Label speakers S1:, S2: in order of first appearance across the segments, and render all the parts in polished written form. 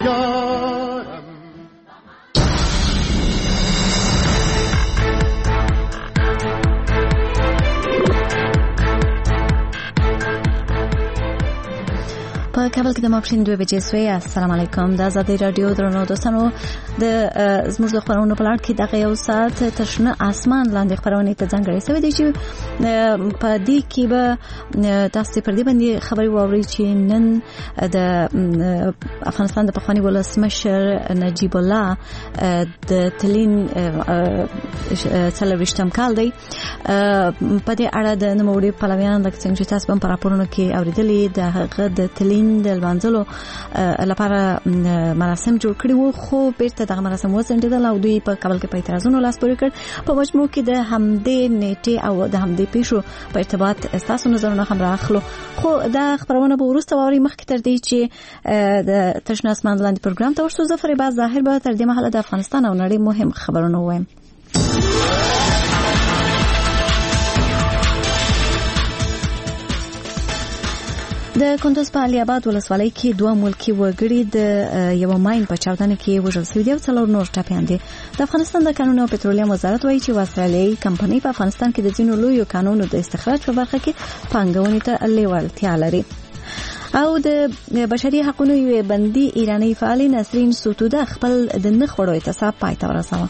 S1: دارم.
S2: په کابل کې د ماپښین 2 بجې سوی. السلام علیکم. د آزادۍ رادیو درنو دوستانو، د زموږ د خبرونو په لړ کې دغه یو ساعت تشنه اسمان لاندې خبرونه ته ځانګړې شوې دي چې په دې کې به تاسو پر دې باندې خبري واوري چې نن د افغانستان د پخوانی ولسمشر نجیب الله د تلین څلويشتم کال دی. په دې اړه د نوموړي پلویان د څنګه چې تاسو په راپورونو کې اوریدلې د هغه د تلین د لمانځلو لپاره مراسم جوړ کړي وو، خو بیرته دغه مراسم وځنډېدل او دوی په کابل کې په اعتراضونو لاس پورې کړ. په مجموع کې د همدې نیټې او د همدې پیښو په ارتباط تاسو نظرونه هم راخلو، خو دا خبرونه به وروسته واوري. مخکې تر دې چې د تشنه اسمان لاندې پروګرام ته ورسو، ظفر باز ظاهر به تر دې مهاله د افغانستان او نړۍ مهم خبرونه وایم. د کندوز په علي آباد ولسوالۍ کې 2 ملکی وګړي د یو ماین په چاودنه کې وژل شوي دي او 4 نور ټپیان دي. د افغانستان د کانونو او پټرولیم وزارت وایي چې استرالیایي کمپنۍ په افغانستان کې د ځینو لویو کانونو د استخراج په برخه کې پانګونې ته لیوالتیا لري. او د بشري حقوقو یو بندي ایرانی فعال نسرین سوتوده خپل د نخړو اعتصاب پای ته ورساوه.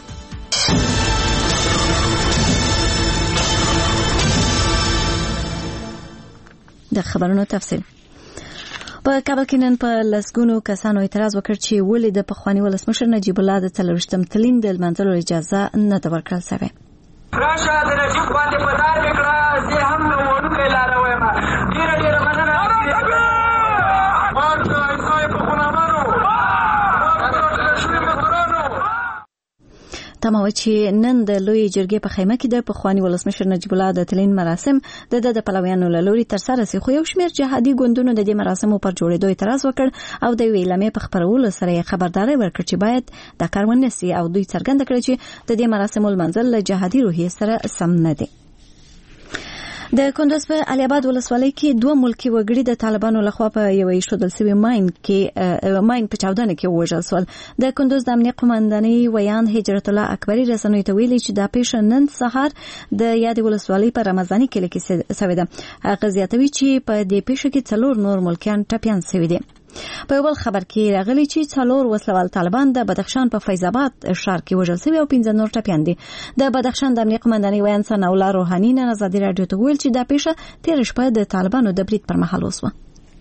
S2: د خبرونو تفصیل. په کابل کې نن په لسګونو کسانو اعتراض وکړ چې ولې د پخوانی ولسمشر نجیب الله د 40 تلین د لمانځلو اجازه نه ده ورکړل شوې.
S3: راشه د نجیب باندې پدار وکړه، زه هم نو ورته لاره وایم. ډیر مننه. تمام چې نن د لوی جرګې په خیمه کې د پخوانی ولسمشر نجیب الله د تلین مراسم د پلویانو له لوري تر سره سي، خو یو شمېر جهادي ګوندونو د دې مراسمو پر جوړېدو اعتراض وکړ او د ویلامې په خبرولو سره خبرداري ورکړ چې باید دا کار ونه سي او دوی څرګنده کړ چې د دې مراسمو لمانځل له جهادي روحیې سره سم نه دي. د کندوز په علي آباد ولسوالۍ کې 2 ملکی وګړي د طالبانو لخوا په یو ایښودل شوی ماین په چاودنه کې وژل شول. د کندوز د امنیت قومندانۍ ویان هجرت الله اکبری رسنیو ته ویلي چې دا پیښه نن سهار د یاد ولسوالۍ په رمضاني کلی کې شوې ده. هغه زیاتوي چې په دې پیښه کې 4 نور ملکیان ټپیان شوي دي. په یو بل خبر کې راغلی چې 4 وسلوال طالبان د بدخشان په فیض آباد ښار کې وژل شوي او 15 نور ټپیان دي. د بدخشان د امنیت قومندانۍ ویان ثنا الله روحاني نن آزادۍ رادیو ته ویل چې دا پیښه تیر شپه د طالبانو د برید پر مهال وسوه.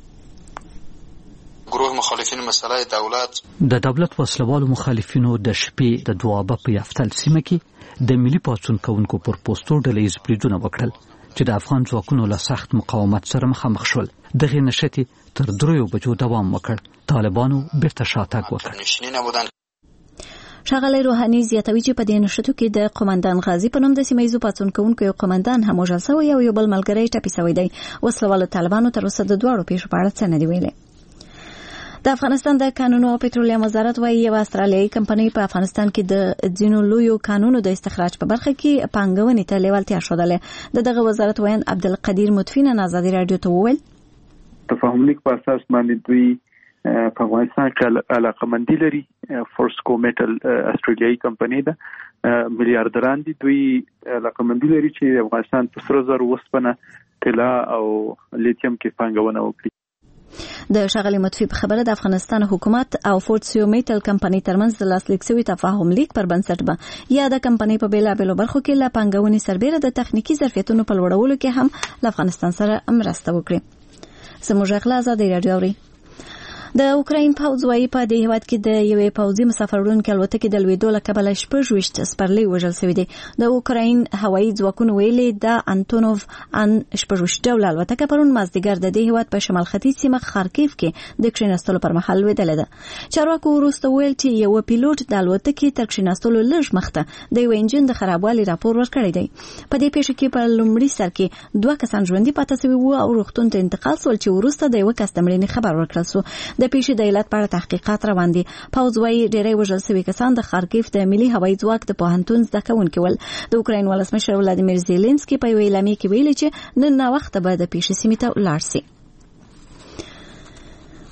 S4: گروه مخالفین مسئله
S5: د دولت وسلوالو مخالفینو د شپې د دوابه په یفتل سیمه کې د ملي پاڅون کوونکو پر پوسټو ډلهییز بریدونه وکړل چې د افغان ځواکونو له سخت مقاومت سره مخامخ شول. دغه نشټي تر 3 بجو دوام وکړ. طالبانو بیرته شاتګ وکړ. ښاغلی روحاني زیاتوي چې په دې نشټو کې د قومندان غازی په نوم د سیمایي پاڅون کوونکو یو قومندان هم وژل شوی او یو بل ملګری ټپي شوی دی. وسلوالو طالبانو تر اوسه د 2 پیښو په اړه څه نه دی ویلي. د افغانستان د کانونو او پټرولیم وزارت وایي یو استرالیایي کمپنۍ په افغانستان کې د ځینو لویو کانونو د استخراج په برخه کې پانګونې ته لیوالتیا ښودلې. دغه وزارت ویان عبدالقدیر مطفی نن آزادۍ رادیو ته وویل
S6: تفاهم لیک په اساس باندې دوی په افغانستان کې علاقمندي لري. فورسکو میټل استرالیایي کمپنۍ ده، میلیارډران دي. دوی علاقمندي لري چې افغانستان په سرو زرو وسپنه طلا او لیتیم کې پانګونه وکړي.
S2: د ښاغلي مطفی په خبره د افغانستان حکومت او فورسکو میټل کمپنۍ ترمنځ د لاسلیک شوي تفاهم لیک پر بنسټ به یا د کمپنۍ په بیلابیلو برخو کې له پانګونې سربېره د تخنیکي ظرفیتونو په لوړولو کې هم له افغانستان سره مرسته وکړي. زموږ غلا آزادۍ رادیو اوري. د اوکراین پوځ وايي په دې هیواد کې د یوې پوځي مسافروړونکو الوتکې د لوېدو له کبله 26 سپرلي وژل شوي دي. د اوکراین هوایي ځواکونو ویلي د انټونوف ان 26 ډول الوتکه پرون مازدیګر د دې هیواد په شمال ختیځ سیمه خارکیف کې د کښیناستلو پر مهال لوېدلې ده. چارواکو وروسته ویل چې یو پیلوټ د الوتکې تر کښیناستلو لږ مخته د یو انجن د خرابوالي راپور ورکړی دی. په دې پیښه کې په لومړي سر کې 2 کسان ژوندي پاتې شوي وو او روغتون ته انتقال شول چې وروسته د یو کس د مړینې خبر ورکړل شو. د پیښې د علت په اړه تحقیقات روان دي. پوځ وايي ډېری وژل شوي کسان د خارکیف د ملي هوایي ځواک د پوهنتون زده کوونکي ول. د اوکراین ولسمشر ولادیمیر زيلنسکي په یوه اعلامیه کې ویلي چې نن ناوخته به د پیښې سیمې ته ولاړ شي.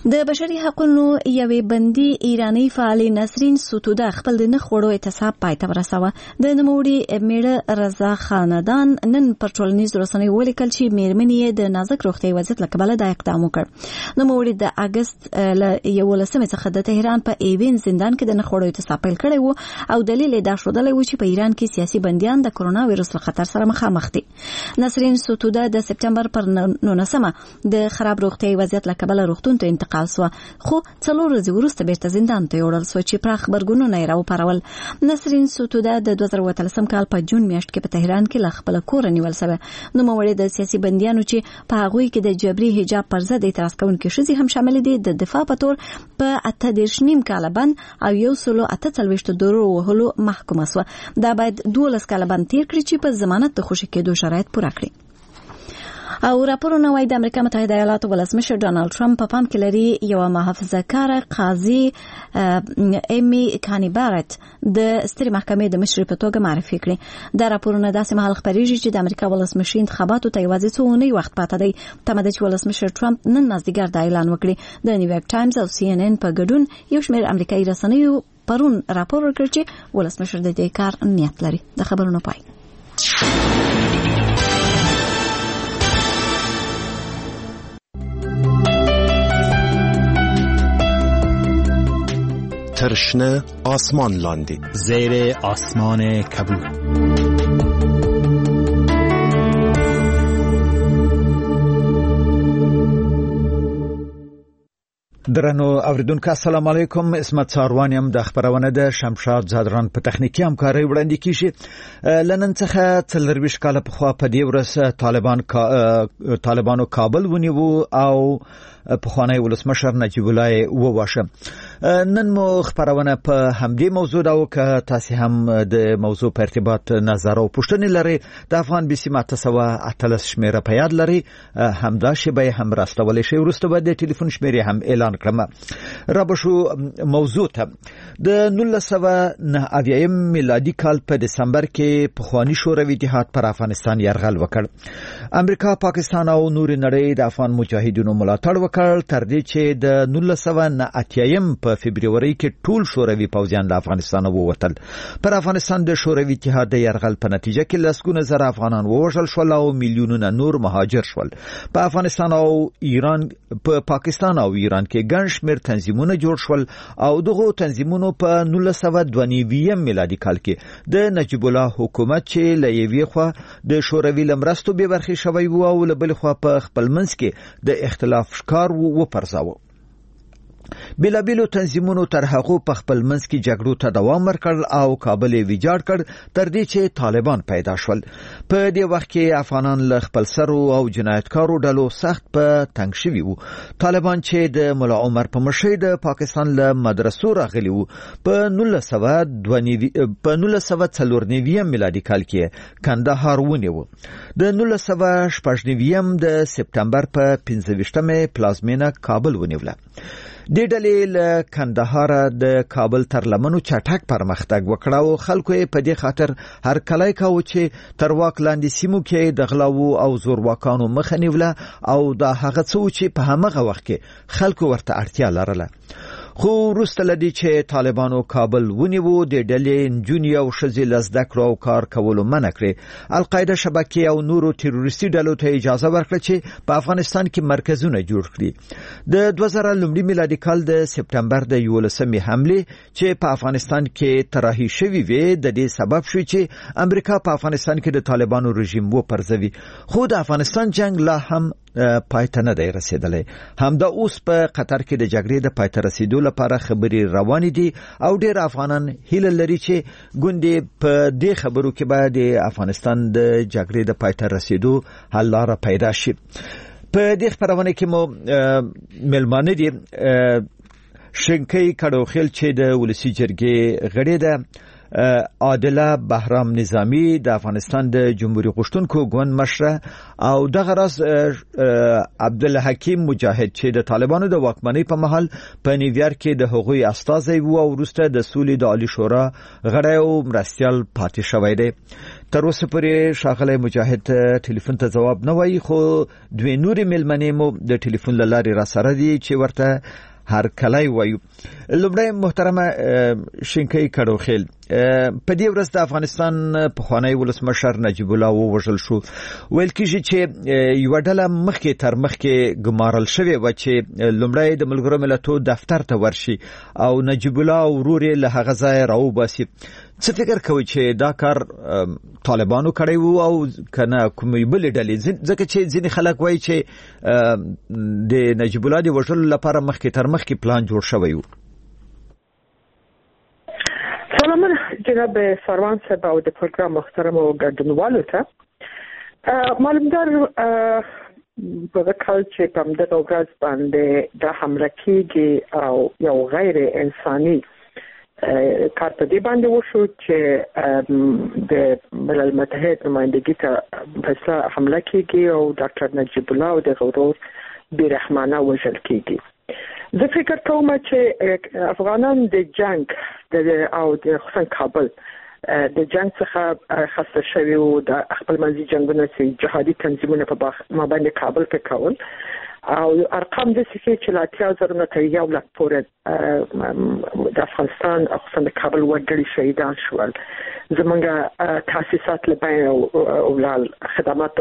S2: د بشري حقوقو یوې بندي ایرانی فعال نسرین سوتوده خپل د نخوړو اعتصاب پای ته ورسوه. د نوموړي میړه رضا خاندان نن پر ټولنیزو رسنیو ولیکل چې میرمنې یې د نازک روغتیايي وضعیت له کبله دا اقدام وکړ. نوموړي د اګست له 11 څخه د تهران په ایوین زندان کې د نخوړو اعتصاب پیل کړی و او دلیل یې دا ښودلی و چې په ایران کې سیاسي بندیان د کرونا وایرس له خطر سره مخامخ دي. نسرین سوتوده د سپتمبر پر 19 د خراب روغتیايي وضعیت له کبله روغتون ته انتقال سو، خو 4 ورځې وروسته بیرته زندان ته یوړل سو چې پراخ خبرګونونه یې راوپارول. نسرین سوتوده د 2013 کال په جون میاشت کې په تهران کې له خپل کور نیول شوی. نوموړي د سیاسي بندیانو چې په هغوی کې د جبري حجاب پر ضد اعتراض کوونکي ښځې هم شامل دي د دفاع په تور په 18 کال بند او 148 دورو وهلو محکومه سو. دا باید 12 کال بند تیر کړي چې په ضمانت د خوشی کېدو شرایط پوره کړي. او راپورونه وايي د امریکا متحده ایالاتو ولسمشر ډانلډ ټرمپ په پام کې لري یو محافظه کار قاضي ایمی کانی بارت د سترې محکمې د مشر په توګه معرفي کړي. دا راپورونه داسې مهال خبرېږي چې د امریکا ولسمشر انتخاباتو ته یوازې څو اونۍ وخت پاتې دی. تمه ده چې ولسمشر ټرمپ نن مازدیګر دا اعلان وکړي. د نیویارک ټایمز او سی ان ان په ګډون یو شمېر امریکایي رسنیو پرون راپور ورکړ چې ولسمشر د دې کار نیت لري. د خبرونو پای.
S1: ترشنه آسمان لاندی
S4: زیر آسمان کبود.
S7: درنو اوریدونکو السلام علیکم. اسمت ساروانیم د خبرونه د شمشاد زادران په تخنیکی همکاري وړاندې کیږي. لنن څخه 23 کال په خوا په دې ورځ طالبانو کابل ونیو او پخوانی ولسمشر نجیب الله وواشه. نن مو خبرونه په همدې موضوع دا وکړه. تاسو هم د موضوع په ارتباط نظر او پوښتنې لري د افغان بي سي ماته 13 شمیره په یاد لري همدا شی به هم راستول شي. ورسته به د ټلیفون شمیره هم اعلان کړم. را بشو موضوع ته د 1990 میلادي کال په دسمبر کې پخوانی شوروي اتحاد پر افغانستان یرغل وکړ. امریکا، پاکستان او نور نړۍ د افغان مجاهدینو ملاتړ وکړ تر دې چې د 1990 په فبرवरी کې ټول شوروي پوځیان د افغانستان ووتل. پر افغانستان د شوروي اتحاد د یرغل په نتیجه کې لسګونه زره افغانان ووژل شول او میلیونونه نور مهاجر شول. په افغانستان او ایران په پاکستان او ایران کې ګڼ شمېر تنظیمونه جوړ شول او دغه تنظیمونو په 1992 میلادي کال کې د نجیب الله حکومت چې له یوې خوا د شوروي لمرستو به برخې شوی وو او له بل خوا په خپل منځ کې د اختلاف ښکار وپرځاوه. بلابلو تنظیمونو تر هغه په خپل منځ کې جګړو ته دوام ورکړ او کابل یې ویجاړ کړ تر دې چې طالبان پیدا شول. په دې وخت کې افغانان له خپل سرو او جنایتکارو ډلو سخت په تنګ شوي وو. طالبان چې د مولا عمر په مشرۍ د پاکستان له مدرسو راغلي وو په 1994 میلادي کال کې کندهار ونیو. د 1999 د سپتمبر په 15مه پلازمینه کابل ونیوله. د ډلې له کندهار د کابل تر لمنو چټک پرمختګ وکړ او خلکو یې په دې خاطر هر کله کاوه چې تر واک لاندې سیمو کې د غلاو او زورواکانو مخه نیوله او دا هغه څه چې په هغه وخت کې خلکو ورته اړتیا لرله. خو وروسته لدی چې طالبانو کابل ونیو د ډلې نجونې او ښځې له زده کړو او کار کولو منع کړې. القاعده شبکې او نورو تروریستي ډلو ته اجازه ورکړه چې په افغانستان کې مرکزونه جوړ کړي. د 2000 میلادي کال د سپتمبر د 11 حمله چې په افغانستان کې طرحي شوې وي د دې سبب شو چې امریکا په افغانستان کې د طالبانو رژیم وپرځوي. خو د افغانستان جنگ لا هم پایته نه دی رسیدلی. همدا اوس په قطر کې د جګړې د پایته رسیدو لپاره خبرې روانې دي او ډېر افغانان هیله لري چې ګوندې په دې خبرو کې به د افغانستان د جګړې د پایته رسیدو حل لاره پیدا شي. په دې خبرونه کې مو ملمانه دي شنکۍ کډوخیل چې د ولسی جرګې غړې ده عادله بهرام نظامی د افغانستان د جمهوریت غوښتونکو ګوند مشره او دغه راز عبدالحکیم مجاهد چې د طالبانو د واکمنۍ په مهال په نیویارک کې د هغوی استازی وو او وروسته د سولې د عالی شورا غړی او مرستیال پاتې شوی دی. تر اوسه پورې ښاغلی مجاهد ټلیفون ته ځواب نه وایي، خو دوی نورې مېلمنې مو د ټلیفون له لارې را سره دي چې ورته هر کله وایو. لومړی محترمه شینکۍ کډوخیل، په دې ورځ د افغانستان پخوانی ولسمشر نجیب الله ووژل شو. ویل کېږي چې یوه ډله مخکې تر مخکې ګمارل شوې وه چې لومړی د ملګرو ملتونو دفتر ته ورشي او نجیب الله او ورور یې له هغه ځایه راوباسي. څه فکر کوي چې دا کار طالبانو کړی وو او کنه کومې بلې ډلې؟ ځکه چې ځینې خلک وایي چې د نجیب الله د وژلو لپاره مخکې تر مخکې پلان جوړ شوی وو.
S8: سلام جناب سروان صاحب او د پروګرام محترم او ګډونوالو ته. معلومدار په کال چې په همدغه ورځ باندې دا حمله کېږي او یو غیر انساني کار په دې باندې وشو چې د ملل متحد نمائندګۍ ته فیصله حمله کېږي او ډاکټر نجیب الله او د ورور بیرحمانه وژل کېږي. زه فکر کوم چې افغانان د جنگ او د خصوصا کابل د جنگ څخه خسته شوي او د خپل منځي جنگونه چې جهادي تنظیمونه په مابین کابل کې کول او ارقام د سکه چې لا 3000 نه تر 1 لک پورې د افغانستان او خصوصا د کابل وګړي شهیدان شول. زمونږ تاسیسات لپاره او لال خدمات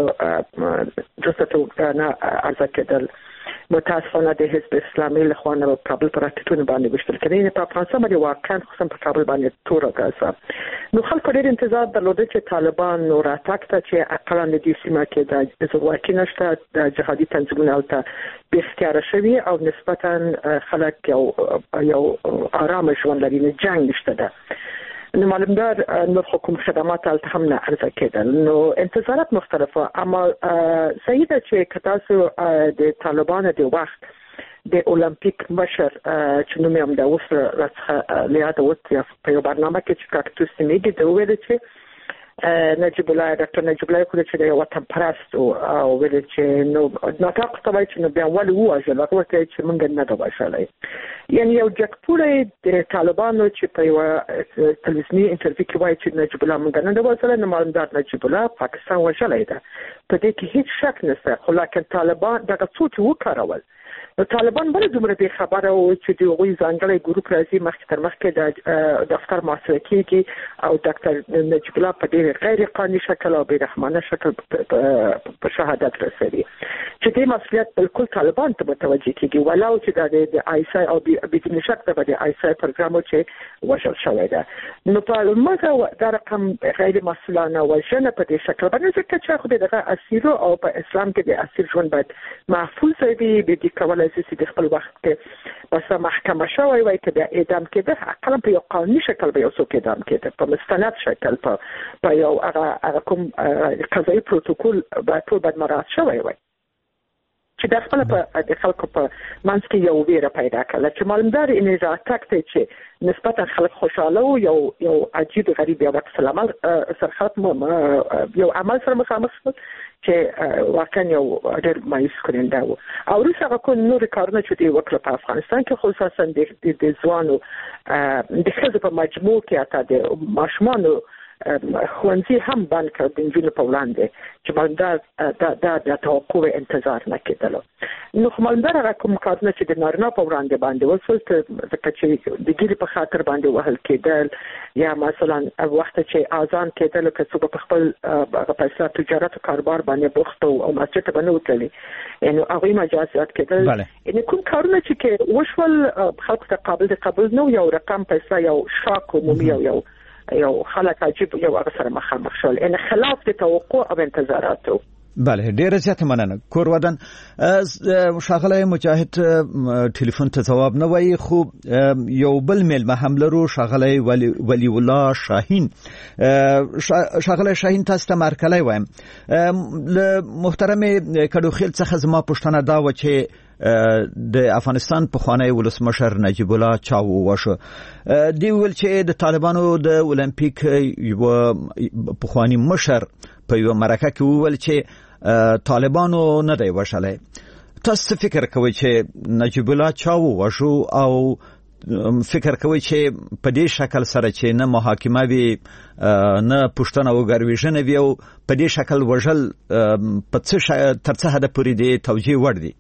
S8: جوړه نه ارزه کېدل. متاسفانه د حزب اسلامي له خوا نه کابل پر ټټونه باندې وشتل کېږي. په افغانستان باندې واقعا خصوصا په کابل باندې تور غاځه. نو خلکو ډېر انتظار درلود چې طالبان نور اتاک ته چې اقلا د دې سیمه کې د زورواکۍ نشته د جهادي تنظیمونو ته به اختیار شوي او نسبتا خلک یو آرام ژوند لري، نه جنگ نشته ده. نو معلومدار نور حکومت خدمات البته هم نه ارزه کېدل. نو انتظارات مختلفه، اما صحیح ده چې کتاسو د طالبان د وخت د اولمپیک مشر چې نوم یې هم د اوس راڅخه لیاد وته په یو برنامه کې چې کاکتوس میډي د ویل چې نجیب الله ډاکټر نجیب الله خو چې د وطن پرست او ویل چې نو ناټاق ته وایي چې نو بیا ولې وواژل هغه ته چې موږ نه دا واشلای. یعنی یو جګپوړی د طالبانو چې په یو تلویزیونی انټرویو کې وایي چې نجیب الله موږ نه دا واشلای، نو معلومات نجیب الله پاکستان واشلای ده. په دې کې هیڅ شک نشته، خو لکه طالبان دغه څوک وکړول. نو طالبان بل دومره به خبره او چې دوی ځانګړی ګروپ راځي مخکې تر مخکې د دفتر محاصره کېږي او ډاکټر نجیب الله په ډېر غیر قانوني شکل او بیرحمانه شکل په شهادت رسوي چې دې مسؤلیت بالکل طالبان ته متوجه کېږي، ولو چې د آیسای او بدون شک د آیسای پروګرام چې وشل شوی ده. نو په موږ دا رقم غیر مسؤلانه وژنه په دې شکل باندې ځکه چې خو دغه اسیر او په اسلام کې د اسیر ژوند باید محفوظ وي. به دې کولای چې د خپل وخت کې بس محکمه شوی وای چې د اعدام کېده اقلا په یو قانوني شکل به یو څوک اعدام کېده په مستند شکل په یو هغه کوم قضایي پروتوکول به ټول باید مراعات شوی وای چې د خپل په د خلکو په منځ کې یو ویره پیدا کړه چې معلومدار یې نه راټکته چې نسبتا خلک خوشاله او یو عجیب غریب یو عکس العمل سرخط یو عمل سره مخامخ شول چې واقعا یو ډېر مایوس کړنده و. او وروسته کوم نور کارونه چې دی وکړه په افغانستان کې خصوصا د ځوانو د ښځو په مجموع کې اته د ماشومانو خوندې هم بند کړ د انجیل په وړاندې چې مالدار د توقع انتظار نه کېدل. نو مالدار هغه کوم کارونه چې د نارینه په وړاندې باندې وسول ځکه چې د ګیري په خاطر باندې وهل کېدل یا مثلا وخت چې اذان کېدل که څوک په خپل پیسې تجارت او کاروبار باندې بوخت او مسجد باندې وتلی یعنی هغه مجازات کېدل. یعنی کوم کارونه چې وشول خلک ته قابل نو یو رقم پیسې یو شاک عمومي یو خلک عجیب یو هغه سره مخامخ شول ان خلاف د توقع او انتظاراتو.
S7: بله ډیره زیاته مننه. کور ودان شاغله مجاهد ټلیفون ته جواب نه وایي، خو یو بل میلمه هم لرو شاغله ولی الله شاهین. شاغله شاهین تاسو ته مرکلای وایم. محترم کډوخیل څخه زما پښتنه دا و چې د افغانستان پخوانی ولسمشر نجیب الله چاو وشو دی ویل چې د طالبانو د اولمپیک یو پخوانی مشر په یو مرکه کې ویل چې طالبانو نه دی وشلای. تاسو فکر کوئ چې نجیب الله چاو وشو او فکر کوئ چې په دې شکل سره چې نه محاکمه وي نه پښتنه وګرويژنه وي او په دې شکل وژل په څه تر څه حد پورې دی توجیه وړ دی؟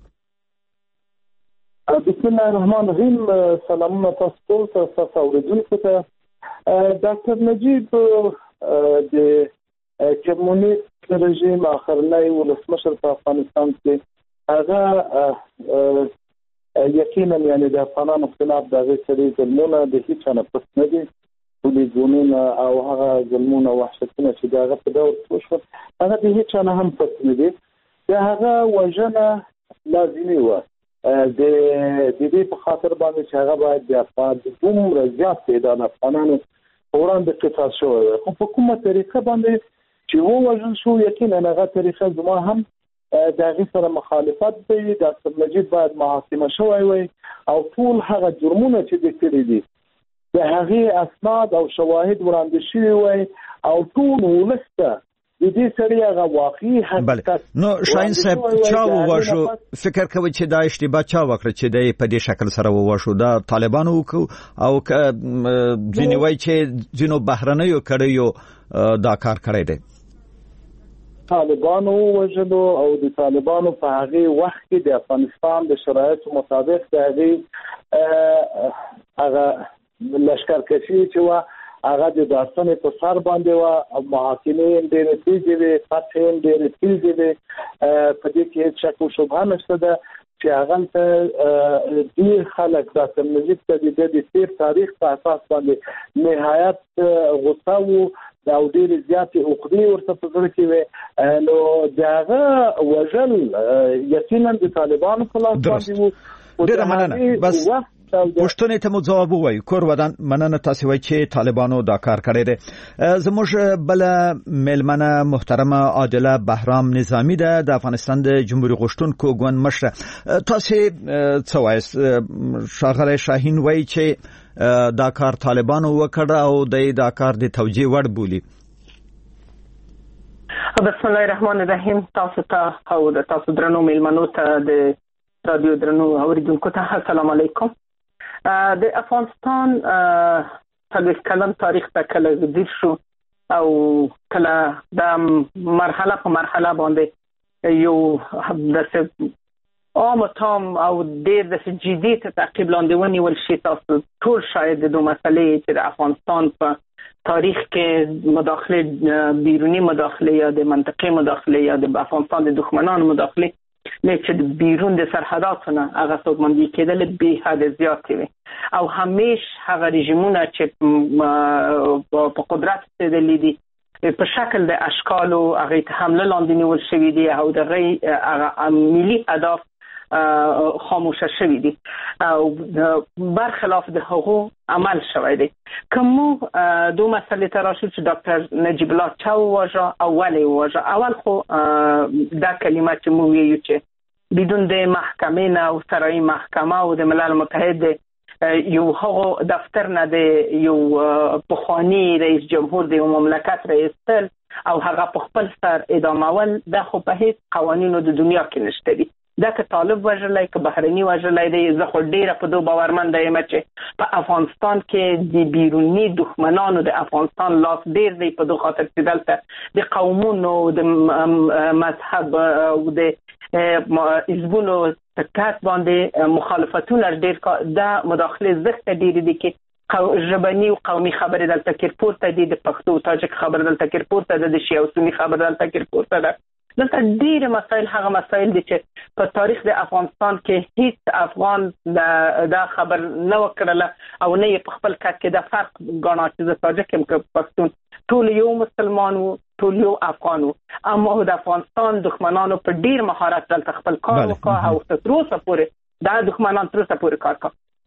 S9: بسم الله الرحمن الرحیم. سلامونه تاسو ته اوریدونکو ته. ډاکټر نجیب د کمونیست رژیم اخرنی ولسمشر په افغانستان کې هغه یقینا یعنی د افغانانو خلاف د غیرتي ظلمونه د هیڅ نه پس نه دي. ټول ظلمونه او هغه ظلمونه وحشتونه چې دغه په دور وشو هغه د هیڅ نه هم پس نه دي. دا هغه وجنه لازمي و د دې په خاطر باندې چې هغه باید د افغان د دومره زیات تعداد افغانانو وړاندې قصاص شوی. خو په کومه طریقه باندې چې وژل شو یقینا هغه طریقه زما هم د هغې سره مخالفت دی. ډاکټر نجیب باید محاکمه شوی وي او ټول هغه جرمونه چې د کړي دي د هغې اسناد او شواهد وړاندې شوي وي او ټول ولس ته د دې سړي هغه واقعي حقیقت.
S7: نو شاهین صاحب چا ووژو؟ فکر کوئ چې دا اشتباه چا وکړه چې دی په دې شکل سره ووژو؟ دا طالبانو او ځینې وایي چې ځینو بهرنیو کړیو دا کار کړی دی؟
S9: طالبانو وژلو او د طالبانو په هغه وخت کې د افغانستان د شرایطو مطابق د هغه لشکرکشي چې وا هغه د داستان په سر باندې وا محاکمه ډېرې تیزې وي، فتح ډېرې تیزې وي. په دې کې شک او شبهه نشته ده چې هغه ته ډېر خلک ډاکټر نجیب ته د تیر تاریخ په اساس باندې نهایت غوسه وو او ډېر زیاتې عقدې ورته په زړه کې وي. نو دغه وژل یقینا د طالبانو په لاس باندې وو.
S7: ډېره مننه. بس پښتنې ته مو ځواب ووایو. کور ودان مننه. تاسو وایي چې طالبانو دا کار کړی دی. زموږ بل ملمنه محترمه عادله بهرام نظامی ده د افغانستان د جمهوریت غوښتونکو ګوند مشره. تاسو څه وایي؟ ښاغلی شاهین وایي چې دا کار طالبانو وکړ او دا کار د توجیه وړ بولي.
S8: بسم الله الرحمن الرحیم. تاسو ته او د تاسو درنو ملمنو ته د رادیو درنو اوریدونکو ته السلام علیکم. د افغانستان څلوېښت کلن تاریخ ته کله ځیر شو او کله د مرحله په مرحله باندې یو داسې عام تام او ډېر داسې جدي تعقیب لاندې ونیول شي. تاسو ټول شاید د دوه مسلې چې د افغانستان په تاریخ کې مداخله، بیرونی مداخله یا د منطقې مداخله یا د افغانستان د دښمنانو مداخله چې د بیرون د سرحداتو نه هغه څوکمندي کېدل به حد زیاتې وي او همیشه هغه رژیمونه چې په قدرت رسېدلي دي په شکل د اشکالو هغې ته حمله لاندې نیول شوي دي او د هغه ملي اهداف خاموشه شوي دي او برخلاف د هغو عمل شوی دی. که مو دو مسئله ته راشو چې ډاکټر نجیب الله چا وواژه او ولې وواژه. اول خو دا کلمه چې مو ویو چې بدون د محکمې نه او سرای محکمه او د ملل متحد یو هغه دفتر نه د یو پخوانی رئیس جمهور د مملکت رئیستل او هغه په خپل سر ادامول دا خو په هیڅ قوانینو د دنیا کې نشته دي. دا که طالب وژلی که بهرني وژلی دی زه خو ډېره په دو باورمنده یم چې په افغانستان کې د بیروني دښمنانو د افغانستان لاس ډېر دی په دو خاطر چې دلته د قومونو د مذهب او د حزبونو تکات باندې مخالفتونه ډېر دا مداخله زښته ډېرې دي کې ژبني او قومي خبرې دلته کې پورته دي، د پښتو تاجک خبر دلته کې پورته ده، د شیعه او سني خبر دلته کې پورته ده. دلته ډېر مسایل هغه مسایل دي چې په تاریخ د افغانستان کې هیڅ افغان دا خبر نه وکړله او نه یې په خپل کټ کې د فرق ګاڼه چې زه تاجک یم که پښتون ټول یو مسلمان وو، ټول یو افغان وو. اما د افغانستان دښمنانو په ډېر مهارت دلته خپل کار وکړ او تر اوسه پورې دا دښمنان تر اوسه پورې کار کوي.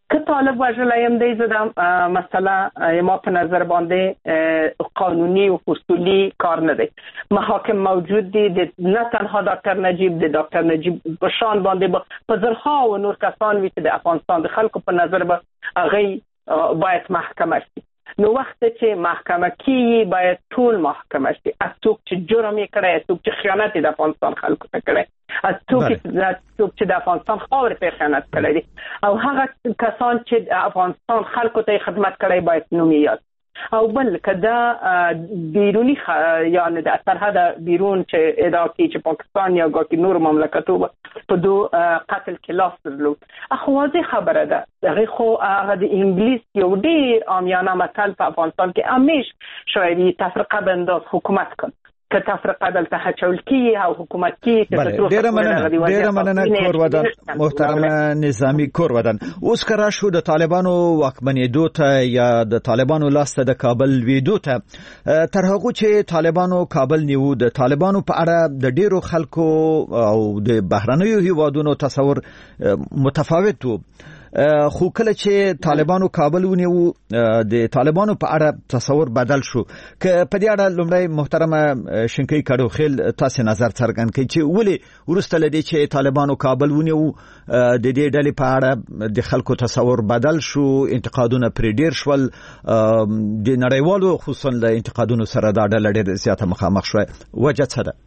S8: که طالب وژلایم دی زدم مسئله ما په نظر باندې قانونی و اصولی کار نه دی. محاکم موجود دي، نه تنها دکتر نجیب دی، دکتر نجیب په شان باندې په زرها و نور کسان وي چې د افغانستان د خلکو په نظر به هغه باید محکمه شي. نو وخت چې محکمه کیږي باید ټول محکمه شي، از څوک چې جرم یې کړی، از څوک چې خیانت د افغانستان خلکو ته کړی، از څوک چې د افغانستان خاورې ته خیانت کړی دی، او هغه کسان چې د افغانستان خلکو ته خدمت کړی باید نوم یاد. او بل کدا بیرونی یعنی د سرحد بیرون چې ادعا کوي چې پاکستان یا ګاکي نور مملکتو په دو قتل کې لاس درلود، اخو واضح خبره ده هغه خو هغه د انګلیس یو ډیر عامیانه مثال په افغانستان کې همیش شوی تفرقه بنداز حکومت کړ که تفرقه دلته هچول کی او حکومت کی
S7: ډیر مننه کورودان محترم نظامی کورودان. اوس کرا شو د طالبانو واکمنېدو ته یا د طالبانو لاسته د کابل ویدو ته تر هغه چې طالبانو کابل نیو، د طالبانو په اړه د ډیرو خلکو او د بهرنیو هیوادونو تصور متفاوت وو، خو کله چې طالبانو کابل ونیو د طالبانو په اړه تصور بدل شو. که په دې اړه لومړی محترم شنکی کډو خیل تاسو نظر څرګند کړئ چې ولې ورسته لدی چې طالبانو کابل ونیو د دې ډلې په اړه د خلکو تصور بدل شو، انتقادونه پر ډیر شول، د نړیوالو خصوصا د انتقادونو سره دا ډله ډېر زیاته مخامخ شوه. وجه څه ده؟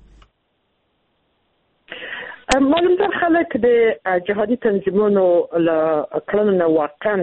S8: معلوم ده خلک د جهادي تنظیمونو له کړنو واقعا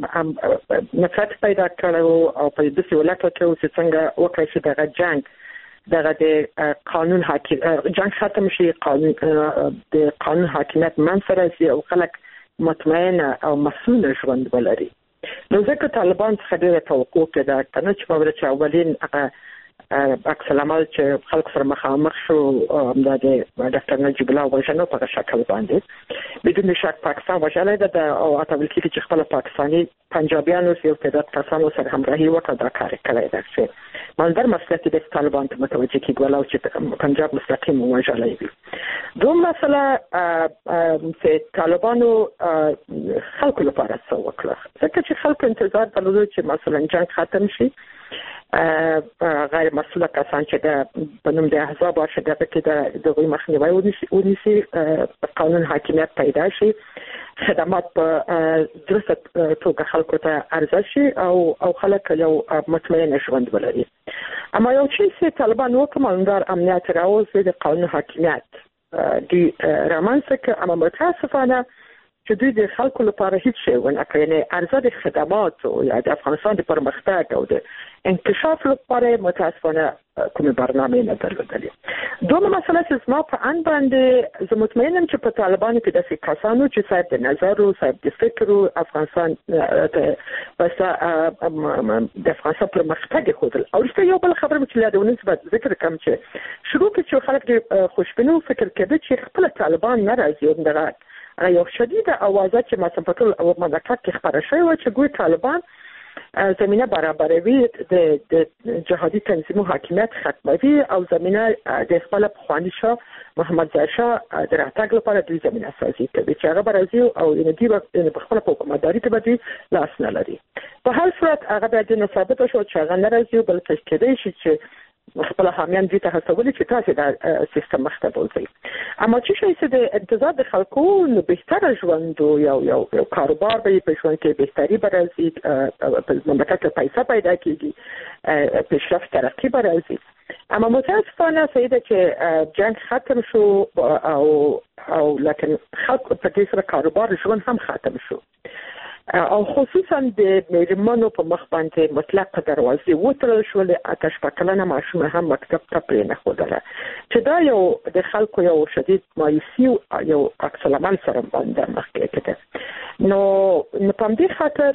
S8: نفرت پیدا کړو او په دې ولایت کې اوس څنګه وکړي چې دغه جنگ دغه د قانون جنگ ختم شي، د قانون حاکمیت منځته شي او خلک مطمئن او مسؤل ژوند ولري. نو ځکه طالبان څخه ډېره توقع کېده کنه چې په ورته اولین عکس العمل چې خلک سره مخامخ شو د ډاکټر نجیب الله وژنو په شکل باندې بدون شک پاکستان وژلای ده او اتول کې چې خپل پاکستاني پنجابیانو یو تعداد کسانو سره همراهي وکړه دا کار کړی ده چې منظر مسلک د طالبان ته متوجه کیږي او چې پنجاب مستقیم وژلای دي. دوم مسله چې طالبانو خلکو لپاره څه وکړه، ځکه چې خلک انتظار درلود چې مثلا جنگ ختم شي، غیر مسؤل کسان چې په نوم د احزاب او شګه کې د مخنیوي ونیسي، قانون حاکمیت پیدا شي، خدمات په درسته توګه خلکو ته عرضه شي او خلک یو مطمئن ژوند ولري. اما یو چې طالبان وکمندار امنیت راوځي د قانون حاکمیت دی رامنځته کې، اما متاسفانه چې دوی د خلکو لپاره هیڅ شی ونه کړی، نه عرضه د خدمات او یا د افغانستان د پرمختګ او د انکشاف لپاره متاسفانه کومه برنامه نه درلودلې. دومره مسله چې زما په ان باندې زه مطمئنم چې په طالبانو کې د کسانو چې صاحب د نظر او صاحب د فکر او افغانستان بس د افغانستان پرمختګ خودل او رښتیا یو بل خبره چې لا د نسبت ذکر کوم چې شروع کې چې خلک د خوشبینو فکر کوي چې خپل طالبان ناراضي او دغه یو شدیده اوازه چې مثلا په ټول مملکت کې خبره شوې و چې ګوي طالبان زمینه برابروي د جهادي تنظیمو حاکمیت ختموي او زمینه د خپل پخوانی شاه محمد ظاهر شاه د راتګ لپاره د زمینه سازي کوي چې هغه برازي او د په خپل حکومتداري ته به لاس نه لري. په هر صورت هغه د ثابت شو چې هغه ناراضي بلکې کېدای شي چې خپل حامیان دي ته هڅولي چې تاسو د سیستم مخته بوځي. اما چې شي د انتظار د خلکو نو بهتر ژوند او یو کاروبار به په ژوند کې بهتري برازي، په مملکت کې پیسې پیدا کیږي، پیشرفت ترقی برازي. اما متاسفانه سیده چې جنگ ختم شو او لکن خلک په دې سره کاروبار ژوند هم ختم شو او خصوصا د میرمنو په مخ باندې مطلق دروازې وتړل شولې، آتش پکلنه ماشومه هم مکتب ته پرې نه ښودله چې دا یو د خلکو یو شدید مایوسي یو عکس العمل سره باندې مخ کېده. نو په دې خاطر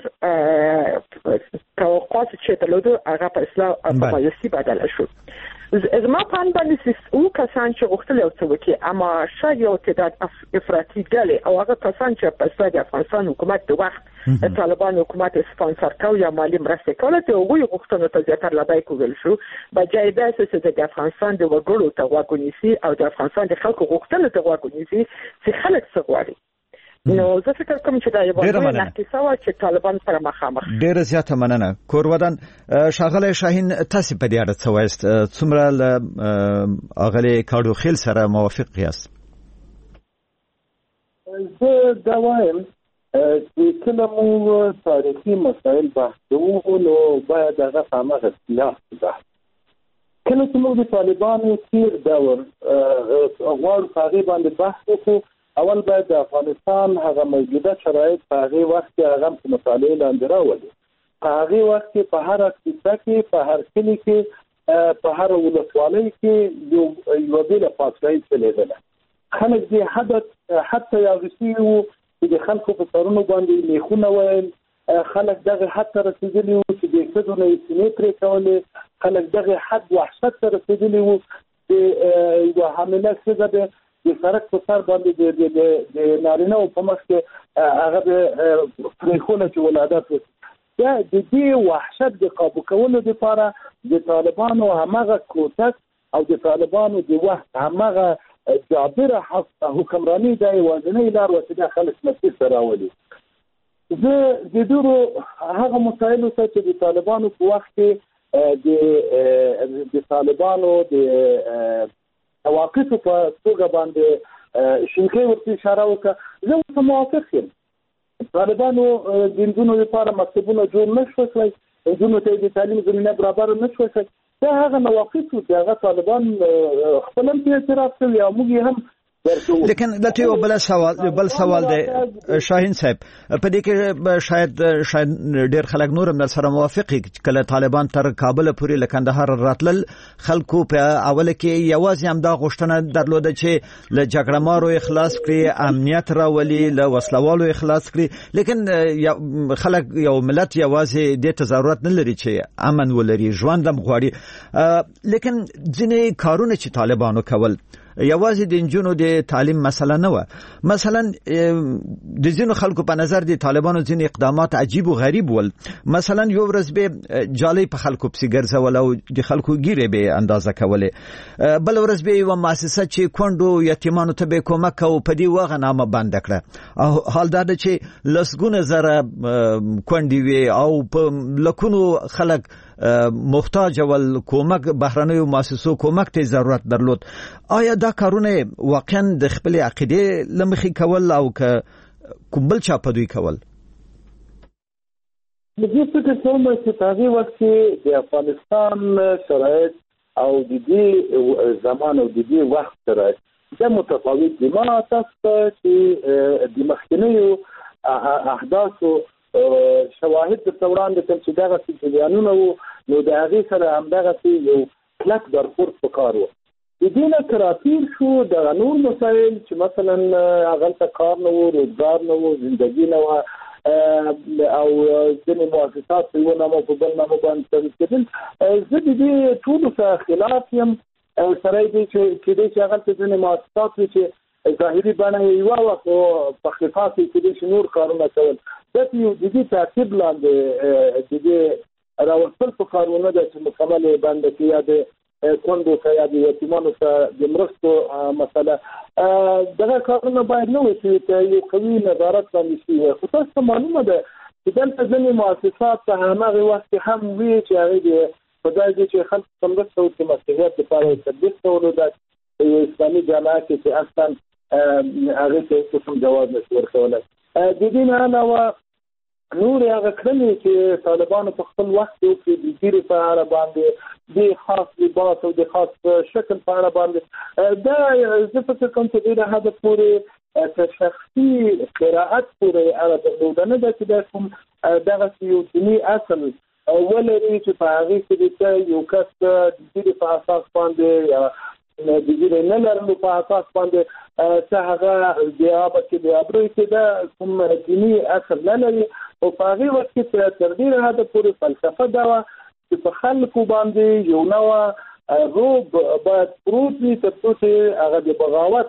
S8: توقعات چې درلودو هغه په اصلاح په مایوسي بدل شو. زما په اند باندې او کسان چې غوښتل یو څه وکړي، اما شاید یو تعداد افراطي ډلې او هغه کسان چې په اساس د افغانستان حکومت د وخت طالبان حکومت سپانسر کاوه یا مالی مرسته کوله ته وګړي غوښتنو ته زیاتره لبای کول شو، بجای دا چې د افغانستان د وګړو ته واګونیسي او د افغانستان د خلکو غوښتنو ته واګونیسي چې خلک څه غواړي. نو زه فکر کوم چې دا یو ډېر نقص و چې طالبان سره مخامخ.
S7: ډېر زیاته مننه. کورودان شاغله شاهین تاسو په دې اړه څه وایست؟ څومره اغلی کاډو خیل سره موافق یاست؟
S9: زه دا وایم چې کله مو تاریخي مسایل بحث کوو نو باید هغه هماغه سیاست بحث. کله چې موږ د طالبانو تیر دور غواړو په هغې باندې بحث وکړو، اول باید د افغانستان هغه موجوده شرایط په هغې وخت کې هغه په مطالعې لاندې راولي. په هغې وخت کې په هر کوڅه کې، په هر کلي کې، په هر ولسوالۍ کې یوه بېله پاڅاهي چلېدله. خلک دې حتی یاغسي وو چې د خلکو په سرونو باندې میخونه ویل، خلک دغه حد ته رسېدلي وو چې د ښځو نه یې سینې پرې کولې، خلک دغه حد وحشت ته رسېدلي وو چې یوه حامله ښځه به د سړک په سر باندې د نارینه‌و په مخ کې هغه به پرېښوله چې ولادت وکړي. د دې وحشت د قابو کولو دپاره د طالبانو هماغه کوتک او د طالبانو د وخت هماغه جابره حکمراني دا یوازینۍ لار وه چې دا خلک مسیر ته راولي. زه د دغو هغه مسایلو ته چې د طالبانو په وخت کې د طالبانو د تواقفو په توګه باندې شینکۍ ورته اشاره وکړه، زه ورته موافق یم. طالبانو د نجونو لپاره مکتبونه جوړ نه شوه کړی، نجونو ته د تعلیم زمینه برابر نه شوه کړی. دا هغه نواقص وو چې هغه طالبان خپل هم اعتراف کوي او موږ هم ورکوو.
S7: لیکن دلته یو بل سوال دی شاهین صاحب، په دې کې شاید ډېر خلک نور هم سره موافق دي. کله طالبان تر کابل پورې له کندهار راتلل، خلکو په اوله کې یوازې هم دا غوښتنه درلوده چې له جګړه مارو اخلاص کړي، امنیت راولي، له وسلوالو اخلاص کړي. لیکن خلک یو ملت یوازې دې ته ضرورت نه لري چې امن ولري، ژوند هم غواړي. لیکن ځینې کارونه چې طالبانو کول یوازې د نجونو د تعلیم مسله نه و. مثلا د ځینو خلکو په نظر د طالبانو ځینې اقدامات عجیب و غریب ول. مثلا یو ورځ به جالۍ په خلکو پسې ګرځول او د خلکو ګیرې به اندازه کولې، بل ورځ به یوه مؤسسه چې کونډو یتیمانو ته به کمک کوو په دې وغه نامه بنده کړه. او حال دا ده چې لسګونه زره کونډې وې او په لکونو خلک محتاج ول کومک بهرنیو مؤسسو کومک ته ضرورت درلود. آیا دا کارونه واقعا د خپل عقیده لمخې کول او کوم بل چا په دوی کول؟
S9: زه فکر کوم چې هغه وخت کې د افغانستان شرایط او د دې زمان او د دې وخت شرایط د متفاوت دي. ما تاسو چې د مخکنیو احداثو شواهد د توران د تل چې دغه سیاسيانونه وو، نو د هغه سره هم دغه یو کلک برخورد وکړو. د دې نه تراتیر شو د نور مسایل چې مثلا هغه ته کار نه وو، روزګار نه وو، ژوندۍ نه وو او ځینې مؤسسات په یو نامه په بل نامه باندې تاسیس کېدل. زه د دې ټولو سره خلاف یم. سره دې چې هغه ځینې مؤسسات چې ظاهري بڼه یې یوه وه خو په خفاف کې چې نور کارونه کول، دا یو جدي تعقیب لاندې د دې راوستل په کارونه ده چې مکمل یې بنده کړي، یا د کونډو ته یا د یتیمانو ته د مرستو مسله. دغه کارونه باید نه وي چې یو قوي نظارت باندې شي. خو تاسو ته معلومه ده چې دلته ځینې مؤسسات په هماغه وخت کې هم وي چې هغې د په ځای کې چې خلک ته مرسته وکړي مسؤلیت لپاره یې تدبیر کولو، دا یو اسلامي جامعه کې چې اصلا هغې ته هېڅ قسم جواز نشي ورکولی. د دې نه علاوه نور هغه کړنې چې طالبانو په خپل وخت کې وکړي، د ګیرې په اړه باندې، د خاص لباس او د خاص شکل په اړه باندې، دا زه فکر کوم چې ډېره حده پورې په شخصي قرائت پورې اړه درلوده نه ده چې دا کوم دغسې یو دیني اصل ولري چې په هغې کې یو کس د ګیرې په اساس باندې یا د ګیرې نه لرلو په اساس باندې چې هغه د آبه کې د ابروی کې دا کوم دیني اصل نه لري. او په هغې وخت کې تر ډېره حده پورې فلسفه دا وه چې په خلکو باندې یو نوع روب باید پروت وي تر څو چې هغه د بغاوت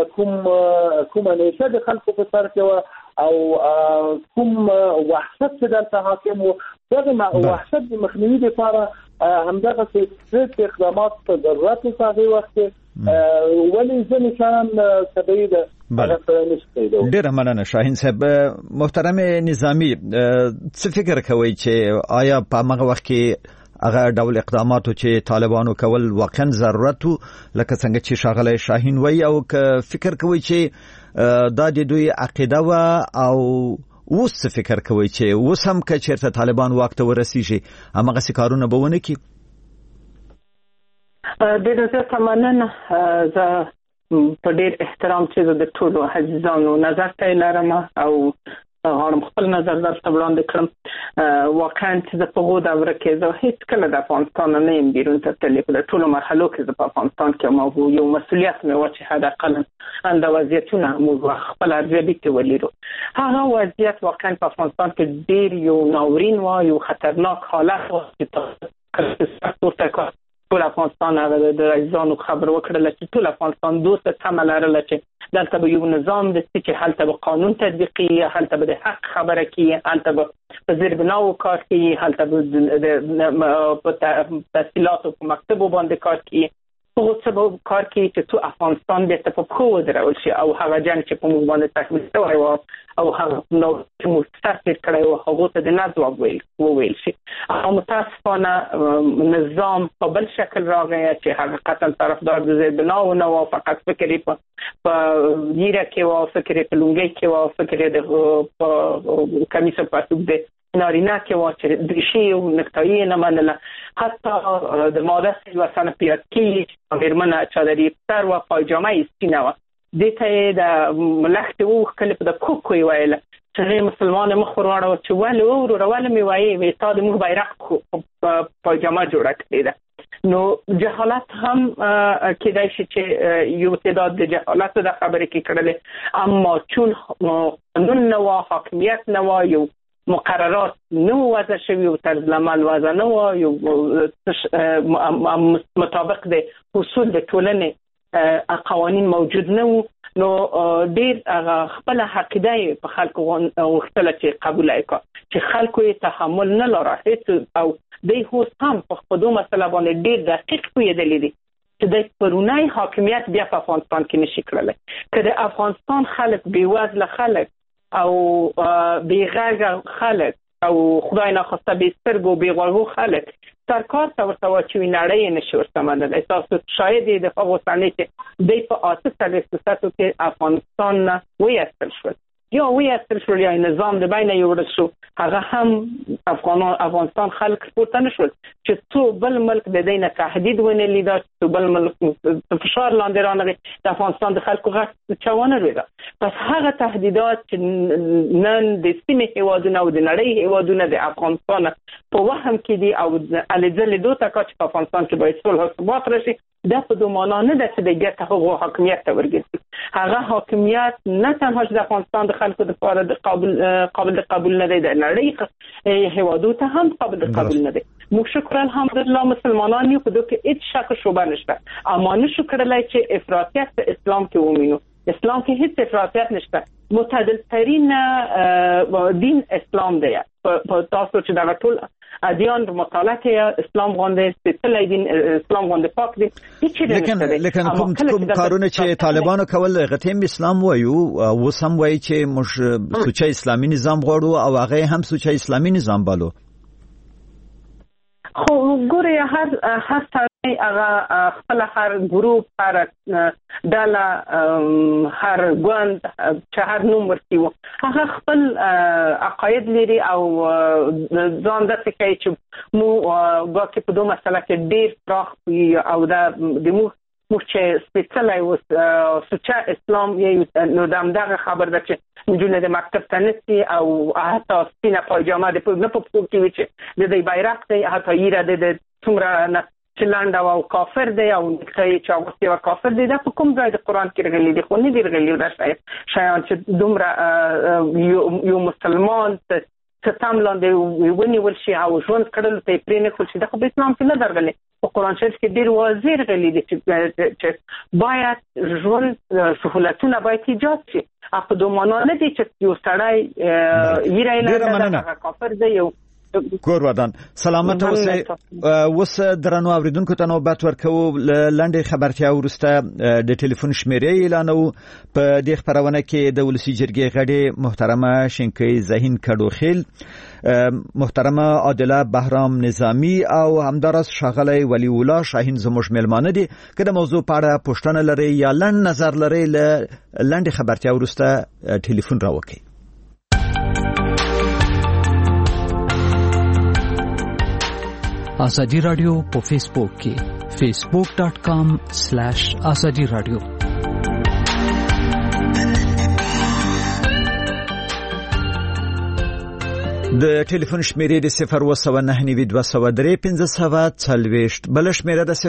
S9: کومه نیشه د خلکو په سر کې وه او کوم وحشت چې دلته حاکم و، دغه وحشت د مخنیوي لپاره همدغسې اقدامات ته ضرورت و په هغې وخت کې. ولې ځینې شیان طبیعي ده هغه څه نشته دی.
S7: ډیر مننه شاهین صاحب. محترم نظامی، څه فکر کوي چې آیا په هغه وخت کې هغه ډول اقداماتو چې طالبانو کول واقعا ضرورت وو لکه څنګه چې شاغلی شاهین وایي، او که فکر کوي چې دا د دوی عقیده و، او اوس څه فکر کوي چې اوس هم که چېرته طالبان واک ته ورسیږي هماغسې کارونه به ونه کړي؟
S8: ډېره زیاته مننه. زه په ډېر احترام چې زه د ټولو عزیزانو نظر ته لرم او غواړم خپل نظر درته وړاندې کړم. واقعا چې زه په هغو دوره کې زه هېڅکله د افغانستان نه یم بیرون ته تللې. په ټولو مرحلو کې زه په افغانستان کې وم، یو مسؤلیت مې و چې حداقل دا وضعیتونه موږ خپل ارزیابي کې ولیدو. هغه وضعیت واقعا په افغانستان کې ډېر یو ناورین و، یو خطرناک حالت و چې ټول افغانستان هغه د عزیزانو خبر وکړله چې ټول افغانستان دوسته تمه لرله چې دلته به یو نظام دستی چې هلته به قانون تطبیقي، هلته به د حق خبره کیږي، هلته به په زیر بناو کار کیږي، هلته به په تحصیلاتو په مکتبو باندې کار کیږي، په څه به کار کیږي چې تو افغانستان بیرته په پښو ودرول شي، او هغه جنګ چې په موږ باندې تحمیل شوی و او هغه نو چې موږ سر تېر کړی و هغو ته د نه ځواب وویل شي. او متاسفانه نظام په بل شکل راغی چې حقیقتا طرفدار د زیر بناو نه و، فقط فکر یې په ګیره کې و، فکر یې په لونګۍ کې و، فکر یې د کمیس او پرتوګ د نارینه کې و چې دریشي او نکتایي نه منله، حتی د ماده 30 پیادکي مېرمنه چادري سر و، پایجامه یې سپینه وه، دې ته یې د لښتې ووښکلې په د کوکو یې ویله چې هغې مسلمانه مخ ورواړوه چې ولې وروره ولې مې وایې وایي تا د موږ بیرغ پایجامه جوړه کړې ده. نو جهالت هم کېدای شي چې یو تعداد د جهالت د خبرې کې کړلې، اما چون قانون نه و، حاکمیت نه و، یو مقررات نه وضع شوي او طرز العمل وضع نه و، یو مطابق د اصول د ټولنې قوانین موجود نه وو، نو ډېر هغه خپله عقیده یې په خلکو غوښتله چې قبوله یې کړه، چې خلکو یې تحمل نه لره هېڅ، او دی اوس هم په خپلو مسله باندې ډېر دقیق پوهېدلی دي چې د پرونی حاکمیت بیا په افغانستان کې نشي کړلی. که د افغانستان خلک بېوزله خلک او بېغږه خلک او خدای ناخواسته بې سترګو بې غوږو خلک سرکار ته ورته واچوي، نړۍ یې نشي ورته منلی. تاسو شاید یې د هغو صحنې چې دوی په 8% کې افغانستان نه وایستل شول، یا وایستل شول یا نظام د بینه یوړل شو، هغه هم افغانستان خلک پورته نه شول چې څو بل ملک د دوی نه تهدید ونه لیده، څو بل ملک په فشار لاندې رانغی، د افغانستان د خلکو غږ چا ونه لوېده. پس هغه تهدیدات چې نن د سیمې هېوادونه او د نړۍ هېوادونه د افغانستان په وهم کې دي او هلې ځلې دو ته چې په افغانستان کې باید صلح او ثبات راشي، دا په دو معنا نه ده چې د ګټه هغو حاکمیت ته ورګرځي. هغه حاکمیت نه تنها چې د افغانستان د خلکو دپاره د قابل د قبول نه دی، د نړۍ هېوادو ته هم قابل د قبول نه دی. موږ شکر الحمدلله مسلمانان یو، په دو کې هېڅ شک و شبهه نشته، اما نشو کړلی چې افراطیت په اسلام کې ومینو. اسلام کې هیڅ افراطیت نشته، معتدل ترین دین اسلام دی. په تاسو چې دا ټول ادیان مطالعه کې اسلام غونډه سپیڅلی دین، اسلام غونډه پاک دي، هیڅ
S7: لیکن کوم کارونه چې طالبانو کول غتیم اسلام وایو، اوس هم وایي چې موږ سوچه اسلامي نظام غواړو او هغه هم سوچه اسلامي نظام بالو.
S8: خو ګورئ هر سړی هغه خپل هر ګروپ، هر ډله، هر ګوند چې هر نوم ورکړي وو، هغه خپل عقاید لري او ځان داسې کوي چې ګواکې په دو مسله کې ډېر پراخ وي او دا د موږ چې سپېڅلی و سوچه اسلام یې، نو د همدغه خبر ده چې نجونې د مکتب ته نسي او حتی سپینه پایجامه نه په پښو کې وي چې د دوی بیرغ دی، حتی ییره د څومره چې لنډه او کافر دی او نکته چې اغوستې وه کافر دی. دا په کوم ځای د قرآن کې راغلي دي؟ خو نه دي راغلي دا شیان چې دومره یو مسلمان ستم لاندې ونیول شي او ژوند کړلو ته یې پرېنښول شي. دا خو په اسلام کې نه ده راغلي، په قرآن شریف کې ډېر واضح راغلي دي چې باید ژوند سهولتونه باید ایجاد شي. په دو معنا نه دي چې یو سړی ییره یې لنډه ده کافر دی،
S7: کور ودان سلامت اوسئ. وس درنو اوریدونکو ته نوبت ورکو لنډه خبرتیا ورسته د ټلیفون شمیرې اعلانو په دې خبرونه کې د ولسی جرګې غړي محترمه شینکۍ زهین کډوخیل، محترمه عادله بهرام نظامی او همدارس ښاغلی ولی الله شاهین زموږ مېلمانه دي. که د موضوع په اړه پوښتنه لري یا لنډ نظر لري لنډه خبرتیا ورسته ټلیفون راوکړئ.
S10: آزادی رادیو په فیسبوک کې facebook.com/azadi radio.
S7: د ټلیفون شمیرې د 01992031540 بل شمیره د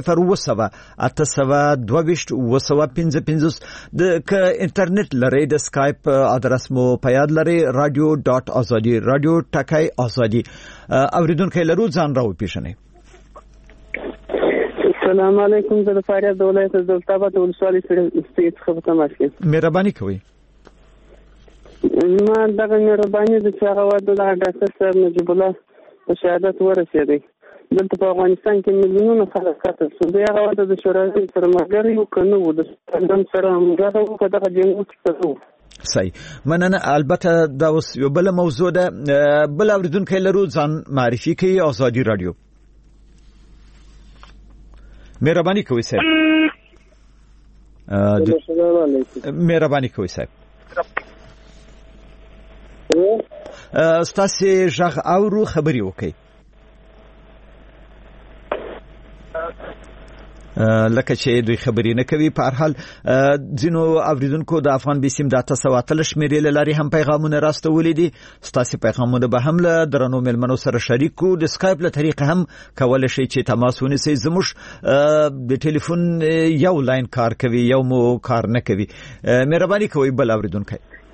S7: 080822255 د انټرنیټ لري د سکایپ ادرس مو په یاد لري radio.azadi radio ټکای ازادي. اوریدونکو لرو ځان راو پیژنئ.
S11: السلام علیکم. زه د فاریاب د ولایت د دولت‌آباد ولسوالۍ څخه تماس کوم.
S7: مهرباني کوئ.
S11: ما دغه مهرباني د چاغه واده د ډاکټر صاحب نجیب الله په شهادت ورسېدی. دلته په افغانستان کې میلیونونه خلک قتل شول. دغه واده د شوروي سره مګری یو کنه و د ستندم سره همغه په دغه جنګ کې.
S7: صحیح مننه. البته دا اوس یو بل موضوع ده. بل اوریدونکو لرو ځان معرفي کوي. آزادي رادیو. مهرباني کوئ صاحب. مهرباني کوئ صاحب. ستاسو ژغ اورو خبري وکي. لکه چې دوی خبرې نه کوي. په هر حال ځینو اوریدونکو د افغان بیسیم د 900 شمیرې لري هم پیغامونه راستولې دي. ستاسو پیغامونه به هم له درنو ملمنو سره شریکو. د سکایپ له طریقې هم کولای شئ چې تماس ونیسئ. زموږ د ټلیفون یو لاین کار کوي، یو مو کار نه کوي. مهرباني کوئ بل اوریدونکو.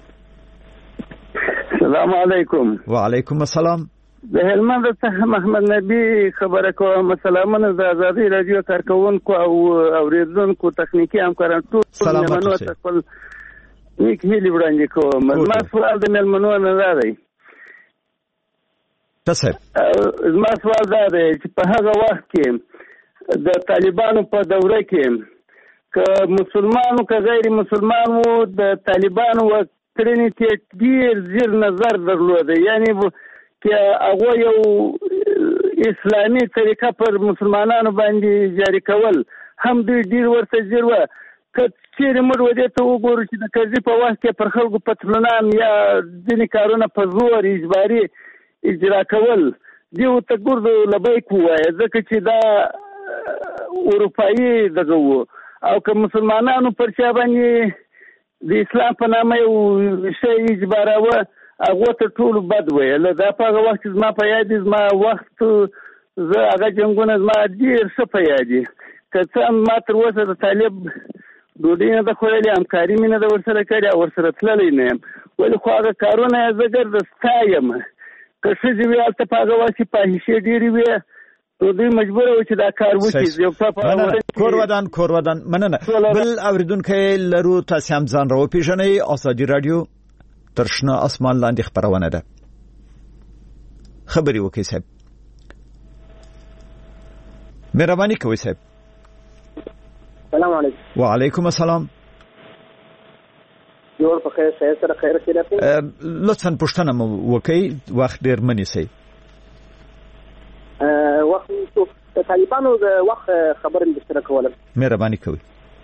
S11: السلام علیکم.
S7: وعلیکم السلام.
S11: د هلمند څخه محمد نبی خبره کوم. سلامونه د آزادي رادیو کارکونکو او اوریدونکو تخنیکی همکاران ټول ملمنو ته خپل نیک هیلې وړاندې کوم. ما سوال د ملمنو نه راځي.
S7: تاسو
S11: ما سوال دا دی چې په هغه وخت کې د طالبانو په دوره کې که مسلمانو که غیر مسلمانو د طالبانو کړنې ته ډیر زیر نظر درلود. یعنی که هغه یو اسلامي طریقه پر مسلمانانو باندې جاری کول هم ډیر ورته زیر و. که چیرې موږ ودې ته وګورو چې د قضیې په وخت کې پر خلکو پتلونان یا ځینې کارونه په زور اجباري اجرا کول دی ورته ګردو لبیک ووایه، ځکه چې دا اروپایي دغه و. او که مسلمانانو پر چا باندې د اسلام په نامه یو شی اجباراوه هغه ته ټول بد ویل. دا په هغه وخت زما په یاد زما وخت زه هغه جنګونه زما ډیر ښه په یاد دي. که څه ما تر اوسه د طالب ډوډۍ نه ده خوړلې، همکاري مې نه ده ورسره کړې او ورسره تللی نه یم. ولې خو هغه کارونه یې زه ګرده ستایم. که ښځې وي هلته په هغه وخت کې فاحشې ډېرې وې نو دوی مجبور و چې دا کار وکړي.
S7: کور ودان مننه. بل اوریدونکو لرو تاسو هم ځان راو پیژنئ. آزادي رادیو تر شنه اسمان لاندې خبرونه ده. خبري وکړئ صاحب. مهرباني کوئ صاحب.
S12: السلام علیکم.
S7: وعلیکم السلام.
S12: جوړ په خیر سره خیر کې راځي.
S7: لطفاً پوښتنه مو وکړئ. وخت ډیر منی سي.
S12: وخت د طالبانو د وخت خبرې مشترک کوله.
S7: مهرباني کوئ.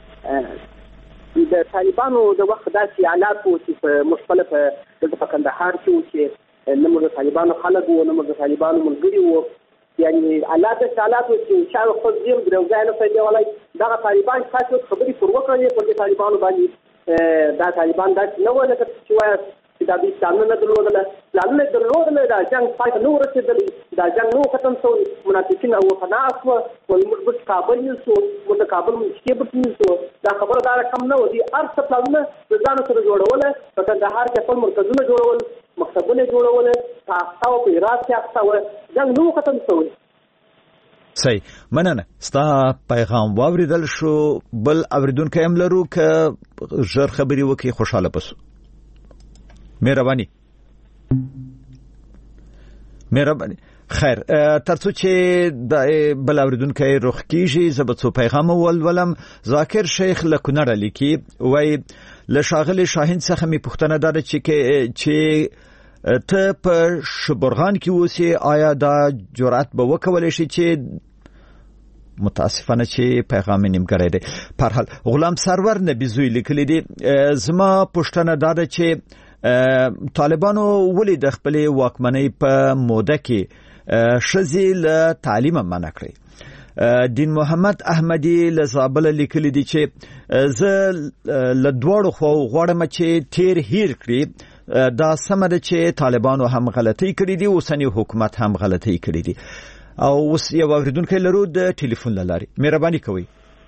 S12: د طالبانو د وخت داسې حالات وو چې په مختلفه په کندهار کې وو چې نه موږ د طالبانو خلک وو نه موږ د طالبانو ملګري وو. یعنی حالات وو چې شاو خپل ځیم ګرځای نه پیدا ولای. دا طالبان تاسو خبرې پر وکړې په طالبانو باندې. دا طالبان داسې نه وو لکه چې وایي چې دا د اسلام نه درلودله. پلانونه درلودله. دا جنګ پای ته نه ورسېدلی. دا جنګ نه ختم شوی. منافقین او فنا شوه. موږ به کابل نیسو. موږ د کابل مشکې به نیسو. دا خبره دا رقم نه و. دي هر څه پلانونه د ځان سره جوړوله. په کندهار کې خپل مرکزونه جوړول، مکتبونه جوړول، تاسو په عراق کې تاسو جنګ نه ختم شوی.
S7: صحیح مننه. ستا پیغام واوریدل شو. بل اوریدونکو هم لرو که ژر خبري وکي خوشاله پسو. مهرباني. خیر ترڅو چې د بل اوریدونکو روخ کیږي زبڅو پیغام ولولم ذاکر شیخ لکونړ لیکي وای له شاغلی شاهین څخه می پوښتنه ده چې ته په شبرغان کې اوسې آیا دا جرأت به وکولای شي چې متاسفانه چې پیغام نیمګړی دی په هر حال غلام سرور نبی زوی لیکلی دی زما پوښتنه ده چې طالبانو ولې د خپل واکمنۍ په موده کې شذي له تعلیم منع کړی دین محمد احمدی له زابل لیکلی دی چې زه له دوړو خو غواړم چې تیر هیر کړی دا سم ده چې طالبانو هم غلطي کړې دي اوسنی حکومت هم غلطي کړې دي او اوس یو اوریدونکو لرو د ټلیفون لاري مهرباني کوئ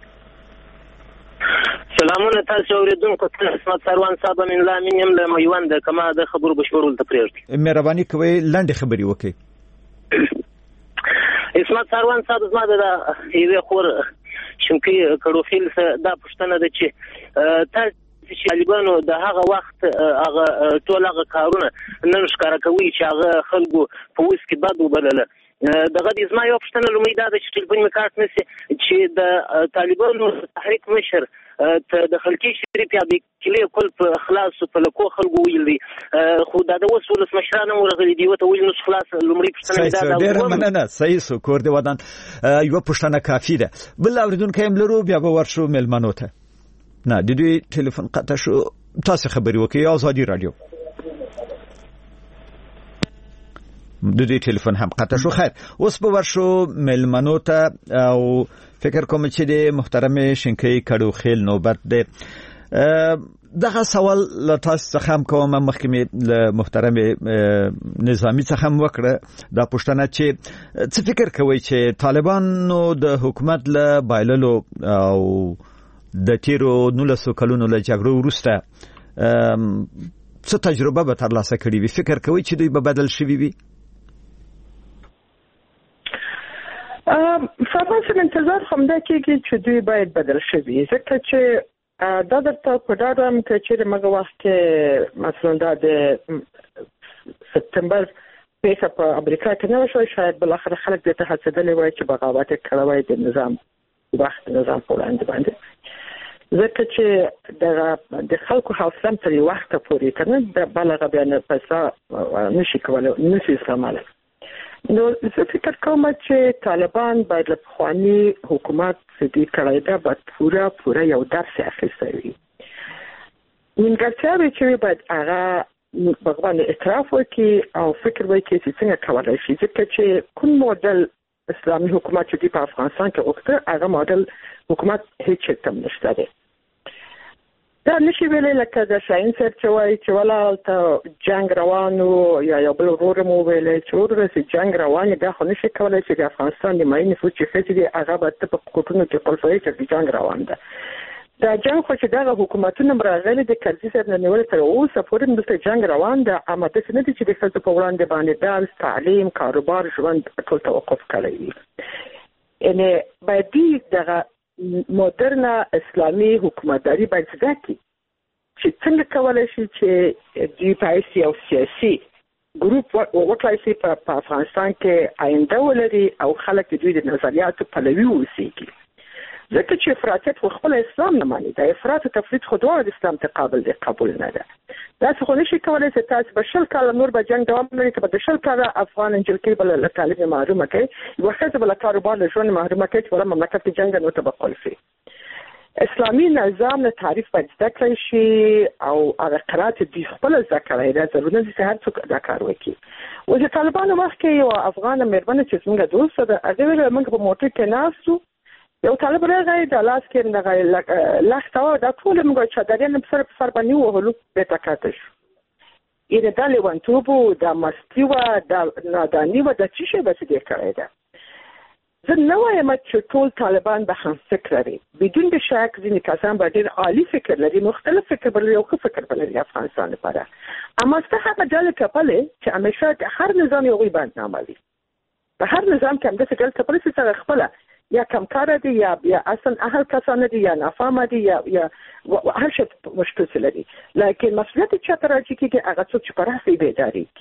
S13: سلامونه تاسو اوریدونکو ته اسمت سروان صاحب من الله من يم له میوند کما د خبرو بشورول ته پریږدي
S7: مهرباني کوئ لنډه خبري وکړئ
S13: اسمت سروان صاحب زما د یوه خور شمکي کړوخیل دا پښتنه ده چې تاسو طالبانو د هغه وخت هغه ټول هغه کارونه نن ښکارا کوي چې هغه خلکو په وس کې بد وبلله دغه د زما یو پښتنه لومړی دا چې ټلیفون می کارت نسی چې د طالبانو تحریک مشر ته د خلکی شریف یا د کلی کول په خلاص په لکو خلکو ویلي خو دا د وسول مشرانو ورغلي دی وته ویل نو خلاص لومړی پښتنه دا
S7: ډیر مننه صحیح سو کور دی ودان یو پښتنه کافی ده بل اوریدونکو هم لرو بیا به ورشو ملمنو ته نه د دې ټلیفون قطع شو تاسو خبري وکي آزادي رادیو د دې ټلیفون هم قطع شو خیر اوس به ورشو ملمنو ته او فکر کوم چې د محترم شینکي کډو خیل نوبت ده دغه سوال له تاسو څخه هم کوم مخکې له محترم نظامی څخه هم وکړه دا پوښتنه چې څه فکر کوي چې طالبانو د حکومت له بایللو او د تیرو 19 کلونو له جګړو وروسته څه تجربه به ترلاسه کړي وي فکر کوي چې دوی به بدل شوي وي
S8: فابس انتظار هم دا کېږي چې دوی باید بدل شوي ځکه چې دا درته په ډاډ وایم چې موږ وخت کې مثلا دا د سپتمبر پیښه په امریکا کې نه وشوه شاید بل اخر خلک دې ته هڅېدلې وای چې بغاوت کړی وای د نظام وخت نظام په وړاندې باندې ځکه چې د خلکو حوصله تر یو وخت پورې کنه د بلغه بیان پیسې نشي کولای نشي استعمال نو زه فکر کوم چې طالبان باید له پخواني حکومت دې کړای دا به پوره یو درس اخیستی وي نیمګړتیاوې چې باید هغه بغوان اعتراف وکړي او فکر وکړي چې څنګه کولای شي ځکه چې کوم موډل اسلامي حکومت چې په افغانستان کې وکړ هغه موډل حکومت هیڅ څه نشته دی دا نشي ویلې لکه د شاهین صاحب چې وایي چې ولا ته جنگ روانو یا یو بل ورور مو ویلې چې ورسې جنگ روان دا خو نشي کولای چې د افغانستان د ماین نفوذ چې خېټې دی هغه به په کوټونو کې قلفوي چې جنگ روان ده دا جنگ خو چې دا حکومتونه مرغلي د کرزي صاحب نه نیول تر اوسه پورې د جنگ روان ده اما د څه نه دي چې د خلکو په وړاندې باندې درس تعلیم کاروبار ژوند ټول توقف کړی یعنی باید دغه مدرنه اسلامي حکومتداري باید زده کړي چې څنګه کولای شي چې د پایسي او سیاسي ګروپ وکړای شي په افغانستان کې آینده ولري او خلک د دوی د نظریاتو پلوي وسیږي ځکه چې افراطیت خپل اسلام نه مانی دا افراط او تفریط خو دوه د اسلام ته قابل دي قبول نه ده دا څه نشي کولای چې تاسو به شل کال نور به جنگ دوام لري چې به شل کال افغان انجلکې بل له طالب محرومه کوي یو خزه بل کاروبار له ژوند محرومه کوي چې ولې مملکت کې جنگ نه تبقل شي اسلامي نظام نه تعریف باید ذکر شي او هغه قرات دي خپل ذکر دا ضروري دي چې هر څوک دا کار وکړي او چې طالبانو وخت کې یو افغان مېرمن چې څنګه دوست ده هغه موږ په موټر کې ناستو یو طالب راغی د لاس کې نه لښتاو دا ټول موږ چې درې نه سر په سر باندې وهلو به تکاتش اې د لیوانتوبو د مستیوا د نادانی و د چی شي بس دې کړی دا زه نو وایم چې ټول طالبان به هم فکر لري بدون د شک ځینې کسان به ډېر عالی فکر لري مختلف فکر بل یو فکر بل لري افغانستان لپاره اما څه هغه ډول کپلې چې همیشه هر نظام یو غیبت نامالي په هر نظام کې هم د څه ډول کپلې سره خپل یا کمکار دي یا اصلا اهل کسان دي یا نافهم دي یا هر شي مشکل لري لکه مسئولیت چې ترجیح کې هغه څه چې پر هغه بیداری کوي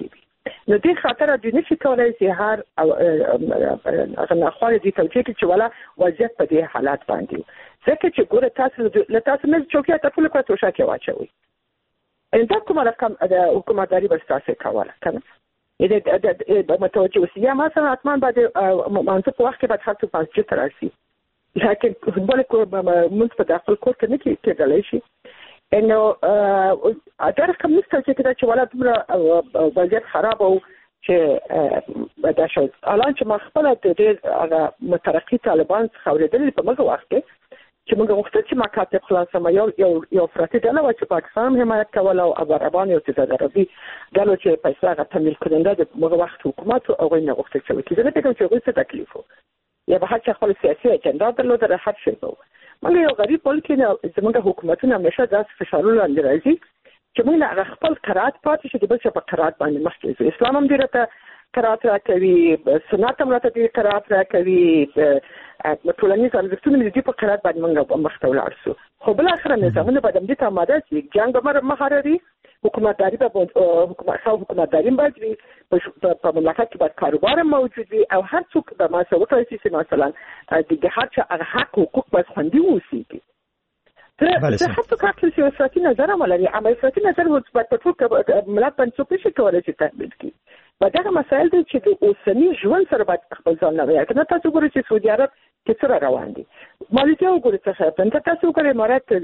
S8: نو دې خاطر د نشي کولای چې هر هغه خو دې توجیه کې چې ولا وضعیت په دې حالات باندې ځکه چې ګوره تاسو نه چوکیا ته ټول کوته شاکه واچوي ان دا کومه رقم د حکومتداري بستاسه کوله کنه د متوجه اوسئ یا مثلا اتمان بعد منځ په وخت کې بعد خاطر پاسچ تراسي لکه فوتبال کو منځ په داخل کور کې نه کېدلی شي انه دا رقم نشته چې ولا دومره وضعیت خراب او چې دا شو الان چې مخبل د دې مترقي طالبان خوریدل په مګه وخت کې چې موږ وخت چې مکاتب خلاصه یو فراتي ډله و چې پاکستان حمایت کوله او عربان یو څه عربي ډله چې پیسې غتمل کړنده د موږ وخت حکومت او غوښنه غوښته چې زه نه پېژنم چې غوښته تکلیف یا به هڅه خپل سیاسي اجنډا درلوده راحت شي موږ یو غریب ولکه زموږ حکومتونه همیشه داس فشارونه لري راځي چې موږ نه خپل قرارات پاتې شي د بل څه په قرارات باندې مخکې اسلام هم ډیره قرارات راکوي سنت هم راته ډیر قرارات راکوي ټولنیز ارزښتونه دې په قرارات باندې موږ مخته ولاړ شو خو بل اخر نظامونه باندې دې ته آماده شي جنگ به مخارري حکومتداري به حکومتداري باندې په مملکت کې باید کاروبار موجود وي او هر څوک به ما څه وکړي چې مثلا د هر چا حق حقوق باید خوندي اوسي زه حتی کاکل چې افراطي نظر هم لري اما افراطي نظر باید په ټول ملت باندې څوک نشي کولی چې تحمیل کړي و دغه مسایل دي چې د اوسني ژوند سره باید خپل ځان نه وایي کنه تاسو ګورئ چې سعودي عرب کې څه روان دي مالیزیا وګورئ څه تاسو ګورئ امارات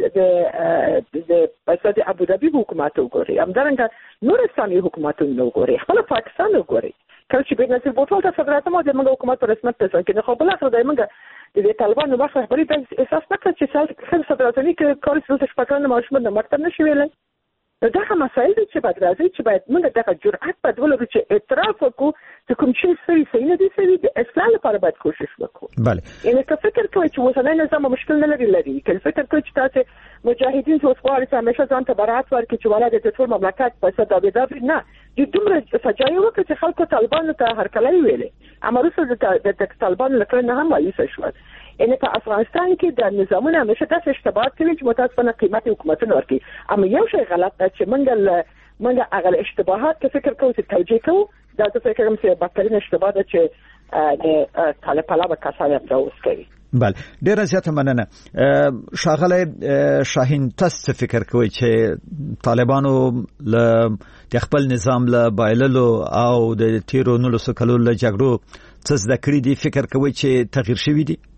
S8: د ابوظبي حکومت وګورئ همدارنګه نور اسلامي حکومتونه وګورئ خپل پاکستان وګورئ کله چې بنظیر بوټو ته صدرات مو د موږ حکومت پر رسمیت ته څنګه خو بل اخر دایمنګ د طالبانو مخه خبرې د احساس نکړ چې څل صدراتني کې کار څه د شپږ ماشومان د مکتب نشي ویلای دغه مسایل چې باید راځي چې باید موږ دغه جرأت په ولرو چې اعتراف وکړو چې کوم شی صحیح نه دي صحیح د اصلاح لپاره باید کوشش وکړو
S7: بله
S8: یعنی که فکر کوئ چې اوسنی نظام مشکل نه لري که فکر کوئ چې تاسو مجاهدین چې اوس غواړي چې همیشه ځان ته برات ورکړي چې ولا د ټول مملکت په صدابې نه د دومره فجایع وکړي چې خلکو طالبانو ته هرکلی ویلې اما وروسته د طالبانو له کړنې هم مایوسه شول یعنی په افغانستان کې د نظامونه همیشه داسې اشتباهات کوي چې متاسفانه قیمت حکومتونه ورکړي اما یو شی غلط ده چې موږ هغه اشتباهات که فکر کوو چې توجیه کوو دا زه فکر کوم چې بدترین اشتباه ده چې د طالب طلبه کسان ابراز کوي
S7: بله ډیره زیاته مننه ښاغلی شاهین تاسو فکر کوئ چې طالبانو له خپل نظام له بایللو او د تیرو 19 کلونو له جګړو څه زده کړي دي فکر کوئ چې تغییر شوی دی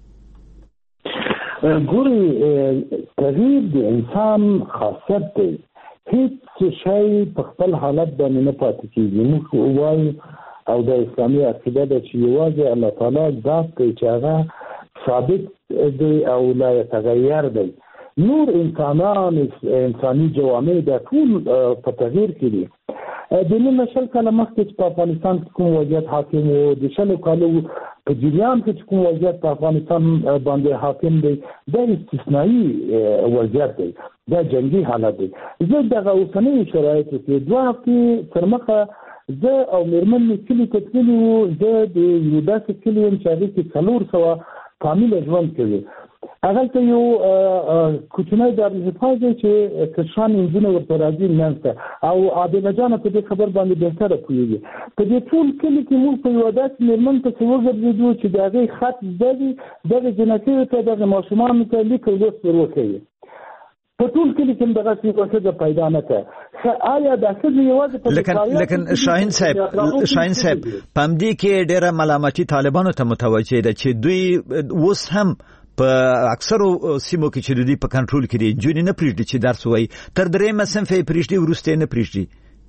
S9: ګوري تغییر د انسان خاصیت دی هیڅ شی په خپل حالت باندې نه پاتې کیږي موږ وایو او د اسلامي عقیده ده چې یوازې الله تعالی ذات کوي چې هغه ثابت دی او لا يتغیر دی نور انساني جوامع د ټول په تغییر کې دي د 19 کاله مخکې په افغانستان کې کوم وضعیت حاکم و د 20 کالو په جریان کې کوم وضعیت په افغانستان باندې حاکم دی دا استثنایی وضعیت دی دا جنگي حالت دی زه دغه اوسنۍ شرایطو کې دوه هفتې تر مخه زه او مېرمن مې کلي ته تللي وو زه د یو داسې کلي یم چې هغې کې 400 کامله ژوند کوي هغلته یو کوچنی دارالحفاظ دی چې کشران نجونې ورته راځي منځ ته او عادله جانه په دې خبر باندې بهتره پوهېږي په دې ټول کلي کې موږ په یوه داسې مېرمن پسې وګرځېدو چې د هغې خط زده وي دغې جنکیو ته دغې ماشومانو ته لیک او لوست ور وښیي په ټول کلي کې دغسې یوه ښځه پیدا نه کړه آیا دا ښځې یوازې
S7: لیکن شاهین صاحب په همدې کې ډېره ملامتي طالبانو ته متوجه ده چې دوی اوس هم په اکثرو سیمو کې چې دوی په کنټرول کې دي نجونې نه پرېږدي چې درس ووایي تر درېیمه صنف یې پرېږدي وروسته یې نه پرېږدي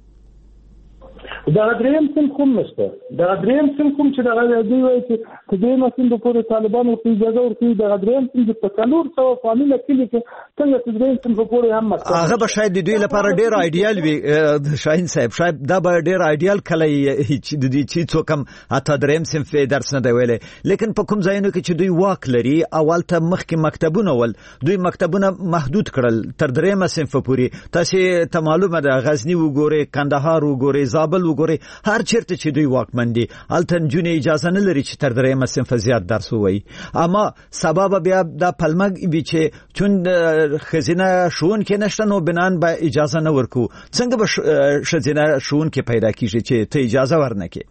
S9: دغه درېیم صنف هم نشته دغه درېیم صنف هم چې دغه دوی وایي چې په درېیمه صنف پورې طالبان ورته اجازه ورکوي دغه درېیم صنف په 400 فامیله کلي کې څنګه چې درېیم صنف پورې هم
S7: هغه به شاید د دوی لپاره ډېر آیډیال وي شاهین صاحب شاید دا به ډېر آیډیال کلی چې د دوی چې څوک هم حتی درېیم صنف درس نه دی ویلی لیکن په کوم ځایونو کې چې دوی واک لري اولته مخکې مکتبونه ول دوی مکتبونه محدود کړل تر درېیمه صنف پورې تاسې ته معلومه ده غزني وګورئ کندهار وګورئ زابل زابل وګوري هر چیرته چې دوی واکمن دي الته نجونې اجازه نه لري چې تر درېمه صنف زیات درس ووایي اما سبب بیا د پلمګ وی چې چون خزینه شون کې نشته نو بنان به اجازه نه ورکو څنګه به خزینه شون کې پیدا کیږي چې ته اجازه ورنکې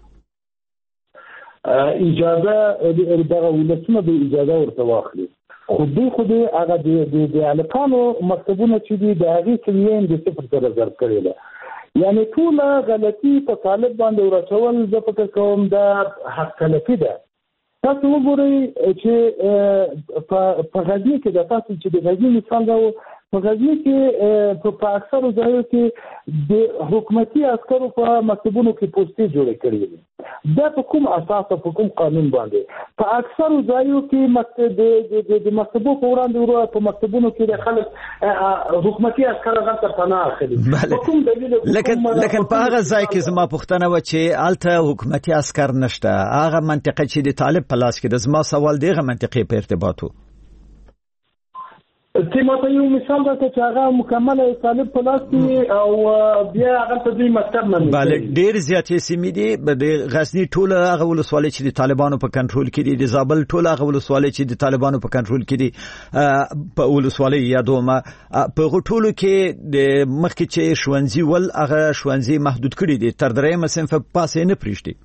S9: اجازه دغه ولسمه به اجازه ورته واخلي خو دې هغه د الکانو مکتبونه چې دي د هغې سویین د صفر سره ضرب کړی ده یعنی ټوله غلطي په طالب باندې ورچول زه فکر کوم د حق تلفي ده تاسو وګورئ چې په غزني کې د تاسو چې د غزني مثال راو په غزني کې په اکثرو ځایو کې د حکومتي عسکرو په مکتبونو کې پوسټې جوړې کړې دي دا په کوم اساس او په کوم قانون باندې په اکثرو ځایو کې د مکتبو په وړاندې په مکتبونو کې د خلک حکومتي عسکر غلطه پناه اخلي په کوم دلیل
S7: لکن په هغه ځای کې زما پوښتنه و چې الته حکومتي عسکر نشته هغه منطقه چې د طالب په لاس کې د زما سوال دیغه منطقې په ارتباط وو
S9: تیماته یو مثال راته چې هغه مکمل طالب په لاس کې او بیا هغه ته دوی مکتب نه
S7: بله ډیر زیاتې سیمې دي د غزنی ټوله هغه ولسوالۍ چې د طالبانو په کنټرول کې دي د زابل ټوله هغه ولسوالۍ چې د طالبانو په کنټرول کې دي په ولسوالۍ یادومه په ټولو کې د مخکې چې شونځي ول هغه شونځي محدود کړي دي تر درېمه صنف پاسې نه پریږدي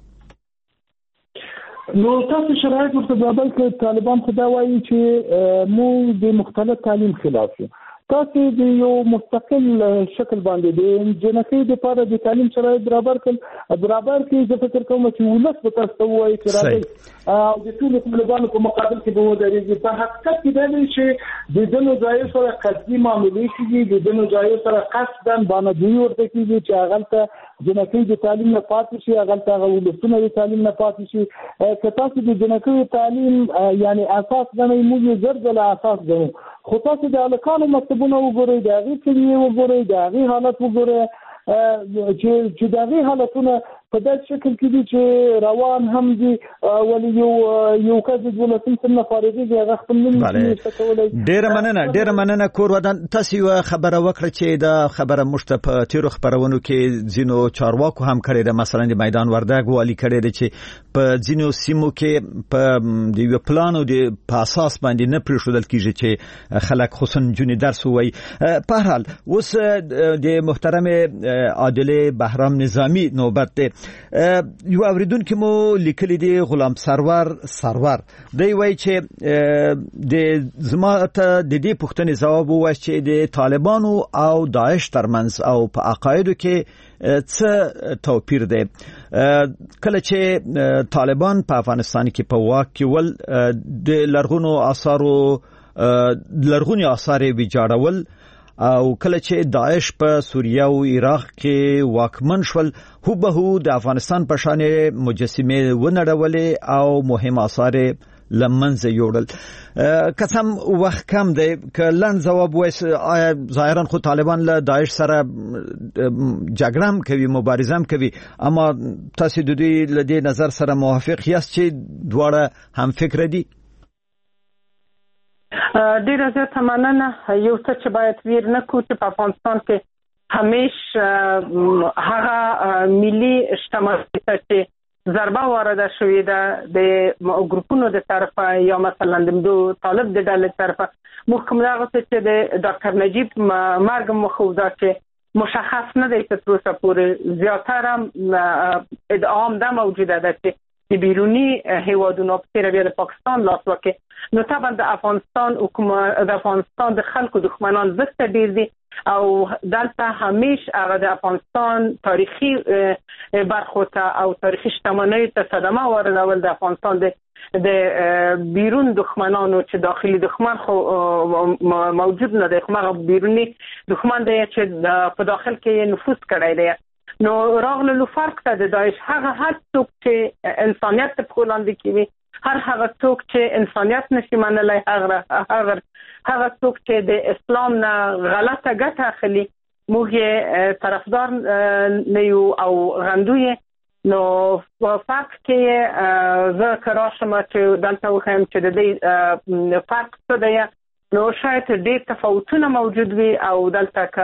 S9: نو تاسو شرایط ورته بابل کې طالبان څه دا وایي چې موږ د مختلف تعلیم خلاف یو تاسو د یو مستقل شکل باندې د جنکۍ د لپاره د تعلیم شرایط برابر کې زه فکر کوم چې ولس به تاسو وایي چې راځي او د ټول طالبانو په مقابل کې به ودرېږي په حقیقت کې دا دی چې د دنو ځای سره قصدي معاملې کېږي د دنو ځای سره قصداً باندې ورته کېږي چې هغه ته جنکۍ د تعلیم نه پاتې شي هغه ته ولسونه د تعلیم نه پاتې شي که تاسو د جنکۍ تعلیم یعنی اساس غنئ موږ زرد له اساس غنو خو تاسو د الکانو مکتبونه وګورئ د هغې کلیې وګورئ د هغې حالت وګورئ چې د هغې حالتونه په داسې شکل کې دي چې روان هم دي ولې یو کس د 12 سنه فارغېږي هغه خپل نوم نشي کولی
S7: ډېره مننه کور ودان تاسو یو خبره وکړه چې دا خبره مشته په تیرو خبرونو کې ځینو چارواکو هم کړې ده مثلا د میدان وردګ والی کړې ده چې په ځینو سیمو کې په د یو پلان او د په اساس باندې نه پرېښودل کیږي چې خلک خصوصا جونې درس وایي په هر حال اوس د محترم عادل بهرام نظامی نوبت ده یو اوریدونکو مو لیکلي دی غلام سرور دی وایي چې د زماته د دې پوښتنې جواب وایي چې د طالبانو او داعش ترمنځ او په عقایدو کې څه توپیر دی کله چې طالبان په افغانستان کې په واک کې ول د لرغونو آثار ویجاړول او کله چې داعش په سوریه او عراق کې واکمن شول هوبهو د افغانستان په شان مجسمه ونړولې او مهم آثار لمنځه یوړل قسم وخت کم دی که لن جواب وایس ظاهرا خو طالبان له داعش سره جګړه هم کوي مبارزه هم کوي اما تاسو د دې له دې نظر سره موافق یاست چې دواړه هم فکر دي
S8: ډیره زیاته مننه یو څه چې باید ویر نه کوو چې په افغانستان کې همیشه هغه ملي شتمنۍ ته چې ضربه وارده شوې ده د ګروپونو د طرفه یا مثلا د طالب د ډلې طرفه موږ کوم دغه څه چې د ډاکټر نجیب مرګ مخوده چې مشخص نه دی تر اوسه پورې زیاتره ادعام ده موجوده ده چې د بیرونی هیوادونو په تیر بیا د پاکستان لاس وکړي نو طبعا د افغانستان حکومت د افغانستان د خلکو دښمنان زسته ډیر دي او دلته همیشه هغه د افغانستان تاریخي برخوته او تاریخي شتمنۍ ته صدمه واردول د افغانستان د بیرون دښمنانو چې داخلي دښمن خو موجود نه دی خو هغه بیرونی دښمن دی چې په داخل کې نفوذ کړی دی نو راغلو فرق ته د داعش هغه هر څوک چې انسانیت ته په وړاندې کوي هغه څوک چې انسانیت نشي منلی هغه څوک چې د اسلام نه غلطه ګټه اخلي موږ یې طرفدار نه یو او غندو یې نو په فرق کې زه که راشم چې دلته وښیم چې د دې فرق څه دی نو شاید ډېر تفاوتونه موجود وي او دلته که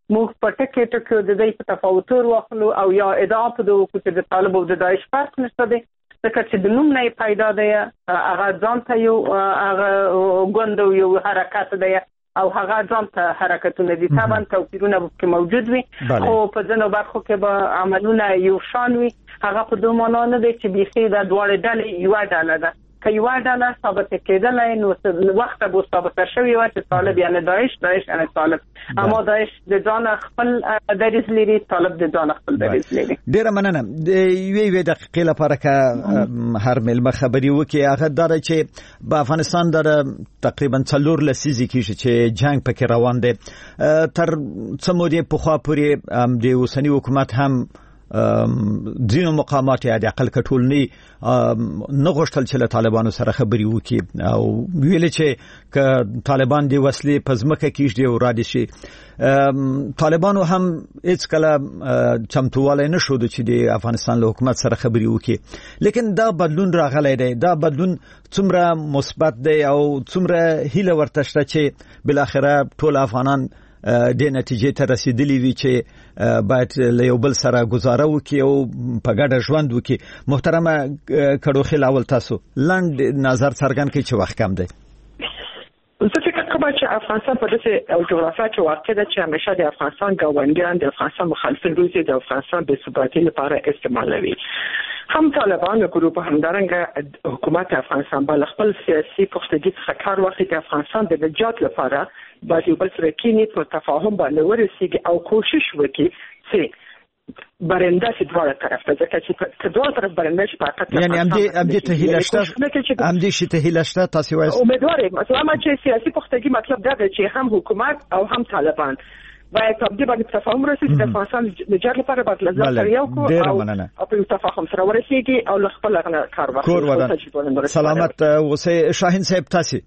S8: موږ په ټکي ټکي د دې په تفاوتور واخلو او یا ادعا په دوه کې د طالب او د داعش فرق نشته دی ځکه چې د نوم نه پیدا دی هغه ځان ته یو هغه ګوند یو حرکت دی او هغه ځان ته حرکتونه دي طبعا توپیرونه به موجود وي خو په ځینو برخو کې به عملونه یو شان وي هغه په دوه معنا نه دی چې بيخي د دوړې ډلې یو ډله ده که یو ډله ثابت کېدلای نو وخت به ثابت شوی و چې طالب یعنی داعش یعنی طالب اما داعش د ځان خپل دریځ لري طالب د ځان خپل دریځ لري.
S7: ډیره مننه. یوې دقیقې لپاره که هر ملمه خبري وکي هغه دا چې په افغانستان د تقریبا 4 لسیزې کې چې جنگ پکې روان دي تر څو مودې په خوا پورې د اوسنی حکومت هم ځینو مقامات یا د عقل کټولنی نه غوښتل چې له طالبانو سره خبري وکړي او ویل چې ک طالبان دی وسلې په ځمکه کې دي او را دي شي طالبانو هم هیڅ کله چمتواله نشو چې د افغانستان له حکومت سره خبري وکړي لیکن دا بدلون راغلی دی دا بدلون څومره مثبت دی او څومره هیله ورته شته چې بل اخره ټول افغانان د نتیجې ته رسیدلی وي چې باید له یو بل سره گزاره وکړي او په ګډه ژوند وکړي. محترمه کډوخیل اول تاسو لاند نظر څرګند کړئ چې وخت کم دی.
S8: زه فکر کوم چې افغانستان په داسې او جغرافیا کې واقع ده چې همیشه د افغانستان ګاونډیان د افغانستان مخالفین روزي د افغانستان د ثباتي لپاره استعمالوي. هم طالبان ګروپ همدارنګه حکومت افغانستان بل خپل سیاسي پختګي څخه کار واخلي د افغانستان د نجات لپاره باید یو بل سره کینی په تفاهم باندې ورسیږي او کوشش وکړي چې برنده چې دواړه طرف ته ځکه چې دواړه طرف برنده شي په حقیقت
S7: یعنی امدی ته هیلشته امدی شي ته هیلشته تاسو وایي
S8: امیدوار یم مثلا چې سیاسي پختګي مطلب دا دی چې هم حکومت او هم طالبان باید په دې باندې تفاهم ورسېږي د افغانستان نجات لپاره باید لږ سره یو کو او په تفاهم سره ورسېږي او خپل کار وکړي.
S7: سلامت اوسئ شاهین صاحب تاسو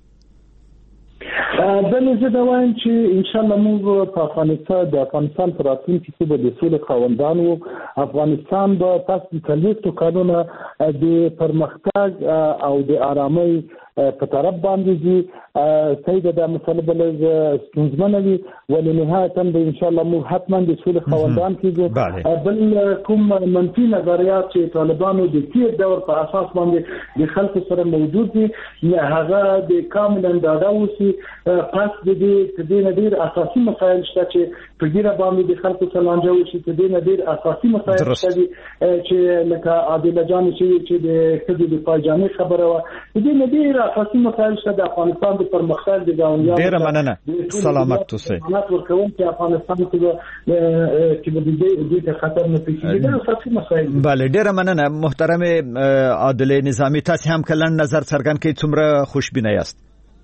S9: بلې زه دا وایم چې ان شاء الله موږ په افغانستان پر راتلونکي کې به د سولې خاوندان وو. افغانستان به پس د کلیتو کارونه د پرمختګ او د آرامۍ په طرف باندې دي سیده د مسله بل ستونزمنه وي ولې نهایتا به ان شاء الله موږ حتما د سولې خاوندان کېږو. بل کوم منفي نظریات چې طالبانو د تیر دور په اساس باندې د خلکو سره موجود دي هغه د کاملا ډاډه اوسي پس د دې نه ډېر اساسي مسایل شته چې په ګیره باندې د خلکو سلانجه وشي د دې نه ډېر اساسي مسایل شته چې لکه عادل جان چې د کدي د پاجامي خبره و د دې نه ډېر اساسي مسایل شته د افغانستان د پرمختګ د ګاونډیانو
S7: ډېر مننه سلامت اوسئ.
S9: حکومت ورکوم چې افغانستان کې د دې خطر نه پیښیږي د اساسي مسایل.
S7: بله ډېر مننه محترم عادل نظامی تاسو هم کله نظر څرګند کړئ څومره خوشبینه یاست.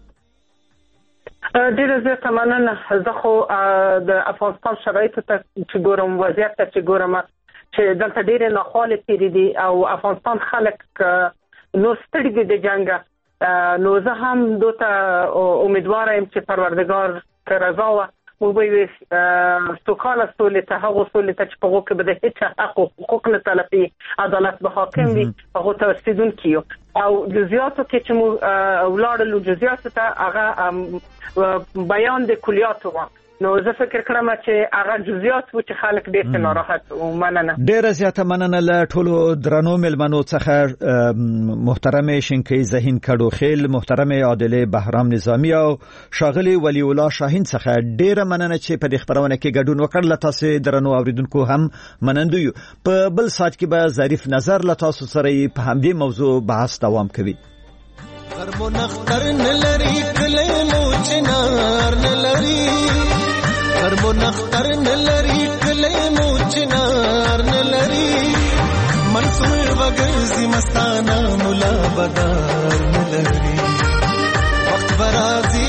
S8: ډیره زیاته مننه. زه خو د افغانستان شرایطو ته چې ګورم وضعیت ته چې ګورم چې دلته ډیره ناخواله تیری دي او افغانستان خلک نو ستړي دي د جنگ نو زه هم دوته امیدوار یم چې پروردگار رضا و موږ به سوکاله سولې ته هغه سولې ته چې په هغه کې به د هیڅ حقوق نه تلفي عدالت به حاکم وي هغه ته رسیدون کیو او جزئیاتو کې چې موږ ولاړو جزئیاتو ته هغه بیان د کلیاتو نو زه فکر کوم چې هغه جزئیات و چې خلک ډېر ناراحت او مننه.
S7: ډېر زیاته مننه له ټولو درنو ملمنو څخه محترم شینکي زهین کډوخیل محترم عادل بهرام نظامی او شاغلی ولی الله شاهین څخه ډېر مننه چې په دې خبرونه کې ګډون وکړل. تاسو درنو اوریدونکو هم منندو یو. په بل سات کې به ظریف نظر له تاسو سره په همدې موضوع بحث دوام کوي.
S14: غرمو نختر نلری کله مو چنار نلری غرمو نختر نلری کله مو چنار نلری منصور وګرځي مستانه مولا بدار نلری وخت برازي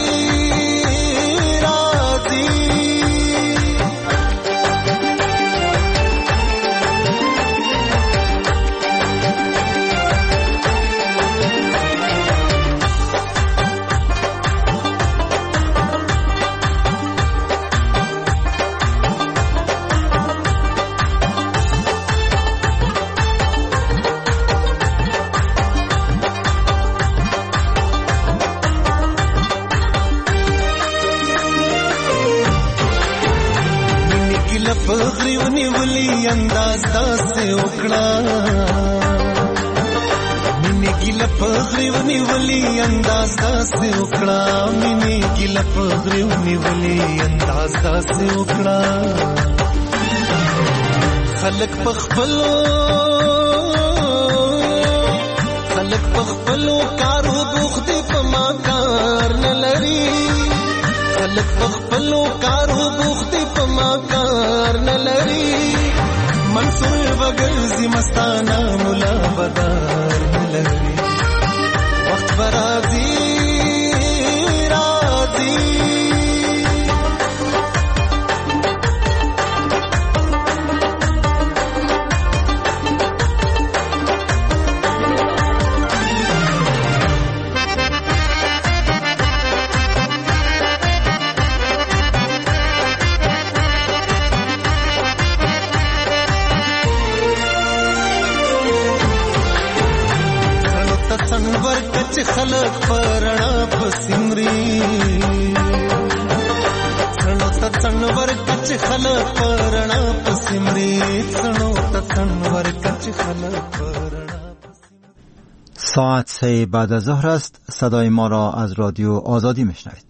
S14: انداز داسې وکړه مینې ګیله په غریو نیولې انداز داسې وکړه مینې ګیله په غریو نیولې انداز داسې وکړه خلک په خپلو کارو بوخت دي په ما کار نه لري خلک په خپلو کارو بوخت دي په ما کار نه لري منصور وګرځي مستانه مولا بدار نه لري وخت برازي خلق پرنا پسمري څنو ته څنور کچ خلق پرنا پسمري څنو ته څنور کچ خلق پرنا.
S7: ساعت 3 بعد از ظهر است. صدای ما را از رادیو آزادی میشنوید.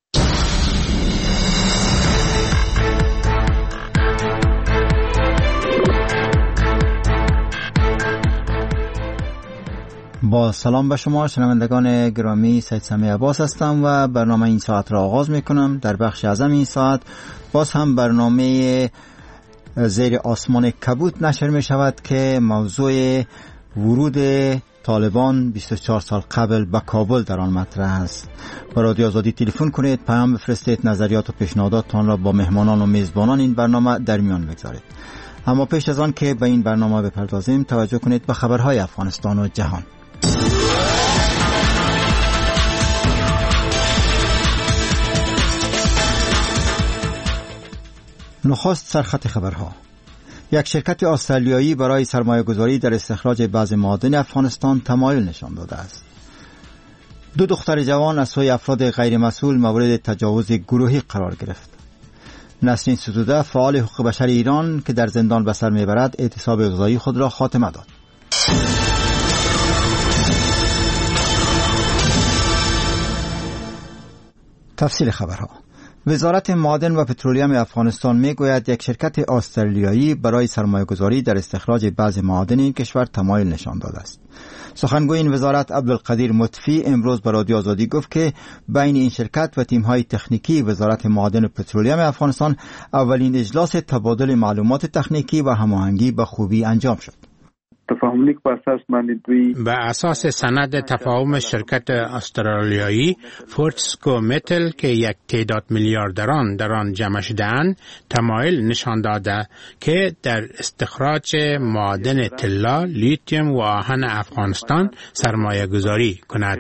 S7: با سلام به شما شنوندگان گرامی، سید سمیع عباس هستم و برنامه این ساعت را آغاز میکنم. در بخش اعظم این ساعت باز هم برنامه زیر آسمان کبوت نشر می شود که موضوع ورود طالبان 24 سال قبل به کابل در آن مطرح است. با رادیو آزادی تلفن کنید، پیام بفرستید، نظریات و پیشنهاداتتان را با مهمانان و میزبانان این برنامه در میان بگذارید. اما پیش از آن که به این برنامه بپردازیم، توجه کنید به خبرهای افغانستان و جهان. نخست سرخط خبرها. یک شرکت استرالیایی برای سرمایه‌گذاری در استخراج بعضی معادن افغانستان تمایل نشان داده است. 2 دختر جوان از سوی افراد غیر مسئول مورد تجاوز گروهی قرار گرفت. نسرین ستوده، فعال حقوق بشر ایران که در زندان به سر میبرد، اعتصاب غذایی خود را خاتمه داد. تفصیل خبرها. وزارت معادن و پترولیوم افغانستان میگوید یک شرکت استرالیایی برای سرمایه‌گذاری در استخراج بعضی معادن این کشور تمایل نشان داده است. سخنگوی این وزارت عبدالقدیر مطفی امروز به رادیو آزادی گفت که بین این شرکت و تیم‌های تکنیکی وزارت معادن و پترولیوم افغانستان اولین اجلاس تبادل معلومات تکنیکی و هماهنگی به خوبی انجام شد.
S6: تفاهم لیک
S15: به اساس سند تفاهم شرکت استرالیایی فورتسکو متل که یک تعداد میلیاردران در آن جمع شده‌اند تمایل نشان داده که در استخراج معادن طلا، لیتیوم و آهن افغانستان سرمایه گذاری کند.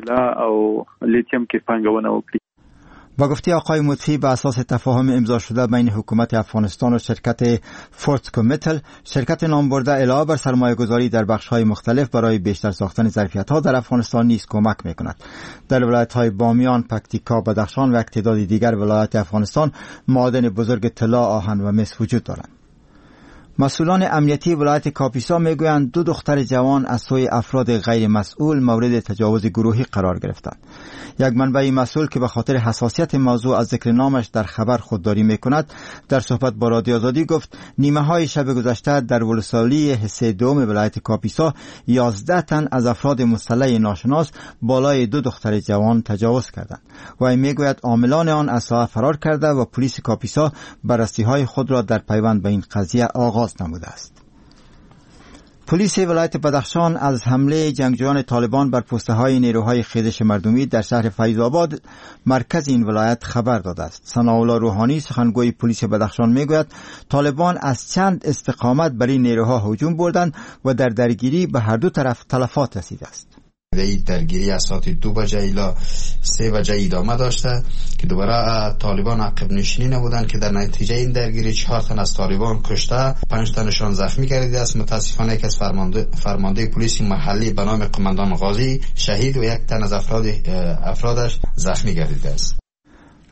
S7: با گفته آقای مطفی، به اساس تفاهم امضا شده بین حکومت افغانستان و شرکت فورتسکو متل، شرکت نامبرده علاوه بر سرمایه‌گذاری در بخش‌های مختلف برای بیشتر ساختن ظرفیت‌ها در افغانستان نیز کمک می‌کند. در ولایت‌های بامیان، پکتیکا، بدخشان و یک تعداد دیگر ولایات افغانستان معادن بزرگ طلا، آهن و مس وجود دارند. مسئولان امنیتی ولایت کاپیسا میگویند 2 دختر جوان از سوی افراد غیر مسئول مورد تجاوز گروهی قرار گرفتند. یک منبع مسئول که به خاطر حساسیت موضوع از ذکر نامش در خبر خودداری میکند، در صحبت با رادیو آزادی گفت نیمه های شب گذشته در ولسوالی حصه دوم ولایت کاپیسا 11 تن از افراد مسلح ناشناس بالای 2 دختر جوان تجاوز کردند. و میگوید عاملان آن از ساحه فرار کرده و پلیس کاپیسا بررسی‌های خود را در پیوند به این قضیه آغاز نموده است. پلیس ولایت بدخشان از حمله جنگجویان طالبان بر پسته‌های نیروهای خیزش مردمی در شهر فیض آباد مرکز این ولایت خبر داده است. ثناءالله روحانی سخنگوی پلیس بدخشان میگوید طالبان از چند استقامت بر این نیروها هجوم بردند و در درگیری به هر دو طرف تلفات رسیده است.
S16: این درگیری از ساعت 2 بجه الی 3 بجه ادامه داشته که دوباره طالبان عقب نشینی نبودند که در نتیجه این درگیری 4 تن از طالبان کشته، 5 تنشان زخمی گردیده است. متاسفانه یک از فرمانده پلیس محلی به نام قماندان غازی شهید و 1 تن از افرادش زخمی گردیده است.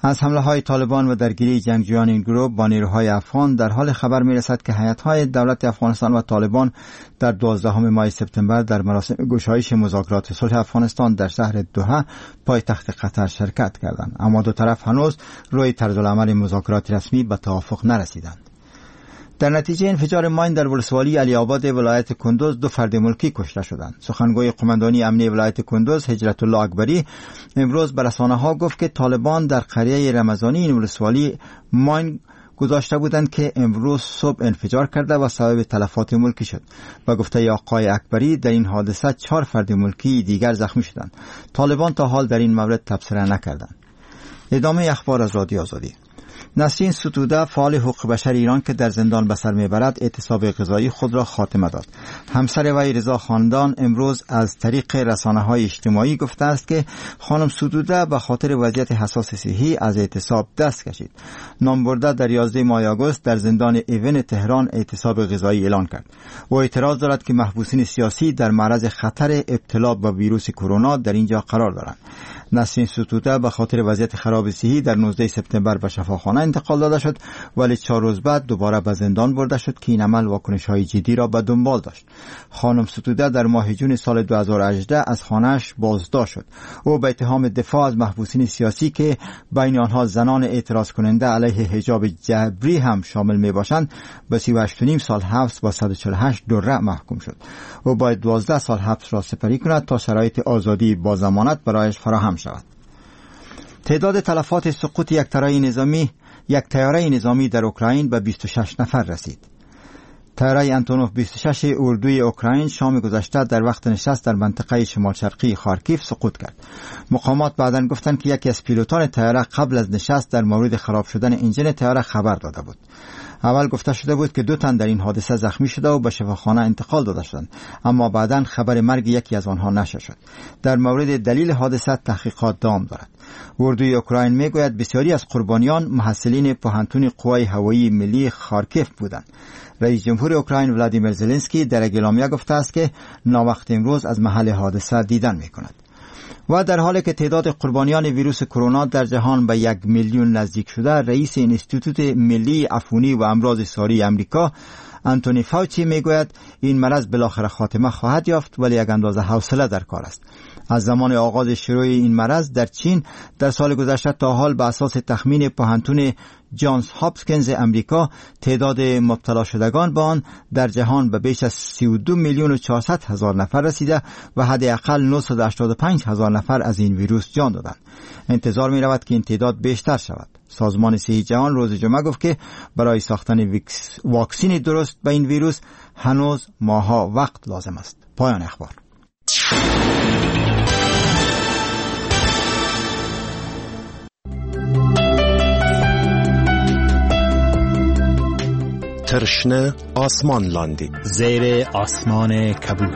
S7: از حمله های طالبان و درگیری جنگجویان این گروه با نیروهای افغان در حال خبر می رسد که هیئت‌های دولت افغانستان و طالبان در 12 ماه سپتامبر در مراسم گشایش مذاکرات صلح افغانستان در شهر دوحه پایتخت قطر شرکت کردند، اما دو طرف هنوز روی طرزالعمل مذاکرات رسمی به توافق نرسیدند. در نتیجه انفجار ماین در ولسوالی علی آباد ولایت کندوز 2 فرد ملکی کشته شدند. سخنگوی قماندانی امنیه ولایت کندوز هجرت الله اکبری امروز به رسانه‌ها گفت که طالبان در قریه رمضانی این ولسوالی ماین گذاشته بودند که امروز صبح انفجار کرده و سبب تلفات ملکی شد. و گفته آقای اکبری در این حادثه 4 فرد ملکی دیگر زخمی شدند. طالبان تا حال در این مورد تبصره نکردند. ادامه اخبار از رادیو آزادی. نسرین ستوده فعال حقوق بشر ایران که در زندان به سر میبرد اعتصاب غذایی خود را خاتمه داد. همسر وی رضا خاندان امروز از طریق رسانه‌های اجتماعی گفته است که خانم ستوده به خاطر وضعیت حساس صحی از اعتصاب دست کشید. نامبرده در 11 ماه آگوست در زندان ایون تهران اعتصاب غذایی اعلان کرد. او اعتراض دارد که محبوسین سیاسی در معرض خطر ابتلا به ویروس کرونا در اینجا قرار دارند. نسرین ستوده به خاطر وضعیت خراب صحی در 19 سپتامبر به شفاخانه انتقال داده شد، ولی 4 روز بعد دوباره به زندان برده شد که این عمل واکنش‌های جدی را به دنبال داشت. خانم ستوده در ماه جون سال 2018 از خانه‌اش بازداشت شد. او به اتهام دفاع از محبوسین سیاسی که بین آنها زنان اعتراض کننده علیه حجاب جبری هم شامل میباشند به 38.5 سال حبس با 148 دوره محکوم شد. او باید 12 سال حبس را سپری کند تا شرایط آزادی با ضمانت برایش فراهم شود. تعداد تلفات سقوط یک طیاره نظامی در اوکراین به 26 نفر رسید. طیاره انتونوف 26 اردوی اوکراین شام گذشته در وقت نشست در منطقه شمال شرقی خارکیف سقوط کرد. مقامات بعداً گفتند که یکی از پیلوتان طیاره قبل از نشست در مورد خراب شدن انجن طیاره خبر داده بود. اول گفته شده بود که 2 تن در این حادثه زخمی شده و به شفاخانه انتقال داده شدند، اما بعداً خبر مرگ یکی از آنها نشر شد. در مورد دلیل حادثه تحقیقات دوام دارد. اردوی اوکراین میگوید بسیاری از قربانیان محصلین پوهنتون قوای هوایی ملی خارکیف بودند. رئیس جمهور اوکراین ولادیمیر زلنسکی در اعلامیه گفته است که ناوقت امروز از محل حادثه دیدن میکند. و در حالی که تعداد قربانیان ویروس کرونا در جهان به 1 میلیون نزدیک شده، رئیس انستیتوت ملی عفونی و امراض ساری امریکا آنتونی فاوچی میگوید این مرض بالاخره خاتمه خواهد یافت، ولی یک اندازه حوصله در کار است. از زمان آغاز شروع این مرض در چین در سال گذشته تا حال به اساس تخمین پوهنتون جانز هاپکینز امریکا تعداد مبتلا شدگان به آن در جهان به بیش از 32 میلیون و 400 هزار نفر رسیده و حداقل 985 هزار نفر از این ویروس جان دادند. انتظار می رود که این تعداد بیشتر شود. سازمان صحی جهان روز جمعه گفت که برای ساختن واکسین درست به این ویروس هنوز ماه‌ها وقت لازم است. پایان اخبار.
S1: ترشنه آسمان لاندی
S4: زیر آسمان کبود.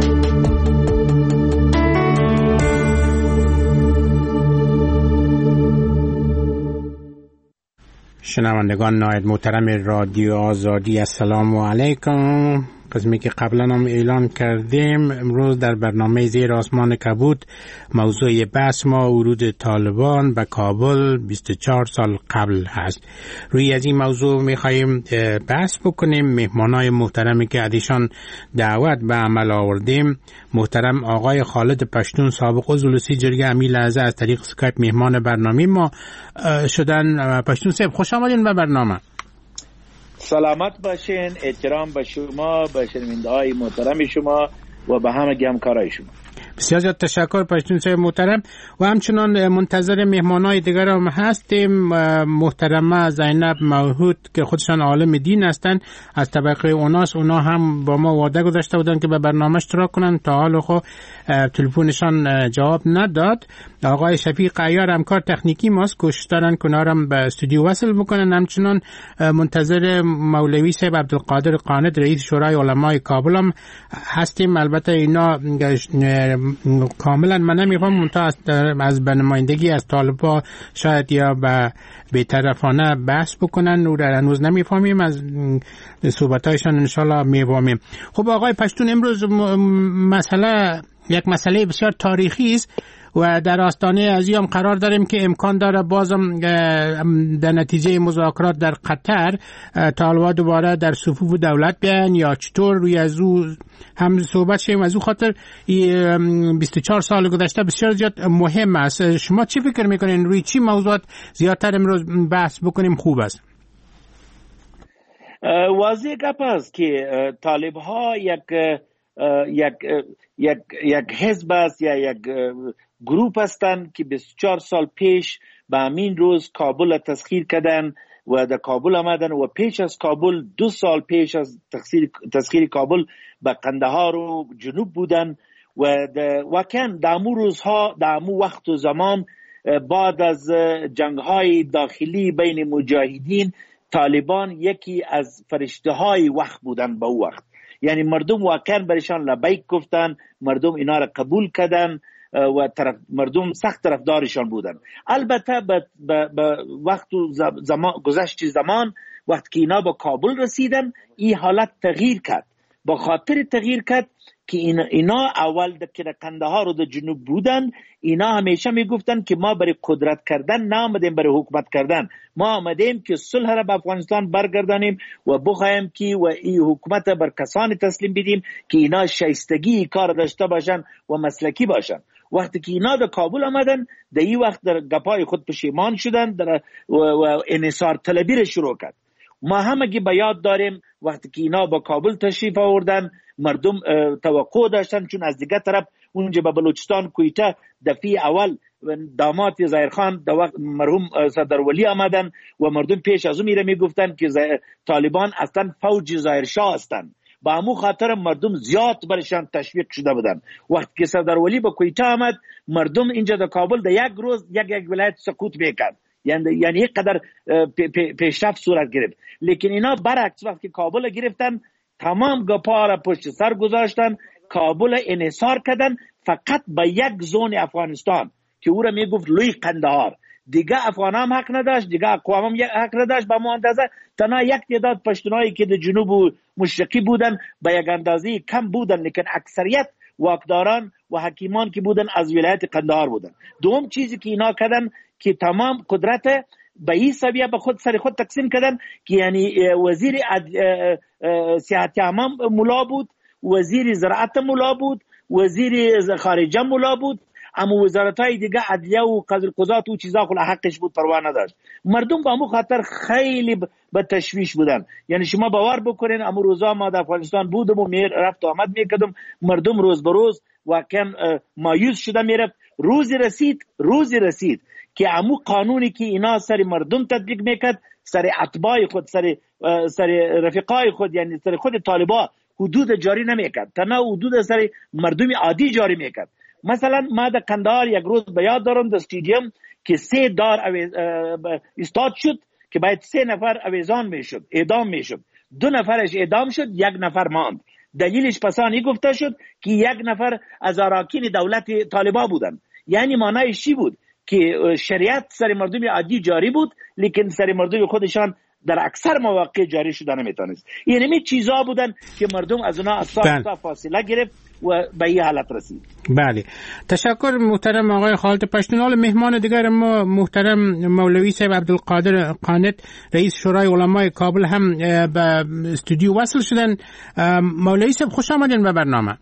S15: شنوندگان نایب محترم رادیو آزادی، السلام علیکم. قسمی که قبلا هم اعلان کردیم، امروز در برنامه زیر آسمان کبود موضوع بحث ما ورود طالبان به کابل 24 سال قبل هست. روی از این موضوع میخواییم بحث بکنیم. مهمانای محترمی که ازشان دعوت به عمل آوردیم، محترم آقای خالد پشتون سابق عضو جرگه امی لحظه از طریق اسکایپ مهمان برنامه ما شدن. پشتون صاحب خوش آمدین به برنامه.
S17: سلامت باشین، احترام به شما، به شنونده‌های محترم شما و به همه همکارای شما.
S15: بسیار زیاد تشکر پشتون صاحب محترم. و همچنان منتظر مهمانای دیگر هم هستیم. محترمه زینب موحود که خودشان عالم دین هستند از طبقه اوناس، اونا هم با ما وعده گذاشته بودن که به برنامه اشتراک کنن، تا حال خو تلفنشان جواب نداد. آقای شفیق عیار همکار تکنیکی ماست، کوشش دارن کنارم به استودیو وصل بکنن. همچنان منتظر مولوی صاحب عبدالقادر قانت رئیس شورای علمای کابل هم هستیم. البته اینا کاملا من نمیفهم، منتها از نمایندگی از طالبا شاید یا به بی‌طرفانه بحث بکنن، او را هنوز نمیفهمیم، از صحبتایشان انشالله میفهمیم. خب آقای پشتون، امروز یک مسئله بسیار تاریخی است و در آستانه از هم قرار داریم که امکان داره بازم در نتیجه مذاکرات در قطر طالبان دوباره در صفوف دولت بیان یا چطور روی از او هم صحبت شیم. از او خاطر 24 سال گذشته بسیار زیاد مهم است. شما چی فکر میکنین روی چی موضوعات زیادتر امروز بحث بکنیم خوب است؟
S17: واضح گپ است که طالب ها یک حزب است یا یک گروپ هستند که 24 سال پیش به همین روز کابل تسخیر کردن و در کابل آمدن و پیش از کابل 2 سال پیش از تسخیر کابل به قندهار و جنوب بودن و واقعا در امو روزها در امو وقت و زمان بعد از جنگ‌های داخلی بین مجاهدین طالبان یکی از فرشته های وقت بودن به او وقت. یعنی مردم واقعا برشان لبیک گفتن، مردم اینا را قبول کردن و مردم سخت طرفدارشان بودن. البته به وقت گذشت زمان وقت که اینا به کابل رسیدن این حالت تغییر کرد. با خاطر تغییر کرد که اینا اول که در قندهار رو در جنوب بودن، اینا همیشه میگفتن که ما برای قدرت کردن نه آمدیم برای حکومت کردن، ما آمدیم که صلح را به افغانستان برگردانیم و بخوایم که و این حکومت بر کسانی تسلیم بدیم که اینا شایستگی کار داشته باشن و مسلکی باشن. وقتی که اینا در کابل آمدن در این وقت در گپای خود پشیمان شدن و انحصار طلبی را شروع کرد. ما همگی به یاد داریم وقتی که اینا با کابل تشریف آوردن مردم توقع داشتن، چون از دیگه طرف اونجا به بلوچستان کویته دفعه اول داماد ظاهرخان مرحوم صدرولی آمدن و مردم پیش از اون میره میگفتن که طالبان اصلا فوج ظاهرشاه هستن. با همون خاطر مردم زیاد برشان تشویق شده بودن. وقتی که صدرولی به کویته آمد مردم اینجا در کابل در یک روز یک ولایت سقوط میکرد، یعنی یک قدر پیشرفت صورت گرفت. لیکن اینا برعکس وقتی کابل گرفتن تمام گپا را پشت سر گذاشتن، کابل انحصار کردن فقط به یک زون افغانستان که او را میگفت لوی قندهار. دیگه افغان هم حق نداشت، دیگه اقوام هم حق نداشت. به اندازه تنها یک تعداد پشتونایی که در جنوب و مشرقی بودن به یک اندازه کم بودن، لیکن اکثریت واکداران و حکیمان که بودن از ولایت قندهار بودن. دوم چیزی که اینا کردن که تمام قدرت به این سویه به خود سر خود تقسیم کردن که یعنی وزیر سیاحت عامه ملا بود، وزیر زراعت ملا بود، وزیر خارجه ملا بود، اما وزارت‌های دیگه عدلیه و قضات و چیزا خود حقش بود پروا نداشت. مردم با همون خاطر خیلی به تشویش بودن. یعنی شما باور بکنین امو روزا ما در افغانستان بودم و رفت و آمد میکردم، مردم روز به روز واقعا مایوس شده میرفت. روزی رسید که امو قانونی که اینا سر مردم تطبیق میکرد سر اتباع خود، سر رفقای خود، یعنی سر خود طالبا حدود جاری نمیکرد، تنها حدود سر مردم عادی جاری میکرد. مثلا ما در قندهار یک روز به یاد دارم در استادیوم که 3 دار استاد شد که باید 3 نفر اویزان میشد، اعدام میشد. 2 نفرش اعدام شد، 1 نفر ماند. دلیلش پسانی گفته شد که 1 نفر از اراکین دولت طالبا بودن. یعنی معنیش چی بود؟ که شریعت سر مردم عادی جاری بود، لیکن سر مردم خودشان در اکثر مواقع جاری شده نمیتونست. یعنی می چیزا بودن که مردم از اونها اصلا فاصله گرفت و به این حالت رسید.
S15: بله، تشکر محترم آقای خالد پشتون. مهمان دیگر ما محترم مولوی صاحب عبدالقادر قانت، رئیس شورای علمای کابل هم به استودیو وصل شدن. مولوی صاحب خوش آمدین به برنامه.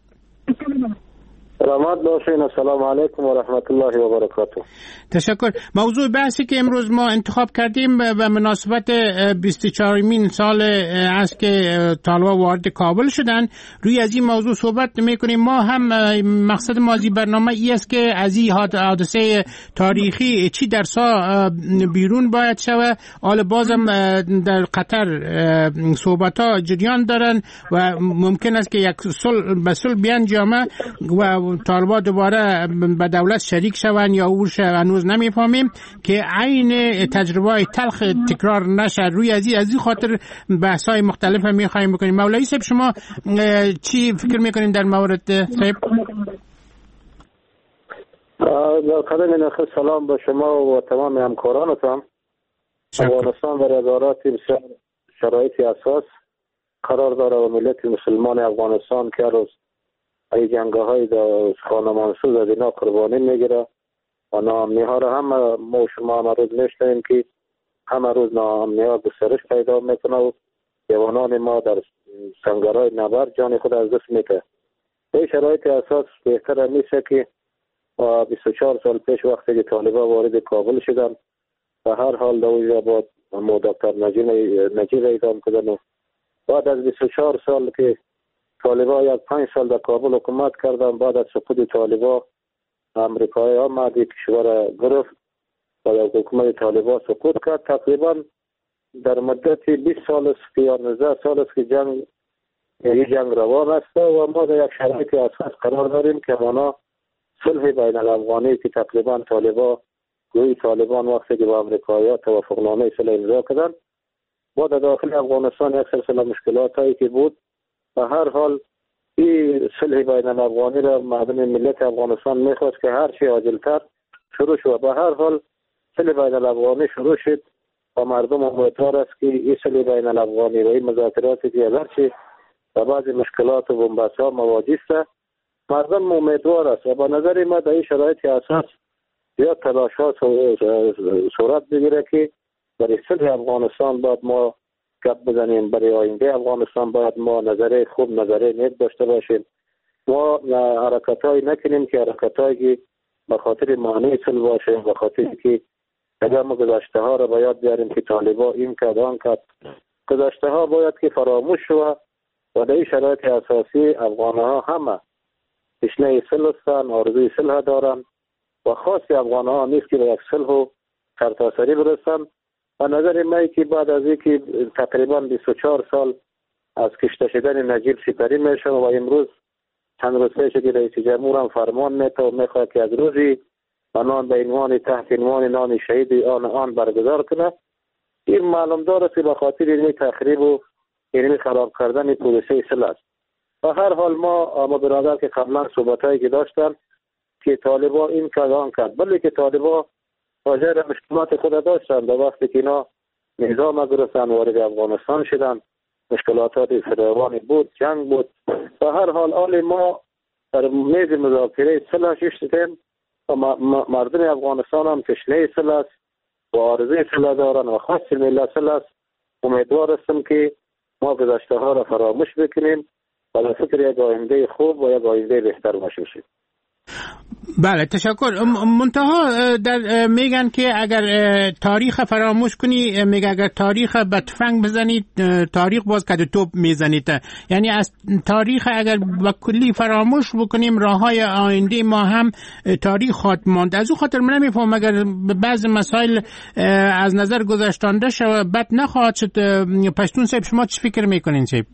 S9: سلامت باشین. السلام علیکم و رحمت الله و برکاته.
S15: تشکر. موضوع بحثی که امروز ما انتخاب کردیم به مناسبت 24مین سال است که طالبان وارد کابل شدن، روی از این موضوع صحبت میکنیم. ما هم مقصد ما از برنامه ای است که از این حادثه تاریخی چی درسا بیرون باید شود. حال بازم در قطر صحبت ها جریان دارن و ممکن است که یک صلح بیانجامه و طالبان دوباره به دولت شریک شون یا اورش هنوز نمیفهمیم که عین تجربه تلخ تکرار نشه. روی از این خاطر بحث‌های مختلف هم می‌خوایم بکنیم. مولوی صاحب شما چی فکر می‌کنین در مورد صاحب؟
S9: در قدم نخست سلام به شما و تمام همکارانتان. افغانستان در ادارات بسیار شرایط اساس قرار داره و ملت مسلمان افغانستان که روز ای جنگ‌های در خانه منصور در اینا قربانی میگیره و ناامنی ها را هم ما شما همه روز میشنویم که همه روز ناامنی ها گسترش پیدا میکنه و جوانان ما در سنگرهای نبرد جان خود از دست میده. به شرایط اساس بهتر میشه که 24 سال پیش وقتی که طالبان وارد کابل شدن و هر حال دویجا با دکتر نجیب اعدام کردن و بعد از 24 سال که طالبان یک 5 سال در کابل حکومت کردن، بعد از سقوط طالبان امریکایی آمد کشور گرفت و حکومت طالبان سقوط کرد. تقریبا در مدت 20 سال است یا 19 سال است که جنگ روان است و ما در یک شرایط اساس قرار داریم که ما صلح بین الافغانی که تقریبا طالبان وقتی که با امریکایی توافقنامه صلح امضا کردن با در داخل افغانستان یک سلسله مشکلات هایی که بود و هر حال این صلح بین الافغانی را مردم ملت افغانستان میخواست که هر چی عاجلتر شروع شد. به هر حال صلح بین الافغانی شروع شد و مردم امیدوار است که این صلح بین الافغانی و این مذاکراتی که هرچی و بعضی مشکلات و بنبست ها مواجه است مردم امیدوار است و به نظر ما در این شرایط اساس زیاد تلاش ها صورت بگیره که برای صلح افغانستان باید ما گپ بزنیم، برای آینده افغانستان باید ما نظر خوب نظر نیک داشته باشیم. ما حرکت های نکنیم که حرکت هایی به خاطر مانع صلح باشه، به خاطر که اگر ما گذشته ها را باید بیاریم که طالبان این کرد آن کرد. گذشته ها باید که فراموش شود و در این شرایط اساسی افغان ها همه تشنه صلح هستند، آرزوی صلح دارند و خاص افغان ها نیست که به یک صلح و سرتاسری برسند. و نظر من که بعد از اینکه تقریبا 24 سال از کشته شدن نجیب سپری میشه و امروز چند روز پیش که رئیس جمهور هم فرمان میده و میخواد که از روزی نان به عنوان تحت عنوان نان شهید آن برگزار کنه، این معلوم داره که به خاطر این تخریب و این خراب کردن پروسه صلح است. و هر حال ما برادر که قبلا صحبتایی که داشتن که طالبان این کرد آن کرد، بله که طالبان واجه مشکلات خود داشتن در وقتی که اینا نظام گرفتن وارد افغانستان شدن، مشکلات فراوانی بود، جنگ بود. و هر حال ما در میز مذاکره صلح شدیم و مردم افغانستان هم تشنه صلح است و آرزوی صلح دارن و خاص ملت صلح است. امیدوار هستم که ما گذشته ها را فراموش بکنیم و در فکر یک آینده خوب و یک آینده بهتر باشیم.
S15: بله تشکر. منتها در میگن که اگر تاریخ فراموش کنی، میگه اگر تاریخ به تفنگ بزنید تاریخ باز کد توپ میزنید. یعنی از تاریخ اگر به کلی فراموش بکنیم راههای آینده ما هم تاریخ خواهد ماند. از او خاطر من نمیفهم اگر بعض مسائل از نظر گذشتانده شود بد نخواهد شد. پشتون صاحب شما چی فکر میکنین صاحب؟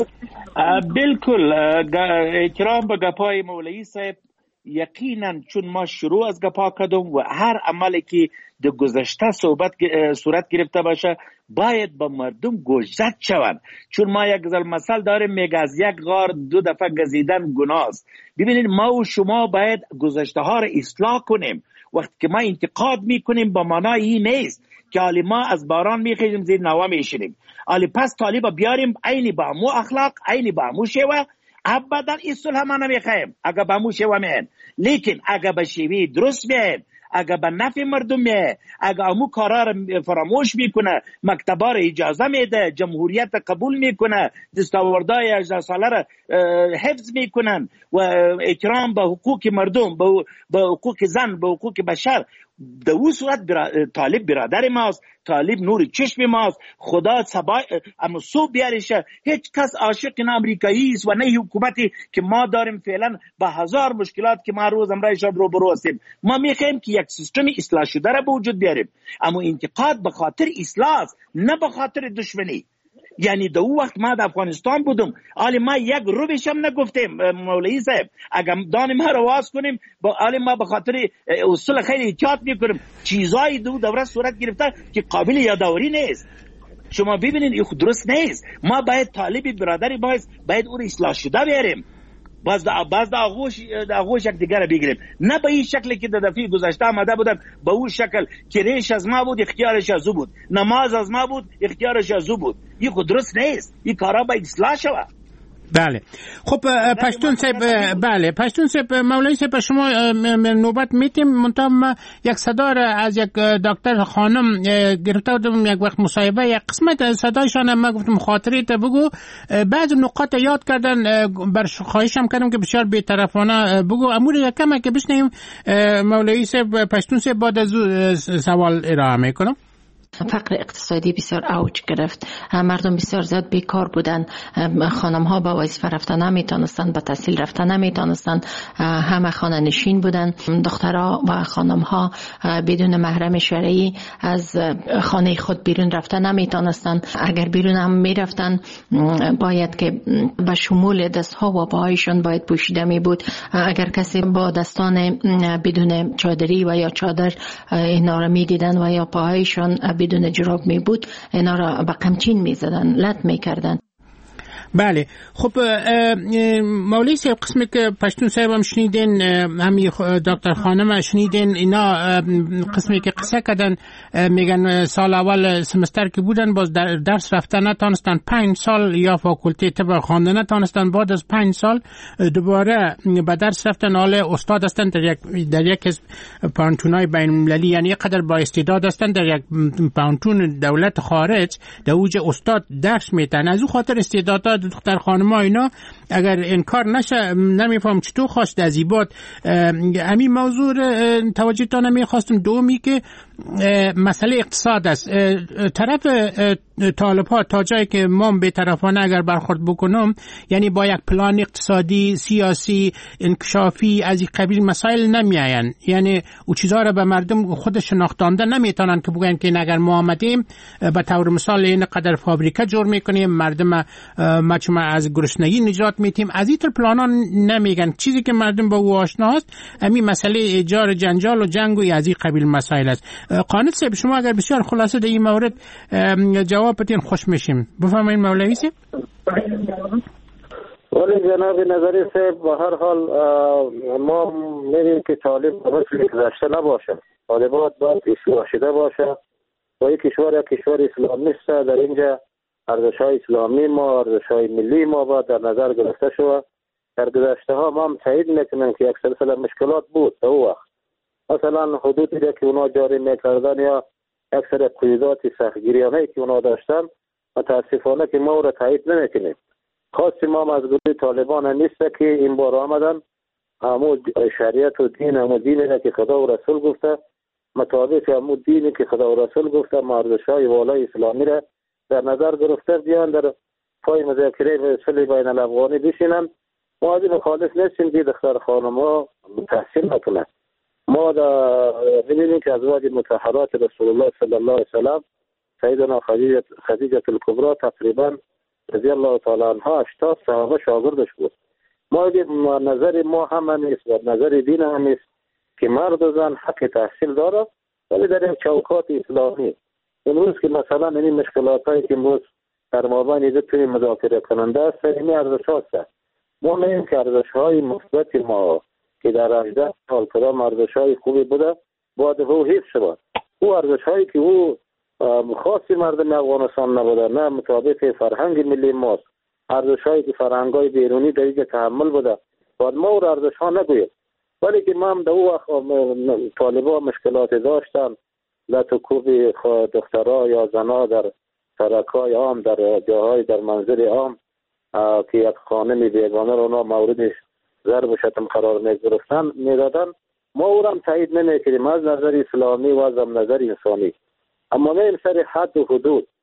S17: بالکل احترام به گپای مولوی صاحب. یقینا چون ما شروع از گپا کردم و هر عملی که در گذشته صورت گرفته باشه باید به مردم گوشزد شوند. چون ما یک مثل داریم میگه از یک غار 2 دفعه گزیدن گناه است. ببینید ما و شما باید گذشته ها را اصلاح کنیم. وقتی که ما انتقاد میکنیم با معنای این نیست که حالی ما از باران میخیزیم زیر نوا میشینیم، حالی پس طالب بیاریم عینی با مو اخلاق عینی با مو شیوه. ابدا این صلح ما نمیخوایم اگه به مو شیوه میهن، لیکن اگه به شیوه درست میهن، اگه به نفع مردم میه، اگه امو کارا را فراموش میکنه، مکتبا را اجازه میده، جمهوریت قبول میکنه، دستاوردهای 18 ساله را حفظ میکنن و احترام به حقوق مردم، به حقوق زن، به حقوق بشر، در اون صورت طالب برادر ماست، طالب نور چشم ماست. خدا اما صبح بیارشه. هیچ کس عاشق نه امریکایی است و نه حکومتی که ما داریم فعلا با هزار مشکلات که ما روز امرایشان روبرو هستیم. ما میخوایم که یک سیستم اصلاح شده را به وجود بیاریم، اما انتقاد به خاطر اصلاح است نه به خاطر دشمنی. یعنی در اون وقت ما در افغانستان بودم، حالی ما یک روبش هم نگفتیم مولوی صاحب. اگر دانیم ما رواز کنیم حالی ما به خاطر اصول خیلی احتیاط میکنیم. چیزایی دو دوره صورت گرفته که قابل یادآوری نیست. شما ببینید این درست نیست. ما باید طالب برادری باید اون اصلاح شده بیاریم، باز در آغوش یک دیگر بگیریم، نه به این شکلی که در دفعه گذشته آمده بودن به اون شکل که ریش از ما بود اختیارش از او بود، نماز از ما بود اختیارش از او بود. این خود درست نیست. این کارا باید اصلاح شود.
S15: بله. خب پشتون صاحب، بله پشتون صاحب، مولوی صاحب شما نوبت میتیم. منتها یک صدا از یک دکتر خانم گرفته بودم یک وقت مصاحبه، یک قسمت صدایشان ما گفتم خاطره تا بگو، بعض نقاط یاد کردن، بر خواهشم کردم که بسیار بی‌طرفانه بگو. امور یک کم که بشنیم مولوی صاحب پشتون صاحب بعد از سوال ارائه میکنم.
S18: فقر اقتصادی بسیار اوج گرفت، مردم بسیار زیاد بیکار بودن، خانم ها با وظیفه رفتن نمیتونستن، با تحصیل رفتن نمیتونستن، همه خانه نشین بودن. دخترها و خانم ها بدون محرم شرعی از خانه خود بیرون رفتن نمیتونستن. اگر بیرون هم میرفتن باید که به شمول دست ها و پاهایشان باید پوشیده می بود. اگر کسی با دستان بدون چادری و یا چادر اینا را میدیدن و یا پاهایشان بدون جراب می بود، اینا را به قمچین می زدن، لط می کردن.
S15: بله. خب مولوی صاحب قسمی که پشتون صاحب هم شنیدین، همی دکتر خانم شنیدین، اینا قسمی که قصه کردن میگن سال اول سمستر که بودن باز درس رفتن نتانستن، 5 سال یا فاکولته طب خوانده نتانستن، بعد از 5 سال دوباره به درس رفتن. حالا استاد هستن در یک از پانتونای بین المللی، یعنی یقدر با استعداد هستن در یک پانتون دولت خارج در اوج استاد درس میتن. از او خاطر استعدادات دختر خانم ها اینا اگر انکار نشه، نمیفهم چطور خواست از این بعد همین موضوع توجه تا نمیخواستم. دومی که مسئله اقتصاد است. طرف طالب ها تا جایی که ما به طرفانه اگر برخورد بکنم، یعنی با یک پلان اقتصادی سیاسی انکشافی از این قبیل مسائل نمیاین، یعنی او چیزها را به مردم خود شناختانده نمیتونن که بگن که اگر ما آمدیم به طور مثال این قدر فابریکه جور میکنیم، مردم ما از گرسنگی نجات میتیم، از این پلانا نمیگن. چیزی که مردم با او آشنا است همین مسئله ایجار جنجال و جنگ و از این قبیل مسائل است. قانون صاحب شما اگر بسیار خلاصه در این مورد جواب بدین خوش میشیم. بفرمایید مولوی صاحب.
S9: ولی جناب نظری صاحب به هر حال ما میگیم که طالب باید گذشته نباشه، طالبات باید اصلاح شده باشه و یک کشور اسلامیست در اینجا ارزش‌های اسلامی ما، ارزش‌های ملی ما باید در نظر گرفته شود. در گذشته ها ما هم تایید میکنیم که یک سلسله مشکلات بود در اون وقت، مثلا حدودی که اونا جاری میکردن یا یک سری قیودات سختگیریانه که اونا داشتن، متاسفانه که ما را تایید نمیکنیم. خاصی ما هم از گروه طالبان نیست که این بار آمدن همون شریعت و دین، همون دینی که خدا و رسول گفته، مطابق همون دینی که خدا و رسول گفته، ارزش‌های والای اسلامی را در نظر گرفته بیان در پای مذاکره صلح بین الافغانی بشینن. ما از این مخالف نیستیم که دختر خانم‌ها تحصیل نکنند. ما ببینیم که ازواج مطهرات رسول الله صلی الله علیه و سلم سیدنا خدیجه الکبری تقریبا رضی الله تعالی عنها 80 صحابه شاگردش بود. ما نظر ما هم نیست و نظر دین هم نیست که مرد و زن حق تحصیل داره، ولی در یک چوکات اسلامی. امروز که مثلا این مشکلاتایی که امروز در مابین دو طرف مذاکره کننده است، این ارزش هاست. ما میگیم که ارزش‌های مثبت ما که در 18 سال کدام ارزش‌های خوبی بوده باید او حفظ شود. او ارزش‌هایی که او خاصی مردم افغانستان نبوده، نه مطابق فرهنگ ملی ماست، ارزش‌هایی که فرهنگ‌های بیرونی در اینجا تحمل بوده، باید ما او ارزش‌ها نگوییم. ولی که ما هم در او طالبا مشکلات داشتن، لطکوب دخترها یا زنها در سرک‌های عام، در جاهای در منزل عام که یک خانم بیگانه رو اونا موردش ضرب و شتم قرار میدادن، ما او را هم تایید نمیکنیم از نظر اسلامی و از نظر انسانی. اما نه سر حد و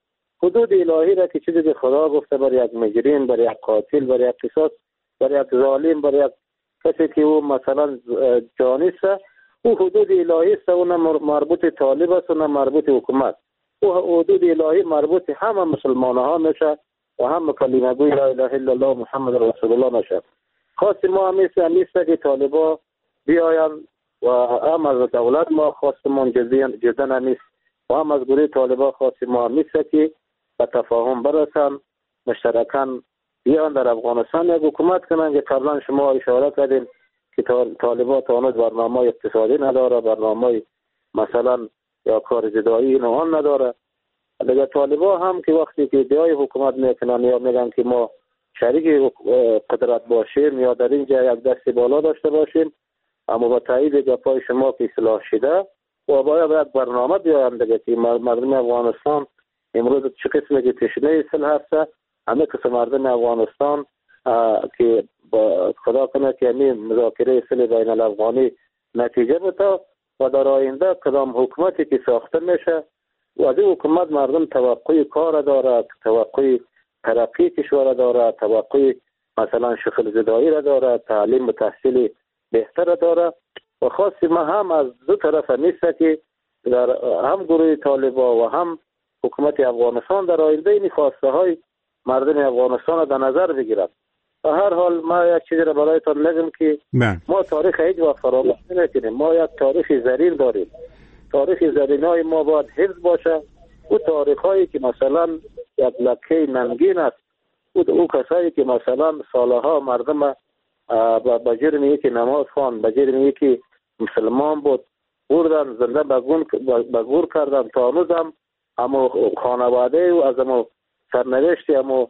S9: حدود الهی را که چیزی که خدا گفته بر یک مجرم، بر یک قاتل، بر یک قصاص، بر یک ظالم، بر یک کسی که او مثلا جانیست، او حدود الهی است و نه مربوط طالب است و نه مربوط حکومت. او حدود الهی مربوط همه مسلمان ها میشه و هم کلمه گوی لا اله الا الله محمد رسول الله میشه. خاص ما هم نیست که طالبا بیاین و هم از دولت ما خواستمون جدا نیست و هم از گروه طالبا خاص ما هم نیست که به تفاهم برسن، مشترکاً بیان در افغانستان یک حکومت کنن که قبلا شما اشاره کردین که طالبا تانوز برنامه اقتصادی نداره، برنامه مثلا یا کار زدایی نوان نداره. دیگه طالبا هم که وقتی که ادعای حکومت میکنن یا میگن که ما شریک قدرت باشیم یا در اینجا یک دست بالا داشته باشیم، اما با تایید گپای شما که اصلاح شده و باید برنامه بیایم دیگه که مردم افغانستان امروز چه قسمی که تشنه اصلاح هست، همه قسم مردم افغانستان که خدا کنه که همین مذاکره اصلاح بین الافغانی نتیجه بده و در آینده کدام حکومتی که ساخته میشه و از این حکومت مردم توقع کار داره، توقع ترقی کشور داره، توقع مثلا شغل زدایی را داره، تعلیم و تحصیل بهتر داره و خاصی ما هم از دو طرف نیست که در هم گروه طالبان و هم حکومت افغانستان در آینده این خواسته های مردم افغانستان را در نظر بگیرد. به هر حال ما یک چیزی را برایتان میگم که ما تاریخ هیچ وقت فراموش نمیکنیم. ما یک تاریخ زرین داریم. تاریخ زرین های ما باید حفظ باشه. او تاریخ هایی که مثلا یک لکه نمگین است، او کسایی که مثلا سالها مردم با جرم یکی نماز خوان، با جرم یکی مسلمان بود، بردن زنده به گور کردن، تا هنوز هم اما خانواده و از اما سرنوشتی اما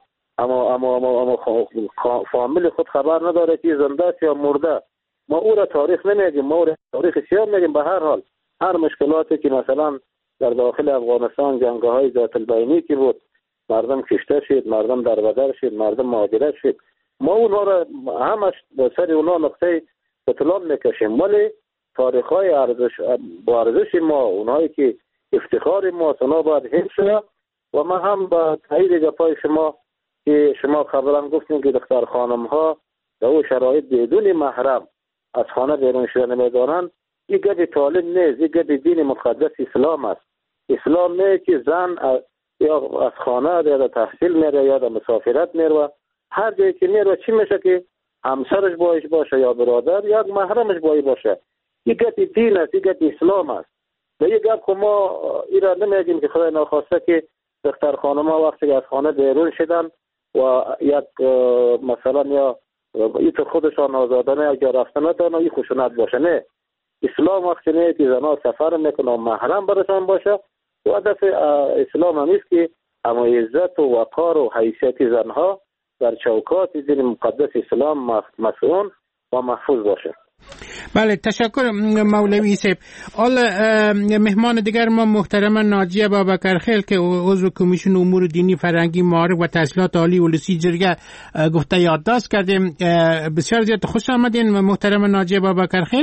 S9: فامیل خود خبر نداره که زنده است یا مرده. ما او را تاریخ نمیگیم، ما او را تاریخ سیاه میگیم. به هر حال هر مشکلاتی که مثلا در داخل افغانستان جنگه های ذات البینی که بود، مردم کشته شد، مردم در بدر شد، مردم مهاجرت شد، ما اونها را همش به سر اونها نقطه اطلاع میکشیم. ولی تاریخ های با ارزش ما، اونهایی که افتخار ما اونا باید حفظ شد. و ما هم با تایید گپای شما که شما قبلا گفتیم که دختر خانم ها در او شرایط بدون محرم از خانه بیرون شدن نمیدانند، این گپ طالب نیست، این گپ دین مقدس اسلام است. اسلام نه که زن یا از خانه یا در تحصیل میره یا در مسافرت میره، هر جایی که میره چی میشه که همسرش باش باشه یا برادر یا محرمش باشه. این گپ دین است، این گپ اسلام است. و این گپ که ما ایران نمیگیم که خدای ناخواسته که دختر خانم ها وقتی از خانه بیرون شدن و یک مثلا یا این خودشان آزادانه یا رفتن ندارن این خشونت باشه. نه، اسلام وقتی نه که زنها سفر میکنه و محرم برشان باشه و هدف اسلام هم است که اما عزت و وقار و حیثیت زنها در چوکات دین مقدس اسلام مسئول و محفوظ باشه.
S15: بله، تشکر مولوی صاحب. حالا مهمان دیگر ما محترم ناجیه بابکرخیل که عضو کمیسیون امور دینی، فرهنگی، معارف و تحصیلات عالی ولسی جرگه گفته یادداشت کردیم. بسیار زیاد خوش آمدین محترم ناجیه بابکرخیل.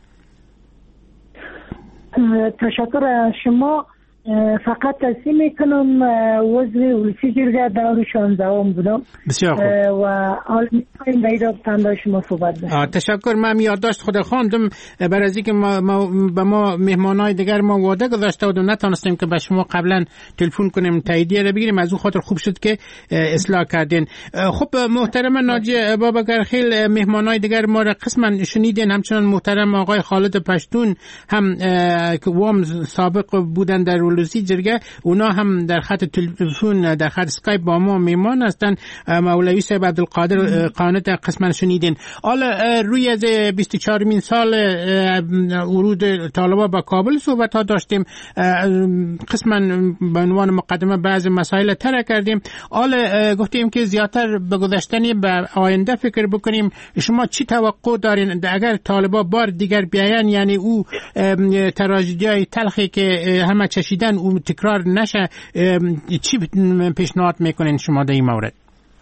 S19: تشکر از شما. فقط تصمیم میکنم عضو ولسی جرگه دور 16 بودم.
S15: بسیار خوب.
S19: و حال میخوایم بیدا بتن شما صحبت بکنم.
S15: تشکر. من یادداشت خود خواندم برای از اینکه به ما مهمانای دیگر ما وعده گذاشته بود و نتونستیم که به شما قبلا تلفن کنیم تاییدیه رو بگیریم. از اون خاطر خوب شد که اصلاح کردین. خب محترم ناجیه بابکرخیل، مهمانای دیگر ما را قسما شنیدین، همچنان محترم آقای خالد پشتون هم که وام سابق بودن در ولسی جرگه، اونا هم در خط تلفن، در خط اسکایپ با ما میمان هستن. مولوی صاحب عبدالقادر قانت قسما شنیدین. حالا روی از 24مین سال ورود طالبان با کابل صحبت ها داشتیم، قسما به عنوان مقدمه بعض مسائل طرح کردیم. حالا گفتیم که زیادتر به گذشتنی به آینده فکر بکنیم. شما چی توقع دارین اگر طالبان بار دیگر بیاین، یعنی او تراژدیای تلخی که همه چشیدن او تکرار نشه؟ چی پیشنهاد میکنین شما در این مورد؟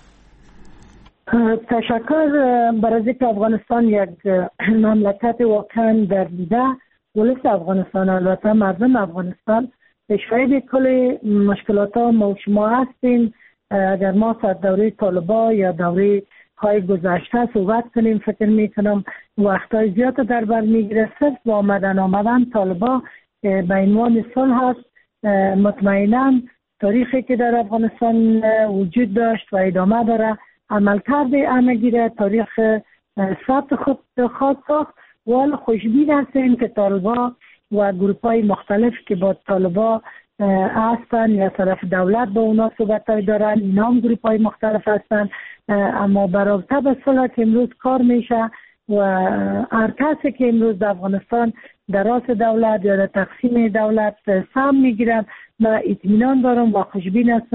S19: تشکر. برای اینکه افغانستان یک مملکت واقعا درگیده، ولس افغانستان، البته مردم افغانستان شاهد کل مشکلات ها ما شما هستیم. اگر ما سر دوره طالبان یا دوره های گذشته صحبت کنیم، فکر میکنم وقتای زیاد در بر میگیره. صرف با آمدن طالبان به عنوان صلح هست. مطمئنا تاریخی که در افغانستان وجود داشت و ادامه داره، عملکرد همگیره تاریخ ثبت خود خواهد ساخت. ولی خوشبین هستیم که طالبان و گروپ‌های مختلف که با طالبان هستن یا طرف دولت با اونا صحبت‌های دارن، اینا هم گروپ‌های مختلف هستن، اما برای به صلح که امروز کار میشه و هر کسی که امروز در افغانستان در راس دولت یا در تقسیم دولت سهم میگیرن، من اطمینان دارم و خوشبین هستم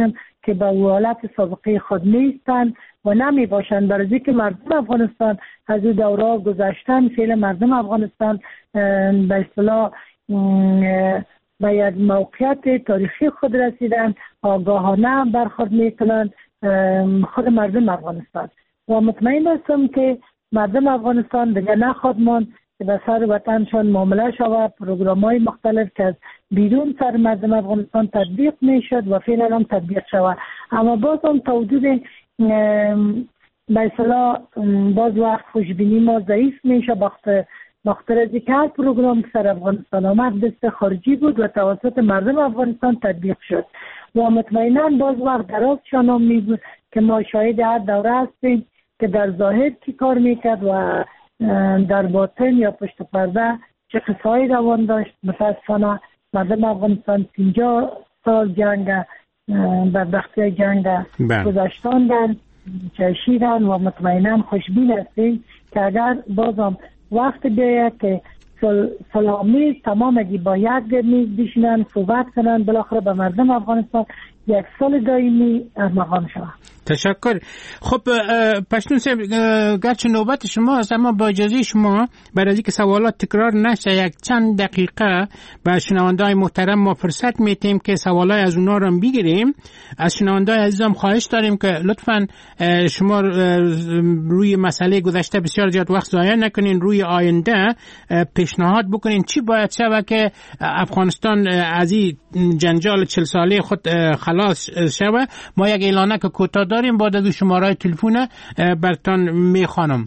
S19: که به حالت سابقه خود نیستند و نمی باشند، برای که مردم افغانستان از این دوره گذشتن. فعلا مردم افغانستان به اصطلاح به یک موقعیت تاریخی خود رسیدن، آگاهانه برخورد میکنند خود مردم افغانستان و مطمئن هستم که مردم افغانستان دیگه نخواهد ماند که به سر وطنشان معامله شود. پروگرام‌های مختلف که از بیرون سر مردم افغانستان تطبیق میشد و فعلا هم تطبیق شود، اما باز هم تا حدود به اصطلاح باز وقت خوشبینی ما ضعیف میشه بخاطر از اینکه هر پروگرام که سر افغانستان آمد دست خارجی بود و توسط مردم افغانستان تطبیق شد و مطمئنا باز وقت دراز شانم میبود که ما شاهد هر دوره هستیم که در ظاهر کی کار میکرد و در باطن یا پشت پرده چه قصه‌ای روان داشت. متاسفانه مردم افغانستان 50 سال جنگ بدبختی جنگ گذاشتاندن، چشیدن و مطمئنا خوشبین هستیم که اگر بازم وقت بیاید که سلامی تمام با یک میز بشینن صحبت کنن، بالاخره به مردم افغانستان یک سال دائمی ارمغان شود.
S15: تشکر. خب پشتون صاحب، گرچه نوبت شما است اما با اجازه شما برای اینکه سوالات تکرار نشه یک چند دقیقه به شنونده‌های محترم ما فرصت میتیم که سوالای از اونا رو بگیریم. از شنونده‌های عزیزم خواهش داریم که لطفاً شما روی مسئله گذشته بسیار زیاد وقت ضایع نکنین، روی آینده پیشنهاد بکنین چی باید شود که افغانستان از این جنجال 40 ساله خود خلاص شود. ما یک اعلانه که کوتاه داریم، با دو شماره تلفن براتون میخوانم.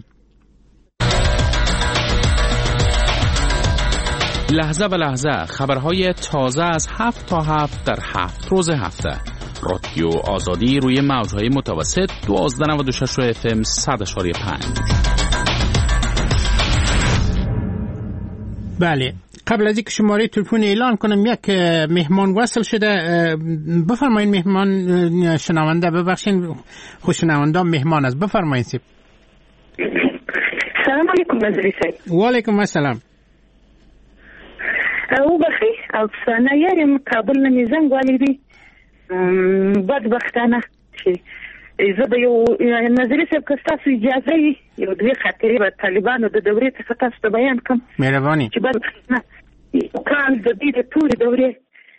S20: لحظه به لحظه خبرهای تازه از 7 تا 7 در 7 روز هفته. رادیو آزادی روی موجهای متوسط 1296 FM 100.5.
S15: بله، قبل از اینکه شماره تلفن اعلان کنم یک مهمان وصل شده. بفرمایید مهمان. شنونده ببخشید، خوشنونده مهمان است. بفرمایید.
S21: سلام علیکم مزری صاحب.
S15: و علیکم السلام.
S21: او بخی افسانه یارم کابل نه زنګ ولیدي بدبختانه چې زه به یو نظری صاحب که ستاسو اجازه وي یو دوی خاطرې به طالبانو د دورې څخه تاسو ته بیان کړم.
S15: مهرباني.
S21: چې بدبختانه کال د دې د ټولې دورې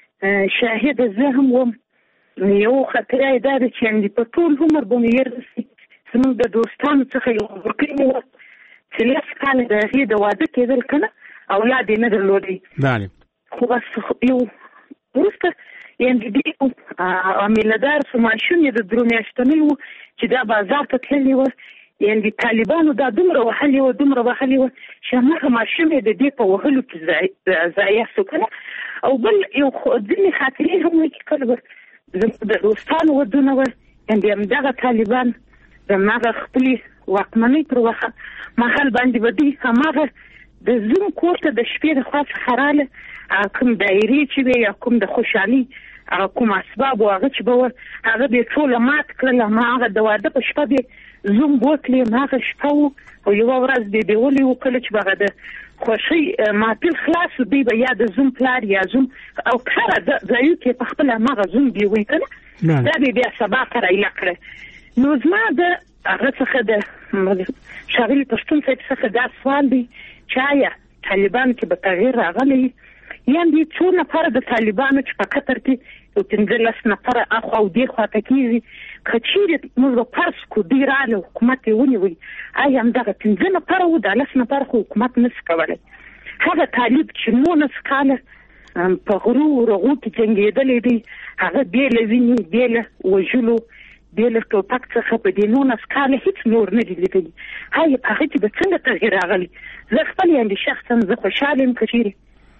S21: شاهد زه هم وم. یو خاطره یې دا ده چې په ټول عمر به مې یاد رسي. زموږ د دوستانو څخه یو ورکړی وه چې 10 کاله د هغې د واده کېدل که نه اولاد یې نه درلودی.
S15: بله.
S21: خو بس یو وروسته یعنې دې عاملهدار ماشوم یې د درو میاشتنۍ و چې دا بازار ته تللې وه. یعنې طالبانو دا دومره وهلې وه چې هماغه ماشوم یې د دې په وهلو کې ضایع شو که نه. او بل یو ځینې خاطرې هم وایي چې کله به زموږ د دوستانو ودونه وه، یعنې همدغه طالبان د هماغه خپلې واکمنۍ پر مهال باندې به دوی هماغه د زوم کور ته د شپې د خوا څخه راله کوم دایرې چې وې یا کوم د خوشحالي کوم اسباب و هغه چې به وه هغه به یې ټوله مات کړل. هماغه د واده په شپه به زوم بوتلې، هماغه شپه و او یوه ورځ به یې بیولې و. کله چې به هغه د خوښۍ محفل خلاص و دوی به یا د زوم پلار یا زوم او هره ځایو کې په خپله هماغه زوم بیوی که نه دا به بیا سبا ته رایله کړه. نو زما د هغه څخه د ښاغلي پښتون صاحب څخه دا سوال دی چې آیا طالبان کې به تغییر راغلی یعنې څو نفره د طالبانو چې په قطر کې یو 15 نفره اخوا او دې خواته کېږي که چیرې موږ به فرض کړو دوی راغله حکومت یې ونیوی، آیا همدغه 15 نفره و د 10 نفره خو حکومت نشي کولی. هغه طالب چې 19 کاله په غرو رغو کې جنګېدلی دی هغه بې له وینې بې له وژلو بې له ټوپک څخه په دې 19 کاله هېڅ نور نه دي لیدلي. هغه په هغې کې به څنګه تغییر راغلی؟ زه خپل یعنې شخصا زه خوشحاله یم که چیرې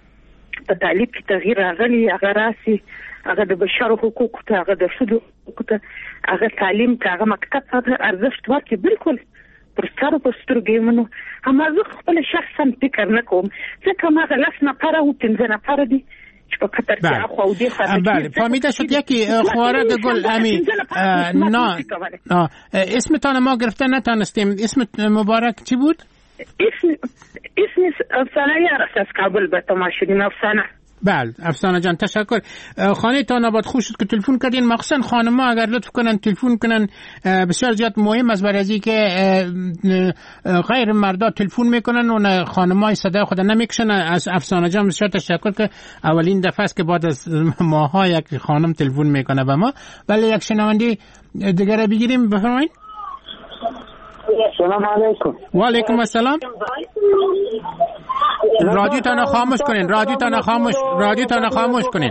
S21: په طالب کې تغییر راغلی، هغه راسي هغه د بشرو حقوقو ته، هغه د ښځو حقوقو ته، هغه تعلیم ته، هغه مکتب ته ارزښت ورکړي. بلکل پر سرو په سترګو یې منو. اما زه خپل شخصا فکر نه کوم ځکه هماغه 10 نفره و 15 نفره دي چې په قطر کې اخوا او دې خواته.
S15: بله فهمیده شد. یکی خوارد گل امین اسمتان ما گرفته نتانستیم. اسم مبارک چی بود؟
S21: اسم افسانه یار از کابل به تماشا شدیم. افسانه
S15: بله افسانه جان تشکر. خانه تان آباد خوب شد که تلفن کردین، مخصوصا خانم‌ها اگر لطف کنن تلفن کنن بسیار زیاد مهم است، برای اینکه غیر مردا تلفن میکنن و خانم‌ها صدای خود نمیکشن. از افسانه جان بسیار تشکر که اولین دفعه است که بعد از ماها یک خانم تلفن میکنه به ما. ولی یک شنونده دیگه بگیریم، بفرمایید.
S3: سلام علیکم.
S15: و علیکم السلام. رادیوتان خاموش کنین، رادیوتان خاموش کنین.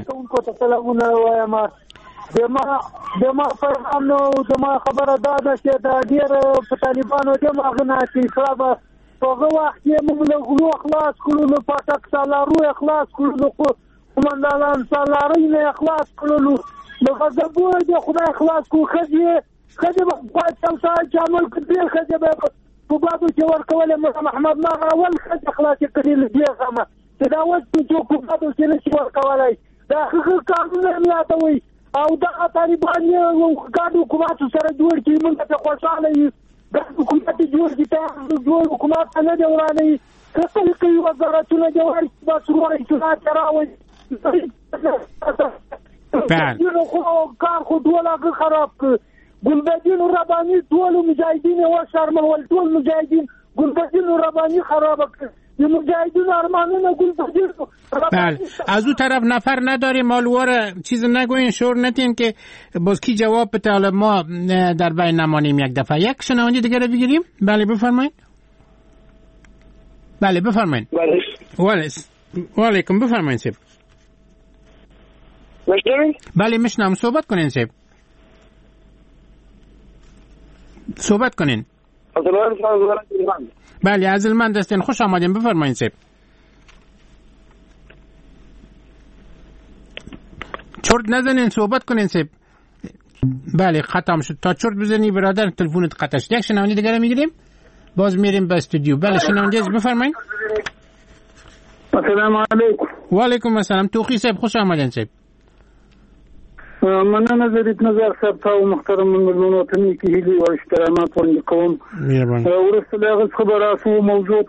S3: دما فرمانو دما خبره داده چې د ډیر په طالبانو دما غنا چې اسلام په وخت کې موږ له غلو اخلاص کړو، له پټک سالارو اخلاص کړو، له کومندان سالارو نه اخلاص کړو، له غضبو د خدای اخلاص کو. خځه په تاسو چې عمل کړی خځه به په بابو چې ورکول محمد ما اول خځه اخلاص کړی لږه سم چې دا وخت چې په بابو کې نشي ورکولای دا هغه قانون نه لاتوي او دا طالبان یو کارو حکومت سره جوړ کړي. موږ ته خوشاله یو دا حکومت جوړ کړي، ته جوړ حکومت نه دی ورانه کله کوي وزارتونه جوړ کړي با څومره اصلاحات راوړي. بله کار خو ډول خراب کړ. ګلبدین ربانی ټول مجاهدین و شرمول، ټول مجاهدین ګلبدین ربانی خراب کړ. یه مجاهدین ارمانونه ګلبدین.
S15: بله از او طرف نفر نداریم مالوار چیز نگوین، شور نتین که باز کی جواب بده. حالا ما در بین نمانیم یک دفعه. یک شنونده دیگه رو بگیریم. بله بفرمایید. بله بفرمایید. و علیکم بفرمایید سیب. بله میشنم، صحبت کنین سیب، صحبت کنین. بله از المند هستین، خوش آمدین، بفرمایید سیب. چرت نزنین، صحبت کنین سیب. بله ختم شد. تا چرت بزنی برادر تلفنت قطع شد. یک شنونده دیگه میگیریم باز میریم به استودیو. بله شنونده بفرمایید.
S3: السلام علیکم.
S15: و علیکم السلام. توخی صاحب خوش آمدین صاحب.
S3: مننه زرید نظر صاحب تا محترم ملمون وطنی که هیلی و اشترامات وانده قوم ورسل اغز خبرات و موضوع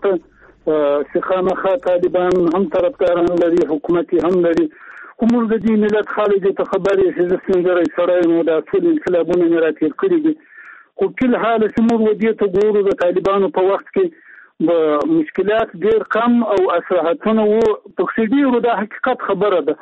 S3: سخامخا طالبان هم طرفداران لري، حکومتي هم لري. کومور د دې ملت خالد ته خبرې چې څنګه سره نو دا ټول انقلابونه نه راټیر کړی دي. خو کله حال سمور ودی ته ګورو د طالبانو په وخت کې مشکلات ډیر کم او اصلاحاتونه وو. تخصیدي د حقیقت خبره ده.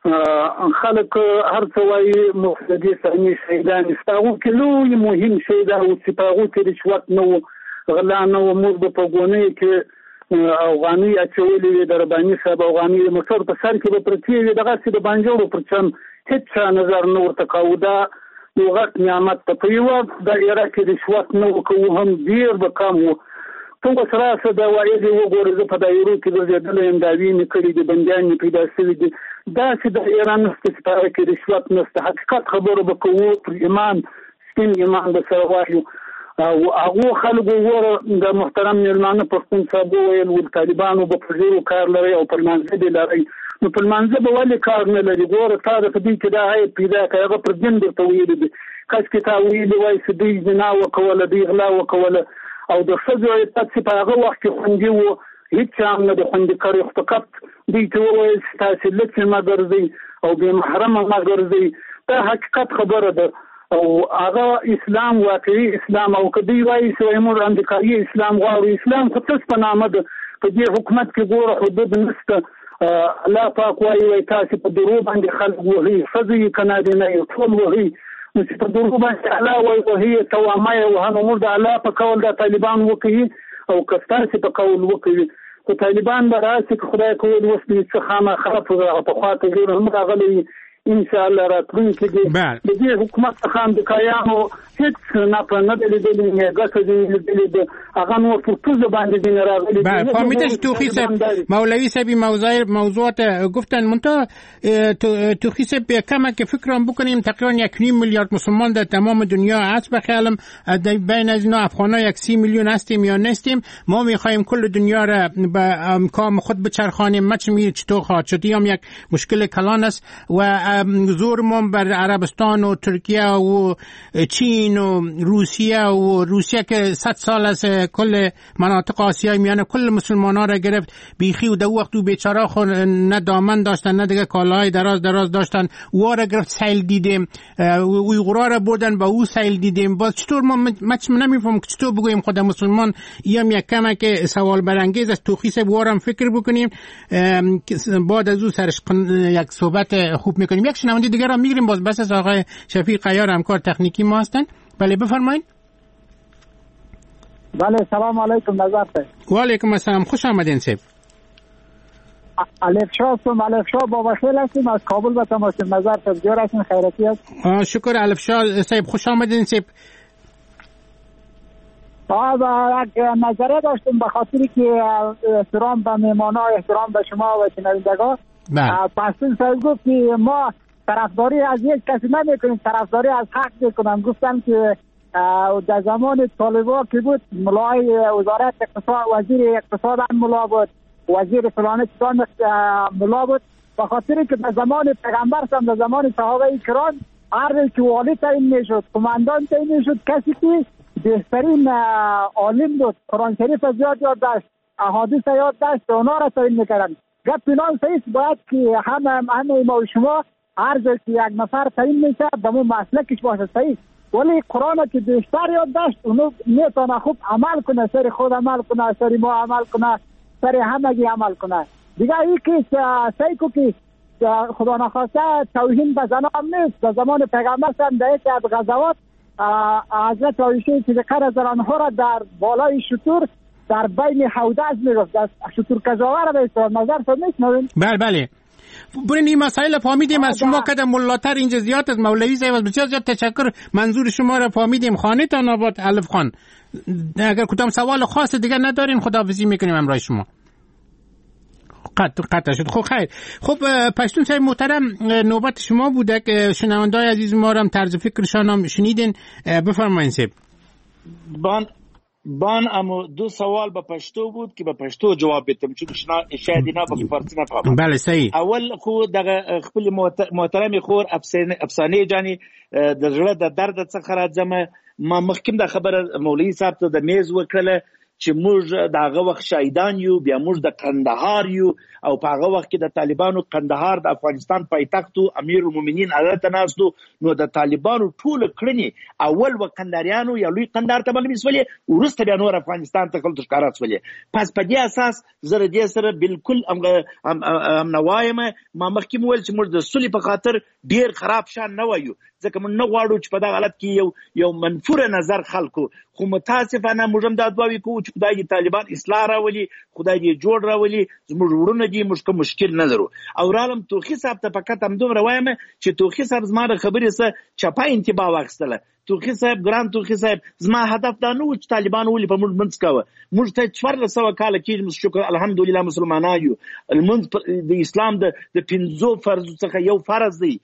S3: خلک هر څه وایي مفسدي ثاني شهیدان استاغو کې لوی مهم شی دا او چې پاغو ته رشوت نه غلا نه مور په پګونې کې اوغاني اچولې د رباني صاحب اوغاني مصر په سر کې به پرتی دغه چې د بانجوړو پر چم هیڅ نظر نه ورته کاوه. یو غټ نعمت ته په یو د عراق کې رشوت نه وکړو هم ډیر به کم وو. څنګه سره د وایي وګورئ په دایرو کې د زیاتل انداوی نه کړی د بندیان پیدا شوی دي. دا چې د ایران استثمار کې رشوت نشته. حقیقت خبره به کوو پر ایمان سپین ایمان به سره وایو او هغه خلکو وره د محترم ملمانه پښتون صاحب ویل ول طالبانو په پرځو کار لري او پر منځ دي لري. نو پر منځ به ولې کار نه لري. ګوره تاسو په دې کې دا هي پیدا کړه پر دین د تویل دي کس کې تاویل وای چې دې جنا وکول دي غلا وکول او د خځو تاسو په هغه وخت کې خوندي وو هیڅ هم نه د خوندي کاری فقط دې ته وایي تاسو لکه ما ګرځي او به محرم ما ګرځي. دا حقیقت خبره ده او هغه اسلام واقعي اسلام او کدی وایي چې امر امریکایي اسلام غواړي. اسلام خو تاسو په نامه ده په دې حکومت کې ګوره حدود نشته. الله پاک وایي تاسو په درو باندې خلک وهي فزي کنادي نه ټول وهي چې په درو باندې الله وایي توامه او هم د الله په قول د طالبان وکړي او کستاسي په قول وکړي. خو طالبان به راسي خدای کول وسلې څخه ما خراب په خاطر غیر هم غلي ان شاء الله راتلونکي کې د دې حکومت څخه د کایانو هیڅ نه پنه د دې نه غوښتل دي هغه نو فرصت باندې دین راغلي.
S15: بله فهمیدش توخی صاحب مولوی صاحب موضوعات گفتن منتها توخی صاحب کما که فکرم بکنیم تقریبا 1.5 میلیارد مسلمان در تمام دنیا هست. به خیالم بین از اینا افغان‌ها 30 میلیون هستیم یا نیستیم. ما می‌خوایم کل دنیا را به کام خود بچرخانیم. ما چه می‌گید چطور خواهد شد؟ هم یک مشکل کلان است و زورمون بر عربستان و ترکیه و چین چین و روسیه که 100 سال از کل مناطق آسیای میانه کل مسلمان‌ها را گرفت بیخی و در وقت و بیچاره خود نه دامن داشتن نه دیگه کالاهای دراز داشتن او را گرفت سیل دیدیم اویغورا را بردن با او سیل دیدیم باز چطور ما نمیفهم چطور بگوییم خود مسلمان یم یک کمه که سوال برانگیز از توخی سه بوارم فکر بکنیم بعد از او سرش یک صحبت خوب میکنیم. یک شنونده دیگر را میگیریم باز بس از آقای شفیق عیار همکار تکنیکی ما هستن. بله بفرمایید.
S5: بله سلام علیکم نظر صاحب.
S15: و علیکم السلام خوش آمدین صاحب.
S5: الف شاه بابا خیل هستیم از کابل به تماس نظر صاحب جور هستین خیراتی هست.
S15: شکر الف شاه صاحب خوش آمدین صاحب.
S5: یک نظره داشتیم به خاطری که احترام به مهمانا احترام به شما و شنوندگان. پاستون صاحب گفت که ما طرفداری از یک کسی نمیکنیم طرفداری از حق میکنم. گفتم که در زمان طالبان که بود ملای وزارت اقتصاد وزیر اقتصاد هم ملا بود وزیر فلانه چیزان ملا بود به خاطر که در زمان پیغمبر هم در زمان صحابه کرام هر که والی تعیین میشد کماندان تعیین میشد کسی که بهترین عالم بود قرآن شریف زیاد یاد داشت احادیث یاد داشت اونا را تعیین میکردن. گپ فینانس باید که همه ما و شما هر جایی که یک نفر تعیین میشه به اون مسلکش باشه صحیح ولی قرآن که بیشتر یاد داشت اونو میتونه خوب عمل کنه سر خود عمل کنه سر ما عمل کنه سر همگی عمل کنه دیگه این که صحیح که خدا نخواسته توهین به زنان نیست. در زمان پیغمبر هم در یکی از غزوات حضرت عایشه صدیقه رضی الله عنها را در بالای شتر در بین حوض میگفت در شتر کجاوه را به نظر تو میشنوین.
S15: بله برین این مسائل فهمیدیم از شما که ملاتر اینجا زیاد از مولوی صاحب از بسیار زیاد تشکر منظور شما را فهمیدیم. خانه تان آباد الف خان اگر کدام سوال خاص دیگر ندارین خداحافظی میکنیم امرای شما. قطع شد. خب خیر. خب پشتون صاحب محترم نوبت شما بوده که شنوندای عزیز ما هم طرز فکرشان هم شنیدین. بفرمایید صاحب.
S17: بان امو دو سوال به پشتو بود که به پشتو جواب بدم چون شاید اینا به فارسی نفهمم.
S15: بله صحیح.
S17: اول خو دغه خپل محترم خور افسانه جانی د زړه د درد څخه راځم ما مخکیم د خبره مولوی صاحب ته د میز وکړه چې موږ دغه وخت شهیدان یو بیا موږ د کندهار یو او په هغه وخت کې د طالبانو کندهار د افغانستان پایتخت او امیر المؤمنین حضرت ناستو نو د طالبانو ټول کړنی اول وکنداریانو یا لوی کندهار ته باندې مسولې ورسته بیا نور افغانستان ته خلک ښکارا سولې پس په دې اساس زره دې سره بالکل هم نوایم ما مخکې مول چې موږ د سولې په خاطر ډیر خراب شان نه وایو ځکه موږ نه غواړو چې په دغه حالت کې یو منفور نظر خلکو خو متاسفانه موږ هم دا دعاوې کوو چې خدای دې طالبان اصلاح راولي خدای دې جوړ راولي زموږ ورونه دي موږ کوم مشکل نه لرو. او رالم توخي صاحب ته فقط هم دومره وایم چې توخي صاحب زما د خبرې سره چپا انتباه واخیستله. توخي صاحب ګران توخي صاحب زما هدف دا نه و چې طالبان ولې په موږ منځ کوه موږ ته 1400 کاله کېږي شکر الحمدلله مسلمانان یو المنځ د اسلام د 15 فرض څخه یو فرض دی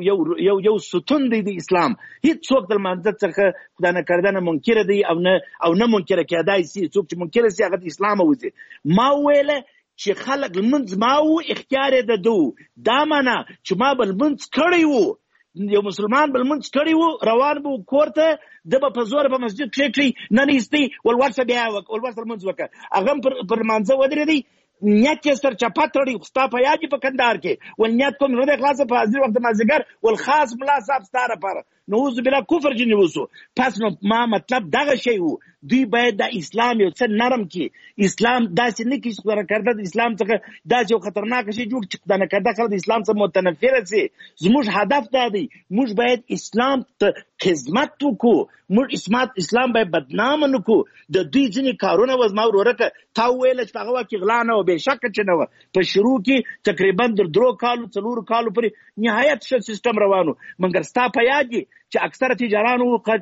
S17: یو ستون دی د اسلام هیڅ څوک د منځ څخه خدای نه کردنه منکر دی او نه منکر کېدای شي څوک چې منکر شي هغه د اسلام وځي. ما ویله چې خلک لمنځ ما وو اختیار ده دو دا معنا چې ما بل منځ کړی وو یو مسلمان بل منځ کړی وو روان بو کوړته د په زور په مسجد کې نه نيستي ولورسه بیا ولورسه منځ وکړه هغه پر منځ ودرېدی نیت یې سر چپا تړي خستا په یادی په کندهار کې ول نیت کوم نه خلاص په حاضر وخت مازیګر ول خاص ملا صاحب ستاره پر نوز بلا کفر جنی وسو پس نو ما مطلب دغه شی وو دوی باید د اسلام یو څه نرم کې اسلام داسې نه کې څنګه کړه د اسلام څخه داسې یو خطرناک شی جوړ چې د نه کړه خلک د اسلام څخه متنفر سي زموږ هدف دا دی موږ باید اسلام ته خدمت وکړو موږ اسلام باید بدنام نه کو د دوی ځینې کارونه وزما ورکه تا ویل چې هغه کې غلا نه او به شک چې نه په شروع کې تقریبا در 3 کالو 4 کالو پر نهایت ش سیستم روانو مګر ستا په یاد چې اکثر تجارانو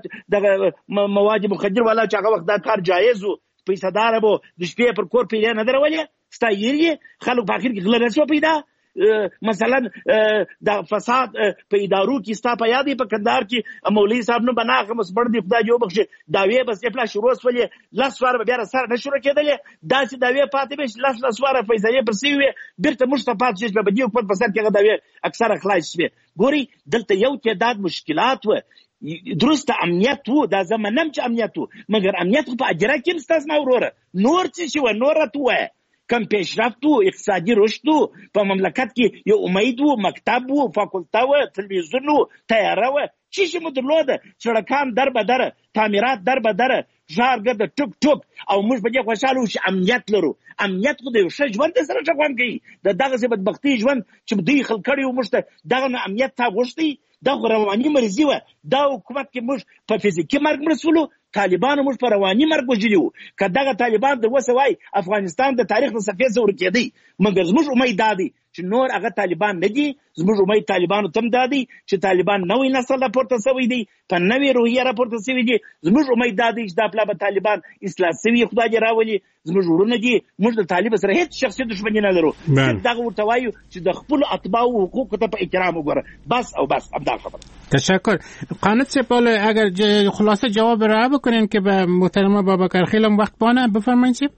S17: د مواد مخدر والا چې هغه وخت دا کار جایز وو پیسې دار وو د شپې پر کور پیدا نه درولې ستا یې خلک په اخر کې غلا نه پیدا مثلا د فساد په ادارو کې ستا په یادې په کندهار کې مولوی صاحب نو بنا خمس بڑ دی خدای جو بخښي داوی بس خپل شروع ولې لاس واره بیا سره نشو کېدلې داسې داوی پاتې به لاس واره فیصله پر سی وي بیرته مشتفات چې په دې په فساد کې داوی اکثر خلاص شي ګوري دلته یو تعداد مشکلات و درست امنیت وو دا زمانم چې امنیت وو مګر امنیت په اجرا کې مستثنا وروره نور څه شو نور ته کم پیشرفت وو اقتصادي رشد وو په مملکت کې یو امید وو مکتب وو فاکولته وو تلویزیون وو تیاره وو چې مو درلوده سړکان در به در تعمیرات در به در ژارګه د ټوک ټوک او موږ په دې خوشاله وو چې امنیت لرو امنیت خو د یو ښه ژوند سره ژوند کوي د دغه بدبختی ژوند چې دوی خلک کړي وو موږ ته دغه امنیت تا غوښتي دا رواني مرزي وه دا حکومت کې موږ په فزیکي مرګ مرسولو طالبانو موږ په رواني مرګ وژلي وو که دغه طالبان د اوسه وای افغانستان د تاریخ د صفحې څخه ورکېدی مګر زموږ امید دا دی چې نور هغه طالبان نه دي زموږ امید طالبانو تم دا دی چې طالبان نوې نسل راپورته شوی دی په نوې روحیه راپورته شوی دی زموږ امید دا دی چې دا پلا به طالبان اصلاح شوي خدای دې راولي زموږ وروڼه دي موږ د طالب سره هیڅ شخصي دښمني نه لرو دغه ورته وایو چې د خپل اتباع او حقوقو ته په احترام وګوره بس او بس همدا خبره
S15: تشکر قانت سپال اگر خلاصه جواب ارائه بکنین که به محترم بابکر خیلم وقت بانه بفرمایید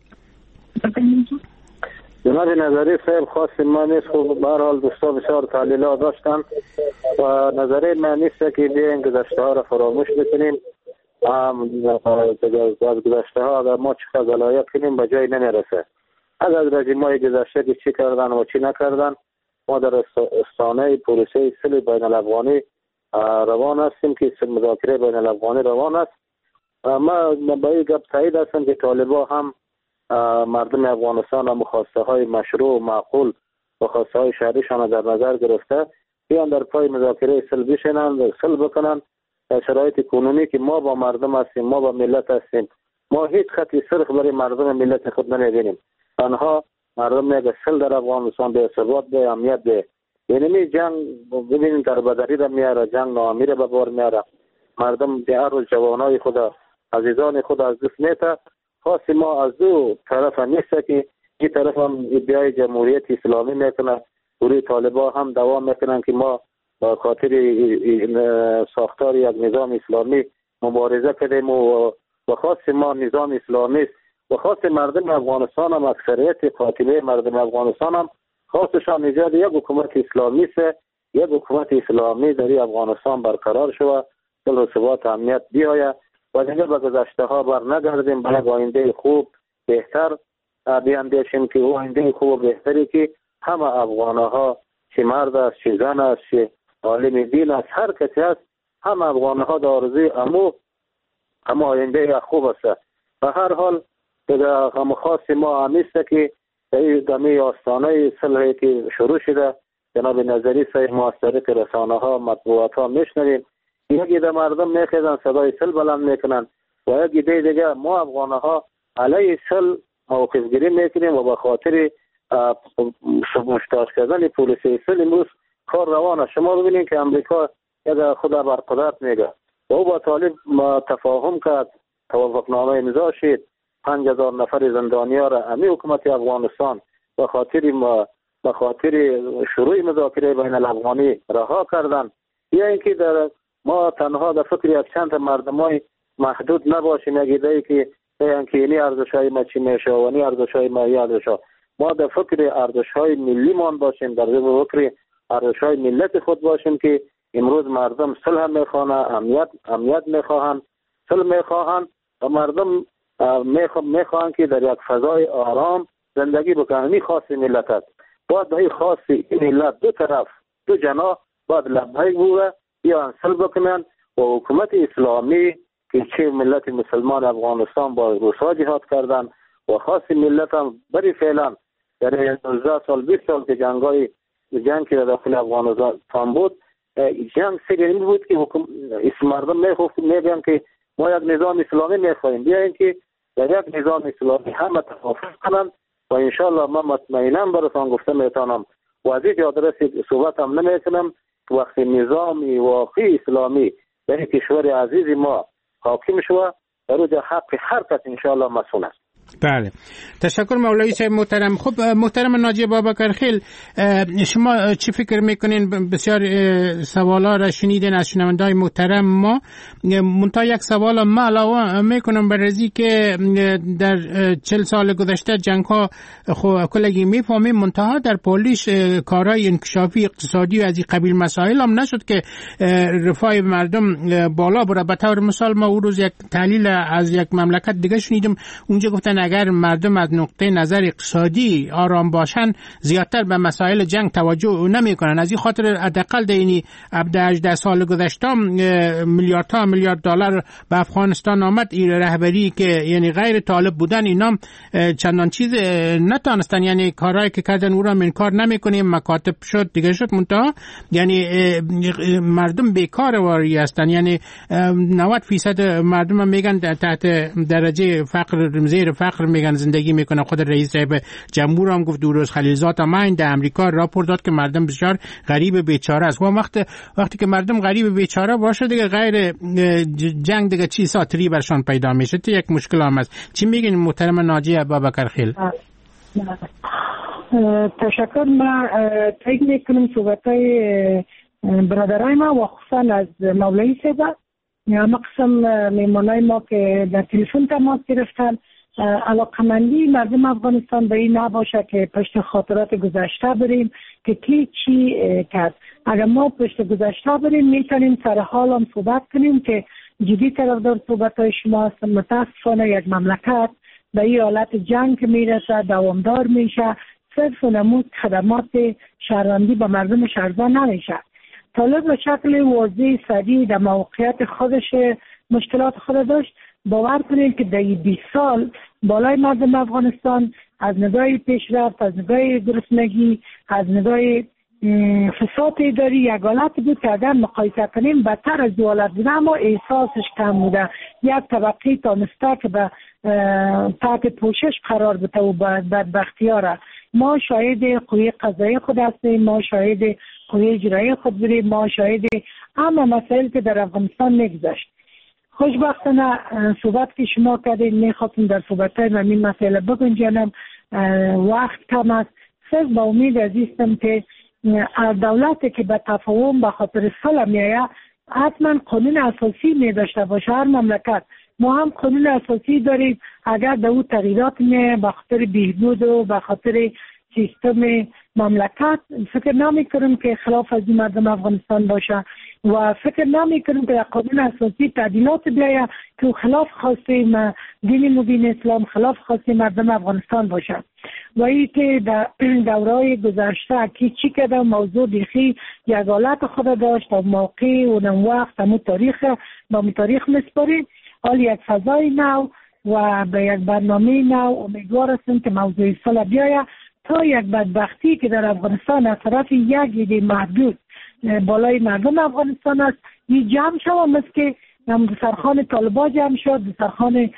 S9: جناب نظری صاحب خاص ما نیست خب به هر حال دوستا بسیار تحلیلات داشتن و نظری ما نیست که بیاین گذشته ها را فراموش بکنیم از گذشته ها اگر ما چه غلایق کنیم به جای نمیرسه از رژیم های گذشته که چی کردن و چی نکردن ما در استانه پروسه صلح بین الافغانی روان هستیم که مذاکره بین الافغانی روان است ما با این گپ تایید هستم که طالبا هم مردم افغانستان هم خواسته های مشروع و معقول و خواسته های شهریشان در نظر گرفته بیان در پای مذاکره صلح بشینن صلح بکنن در شرایط کنونی که ما با مردم هستیم ما با ملت هستیم ما هیچ خطی سرخ برای مردم ملت خود نمیبینیم آنها مردم میگه صلح در افغانستان به ثبات به امنیت به یعنی جنگ ببینید در بدری را میاره جنگ ناامی را به بار میاره مردم هر روز جوانای خود عزیزان خود از دست میته خاصی ما از دو طرف نیست که این طرف هم ادعای جمهوریت اسلامی میکنه گروه طالبان هم دوام میکنن که ما با خاطر ساختار یک نظام اسلامی مبارزه کردیم و خاص ما نظام اسلامی است و خاص مردم افغانستان هم اکثریت قاطبه مردم افغانستان هم خاصشان ایجاد یک حکومت اسلامی است یک حکومت اسلامی در افغانستان برقرار شود صلح و ثبات امنیت بیاید و دیگه به گذشته ها بر نگردیم به یک آینده خوب بهتر بیاندیشیم که او آینده خوب و بهتری که همه افغانها چه مرد است چه زن است چه عالم دین است هر کسی است همه افغانها در آرزوی همه آینده خوب است به هر حال هم خاص ما همیسته که دمی آستانه صلحی که شروع شده جناب نظری صاحب ما از طریق رسانه ها مطبوعات ها میشنویم یکی در مردم میخیزن صدای صلح بلند میکنن و یکی دیگه ما افغانها علیه صلح موقف گیری میکنیم و به خاطر مشتاق کردن پلیسی صلح امروز کار روانه شما ببینید که امریکا یک خدا بر قدرت میگه و او با طالب تفاهم کرد توافقنامه امضا شد 5000 نفر زندانیا را امی حکومت افغانستان به خاطر شروع مذاکره بین الافغانی رها کردن یا اینکه در ما تنها در فکر یک چند مردمای محدود نباشیم یک ایده که اینی ارزش‌های ما چی میشه و اینی ارزش‌های ما یا ارزش‌ها ما در فکر ارزش‌های ملی مان باشیم در فکر ارزش‌های ملت خود باشیم که امروز مردم صلح میخوانند امنیت میخواهند صلح میخواهند و مردم میخواهند که در یک فضای آرام زندگی بکنند این خاص ملت است باید به این خاص این ملت دو طرف دو جناح باید لبیک بوده یا صلح بکنند و حکومت اسلامی که چه ملت مسلمان افغانستان با روسا جهاد کردن و خاص ملت هم بری فعلا در 19 سال 20 سال که جنگ که داخل افغانستان بود جنگ سریع بود که مردم میگن که ما یک نظام اسلامی میخواهیم بیاین که در یک نظام اسلامی همه توافق کنند و انشالله من مطمئنا براتون گفته میتونم و از این آدرس صحبت هم نمیکنم وقتی نظام واقعی اسلامی در کشور عزیز ما حاکم شود در حق هر کس انشالله مسئول است.
S15: بله، تشکر مولوی صاحب محترم. خب محترم ناجی بابکرخیل، شما چی فکر میکنین؟ بسیار سوالا را شنیدین از شنونده‌های محترم ما. منتها یک سوال ما علاوه میکنم بر ازی که در 40 سال گذشته جنگ ها کلگی میفهمیم، منتها در پولیس کارهای انکشافی اقتصادی و از این قبیل مسائل هم نشد که رفاه مردم بالا بره. به طور مثال ما اون روز یک تحلیل از یک مملکت دیگه شنیدم، اونجا گفتن اگر مردم از نقطه نظر اقتصادی آرام باشن زیادتر به مسائل جنگ توجه نمیکنن. از این خاطر حداقل در این 18 سال گذشته میلیارد دلار به افغانستان آمد. این رهبری که یعنی غیر طالب بودن اینا چندان چیز نتونستن، یعنی کارهایی که کردن او را انکار نمیکنیم، مکاتب شد دیگه شد، منتها یعنی مردم بیکار واری هستن. یعنی 90% مردم هم میگن تحت درجه فقر، زیر فقر میگن زندگی میکنه. خود رئیس صاحب جمهور هم گفت، دو روز خلیلزاد هم این در امریکا راپور داد که مردم بسیار غریب بیچاره است. و وقتی که مردم غریب بیچاره باشه دیگه غیر جنگ دیگه چی ساتری برشان پیدا میشه، تو یک مشکل هم است. چی میگین محترم ناجی بابکرخیل؟
S19: تشکر. ما تایید میکنم صحبتای برادرای ما و خصوصا از مولوی صاحب. مقسم میمانای ما که در تلفن تماس گرفتن، علاقمندی مردم افغانستان به این نباشه که پشت خاطرات گذشته بریم که کی چی کرد. اگر ما پشت گذشته بریم میتونیم سر حال هم صحبت کنیم که جدی طرفدار صحبتای شما هستم. متاسفانه یک مملکت به این حالت جنگ میرسه، دوامدار میشه، صرف و نمود خدمات شهروندی به مردم شهرزا نمیشه. طالب به شکل واضح سریع در موقعیت خودش مشکلات خود داشت. باور کنید که در 20 سال بالای مردم افغانستان از نگاه پیشرفت، از نگاه گرسنگی، از نگاه فساد اداری یک حالت بود که اگر مقایسه کنیم بدتر از دو حالت بوده، اما احساسش کم بوده. یک طبقه تانسته که به تحت پوشش قرار بده و بدبختی ها را. ما شاهد قوی قضایی خود هستیم، ما شاهد قوی اجرایی خود بریم، ما شاهد همه مسائل که در افغانستان میگذشت. خوشبختانه صحبت که شما کردید میخواستم در صحبتهای من این مسئله بگنجانم، وقت کم است. صرف با امید عزیزم که دولتی که به تفاهم به خاطر صلح میآید حتما قانون اساسی می داشته باشه. هر مملکت ما هم قانون اساسی داریم، اگر در او تغییرات میآید به خاطر بهبود و به خاطر سیستم مملکت، فکر نمی کنم که خلاف از مردم افغانستان باشه و فکر نمی کنم که در قانون اساسی تعدیلات بیاید که خلاف خواسته دین مبین اسلام، خلاف خواسته مردم افغانستان باشه. و این که در دورهای گذشته کی چی کرده موضوع بیخی یک حالت خود داشت و موقع و وقت همون تاریخ با می تاریخ مسپاریم. حال یک فضای نو و به یک برنامه نو امیدوار هستم که موضوع صلح بیاید تا یک بدبختی که در افغانستان از طرف یک ایده محدود بالای مردم افغانستان است این جمع شد، مثل که سرخان طالبا جمع شد، سرخان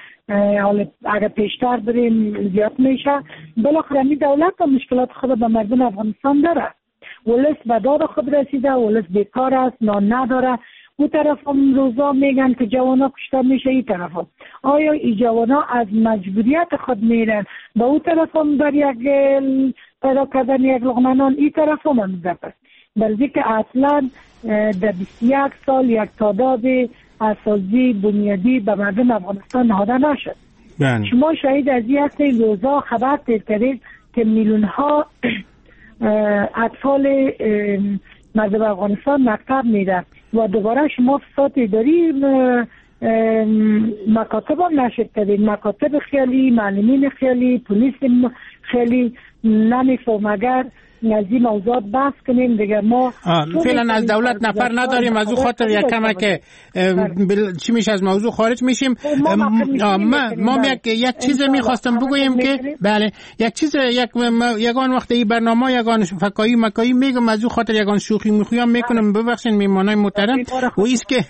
S19: اگر پیشتر بریم زیاد میشه. بالاخره می دولت و مشکلات خود به مردم افغانستان داره. ولس به داد خود رسیده، ولس بیکار است، نان نداره. اون طرف هم روزا میگن که جوانا کشته میشه، این طرف هم آیا این جوانا از مجبوریت خود میرن با اون طرف هم بر یک پیدا کردن یک لقمه نان، این طرف هم میزپد. برزی که اصلا در 21 سال یک تعداد اساسی بنیادی به مردم افغانستان نهاده نشد. شما شاهد از این هستید، روزا خبر دارید که میلیون ها اطفال مردم افغانستان مکتب میره و دوباره شما فساد اداری مکاتب هم نشد کردید، مکاتب خیلی، معلمین خیلی، پلیس خیلی نمیفهم. اگر از این موضوعات بحث کنیم دیگه ما
S15: فعلا از دولت نفر نداریم، از او خاطر یک کمه که چی میشه از موضوع خارج میشیم. ما یک چیز میخواستم بگویم که بله یک چیز یگان وقت این برنامه یگان فکایی مکایی میگم، از او خاطر یگان شوخی میخوام میکنم، ببخشید میمانای محترم. و ایست که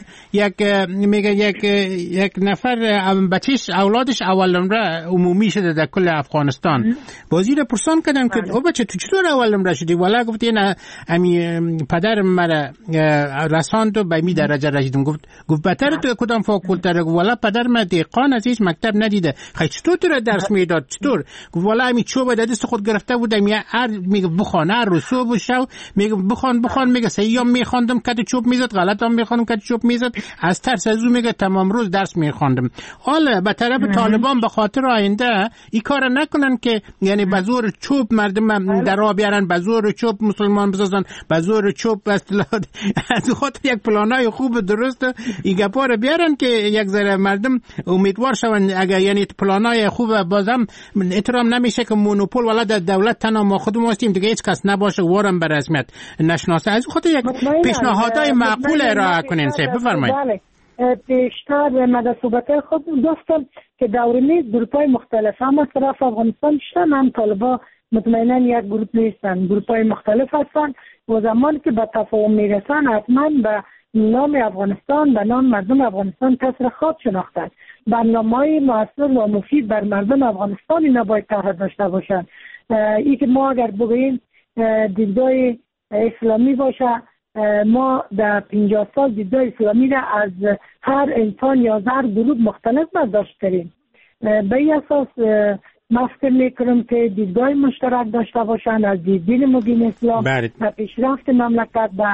S15: یک نفر بچهش اولادش اول نمره عمومی شده در کل افغانستان. بازی رو پرسان کردن که او بچه تو چطور اول پدرم رشیدی والا گفت این پدرم مرا رساند و به می درجه رسیدم. گفت بهتره تو کدام فاکولته؟ گفت والا پدرم دهقان از هیچ مکتب ندیده. خیلی چطور تو را درس میداد؟ چطور؟ گفت والا همین چوب دست خود گرفته بودم میگه بخوان هر روز صبح و شب میگه بخوان میگه سیام میخواندم کت چوب میزد، غلط هم میخواندم کت چوب میزد، از ترس از اون میگه تمام روز درس میخواندم. حالا به طرف طالبان به خاطر آینده این کار نکنن که یعنی به زور چوب مردم در راه بیارن، به زور چوب مسلمان بسازن، به زور چوب اصطلاح از خاطر یک پلانای خوب درست این گپا رو بیارن که یک ذره مردم امیدوار شون. اگر یعنی پلانای خوب بازم احترام نمیشه که مونوپول ولا در دولت تنها ما خودمون هستیم دیگه هیچ کس نباشه وارم به رسمیت نشناسه. از خاطر یک پیشنهادهای معقول ارائه کنین. بفرمایید.
S19: بله پیشتر مدد صحبت خود دوستم که دور میز گروپ‌های مختلف هم از طرف افغانستان شدن، هم طالبا مطمئنا یک گروپ نیستن، گروپ‌های مختلف هستن و زمانی که به تفاهم میرسن حتما به نام افغانستان، به نام مردم افغانستان کسر خواب شناختن. برنامه‌های مؤثر و مفید بر مردم افغانستان اینا باید طرح داشته باشن. ای که ما اگر بگوییم دیدگاه اسلامی باشه، ما در 50 سال دیدگاه اسلامی را از هر انسان یا هر گروه مختلف برداشت کردیم. به این اساس ما فکر میکنم که دیدگاه مشترک داشته باشند از دین مبین اسلام و پیشرفت مملکت و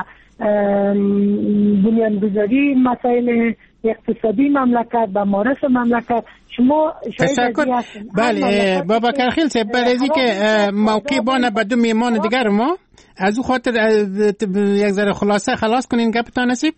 S19: بنیانگذاری مسائل اقتصادی مملکت و معرف مملکت. شما
S15: تشکر. بله بابکر خیل صاحب، بعد از اینکه موقع بانه به دو میمان دیگر ما از او خاطر یک ذره خلاصه خلاص کنین گپتان نصیب.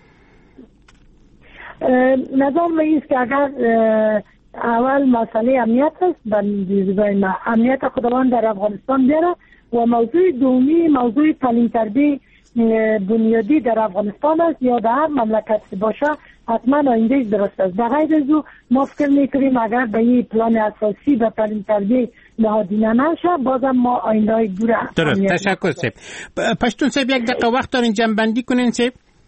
S19: نظر من است که اگر اول مسئله امنیت است، به دیدگاه ما امنیت خودمان در افغانستان بیاره و موضوع دومی موضوع تعلیم تربیت بنیادی در افغانستان است یا در هر مملکت باشه حتما آینده درست است. در غیر از او ما فکر میکنیم اگر به این پلان اساسی به تعلیم تربیت نهادینه نشه بازم ما آینده های دور.
S15: درست. تشکر صاحب. پشتون صاحب یک دقیقه وقت دارین جنبندی کنین صاحب.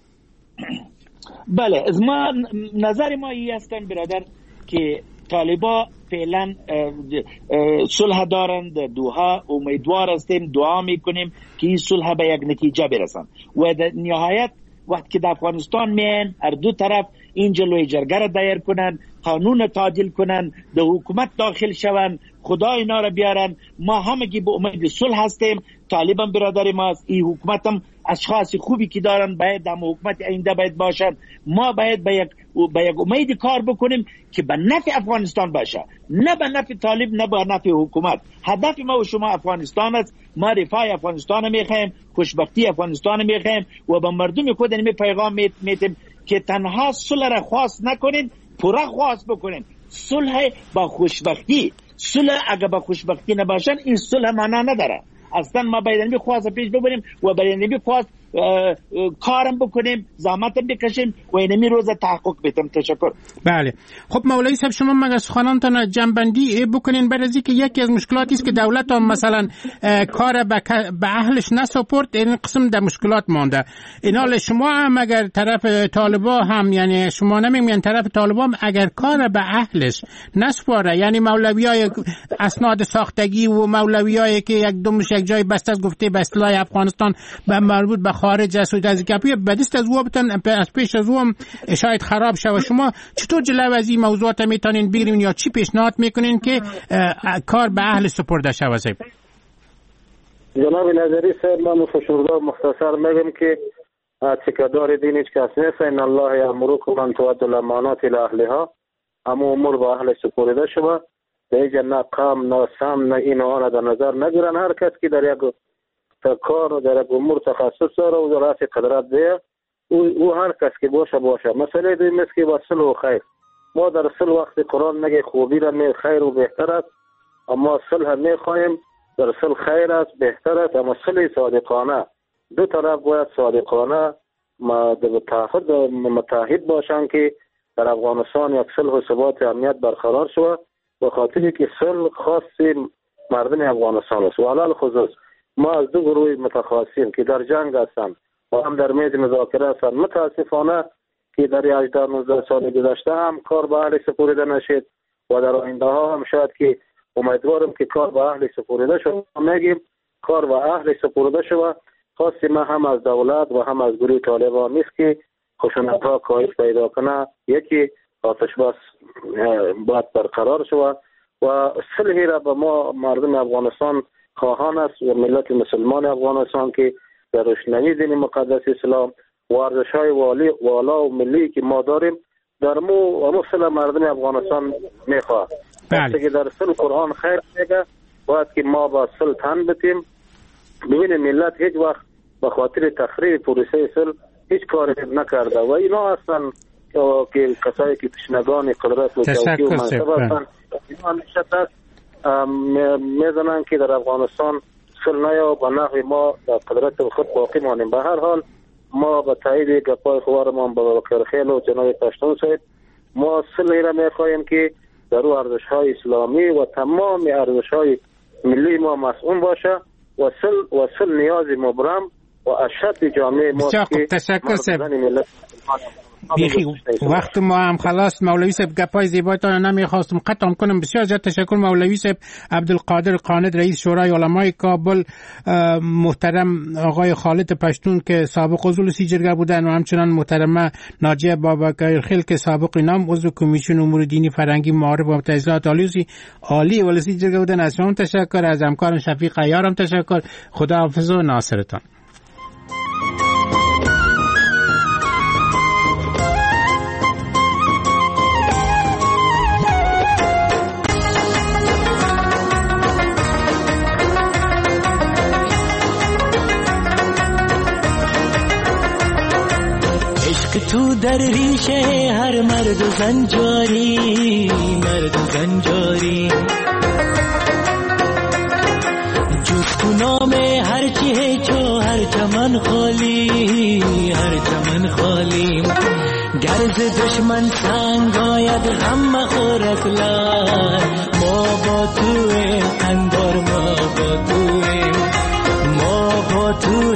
S17: بله از ما نظر ما این هستن برادر که طالبا فعلا صلح دارند، دوحه امیدوار هستیم، دعا میکنیم که این صلح به یک نتیجه برسن و در نهایت وقتی که در افغانستان میان هر دو طرف این جلوی جرگه را دایر کنن، قانون تعدیل کنن، در حکومت داخل شون، خدا اینا را بیارن. ما همگی به امید صلح هستیم. طالبان برادر ماست، این حکومت هم اشخاص خوبی که دارن باید در حکومت آینده باید باشن. ما باید به یک امید کار بکنیم که به نفع افغانستان باشه، نه به نفع طالب، نه به نفع حکومت. هدف ما و شما افغانستان است. ما رفاه افغانستان میخوایم، خوشبختی افغانستان میخوایم و به مردم خود این پیغام میتیم که تنها صلح را خواست نکنین، پورا خواست بکنین. صلح با خوشبختی، صلح اگه با خوشبختی نباشن این صلح معنا نداره. اصلا ما باید این خواست پیش ببریم و باید این خواست کارم بکنیم، زحمتم بکشیم و اینمی روز تحقق بدیم. تشکر.
S15: بله خب مولوی صاحب شما مگه سخنانتان جنبندی بکنین بعد از اینکه یکی از مشکلاتی است که دولت هم مثلا کار به اهلش نسپرد، این قسم در مشکلات مانده. اینال شما هم اگر طرف طالبا هم یعنی شما نمیگین طرف طالبا هم اگر کار به اهلش نسپاره، یعنی مولویای اسناد ساختگی و مولویایی که یک دومش یک جای بسته است گفته به اصطلاح افغانستان به مربوط به خارج است و از گپی بدست از وابتن از پیش از هم شاید خراب شود. شما چطور جلو از این موضوعات میتونین بگیرین یا چی پیشنهاد میکنین که کار به اهل سپرده شود؟
S9: جناب نظری صاحب من مختصر میگم که چکدار دین هیچ کس نیست. ان الله یامرکم ان تؤدوا الامانات الى اهلها، اما امور به اهل سپرده شود. دیگه نه قام نه سام نه این آن در نظر نگیرن. هر کس که در یک کار و در یک امور تخصص داره و ذرات قدرت ده او هر کس که باشه. مسئله دوم است که با صلح و خیر، ما در صلح وقت قرآن میگه خوبی را می خیر و بهتر است، اما صلح میخوایم در صلح خیر است بهتر است، اما صلح صادقانه دو طرف باید صادقانه متحد باشن که در افغانستان یک صلح و ثبات امنیت برقرار شود، به خاطری که صلح خاص مردم افغانستان است. و علل خصوص ما از دو گروه متخاصم که در جنگ هستند و هم در میز مذاکره هستند، متاسفانه که در 18-19 سال گذشته هم کار به اهل سپرده نشد و در آینده ها هم شاید که امیدوارم که کار به اهل سپرده شد. میگیم کار و اهل سپرده شود. خواست ما هم از دولت و هم از گروه طالبان نیست که خشونت‌ها کاهش پیدا کنه. یکی آتش بس باید برقرار شود و صلح را به ما مردم افغانستان خواهان است و ملت مسلمان افغانستان که در روشنایی دین مقدس اسلام و ارزش‌های والا و ملی که ما داریم در مو صلح مردم افغانستان میخواد. وقتی که در صلح قرآن خیر میگه باید که ما با صلح تن بتیم. ببینید ملت هیچ وقت به خاطر تخریب پروسه صلح هیچ کاری نکرده و اینا اصلا که کسایی که تشنگان قدرت و چوکی و منصب هستند اینا همیشه میزنن که در افغانستان صلح نیا و نحو ما در قدرت خود باقی مانیم. به هر حال ما به تایید گپای خوارمان با بکرخیل و جناب پشتون صاحب ما صلح را میخواهیم که در او ارزش‌های اسلامی و تمام ارزش‌های ملی ما مسئول باشه و صلح نیاز مبرم و اشد جامعه ما که
S15: تشکر صاحب. بیخی وقت ما هم خلاص. مولوی صاحب گپای زیبایتان نمیخواستم قطعا کنم. بسیار زیاد تشکر مولوی صاحب عبدالقادر قاند رئیس شورای علمای کابل، محترم آقای خالد پشتون که سابق عضو سیجرگه بودن و همچنان محترمه ناجیه بابکرخیل که سابق نام عضو کمیسیون امور دینی فرهنگی معارف و تحصیلات عالی و سیجرگه بودن. از شما تشکر، از همکارم شفیق عیارم تشکر. خداحافظ و ناصرتان.
S2: تو در ریشه هر مرد و زن جاری، مرد و زن جاری، جز تو نام هر چی هیچو هر چمن خالی، هر چمن خالی. گرز دشمن سنگ آید غم مخور اصلا، ما با تویم اندار، ما با تویم، ما با تویم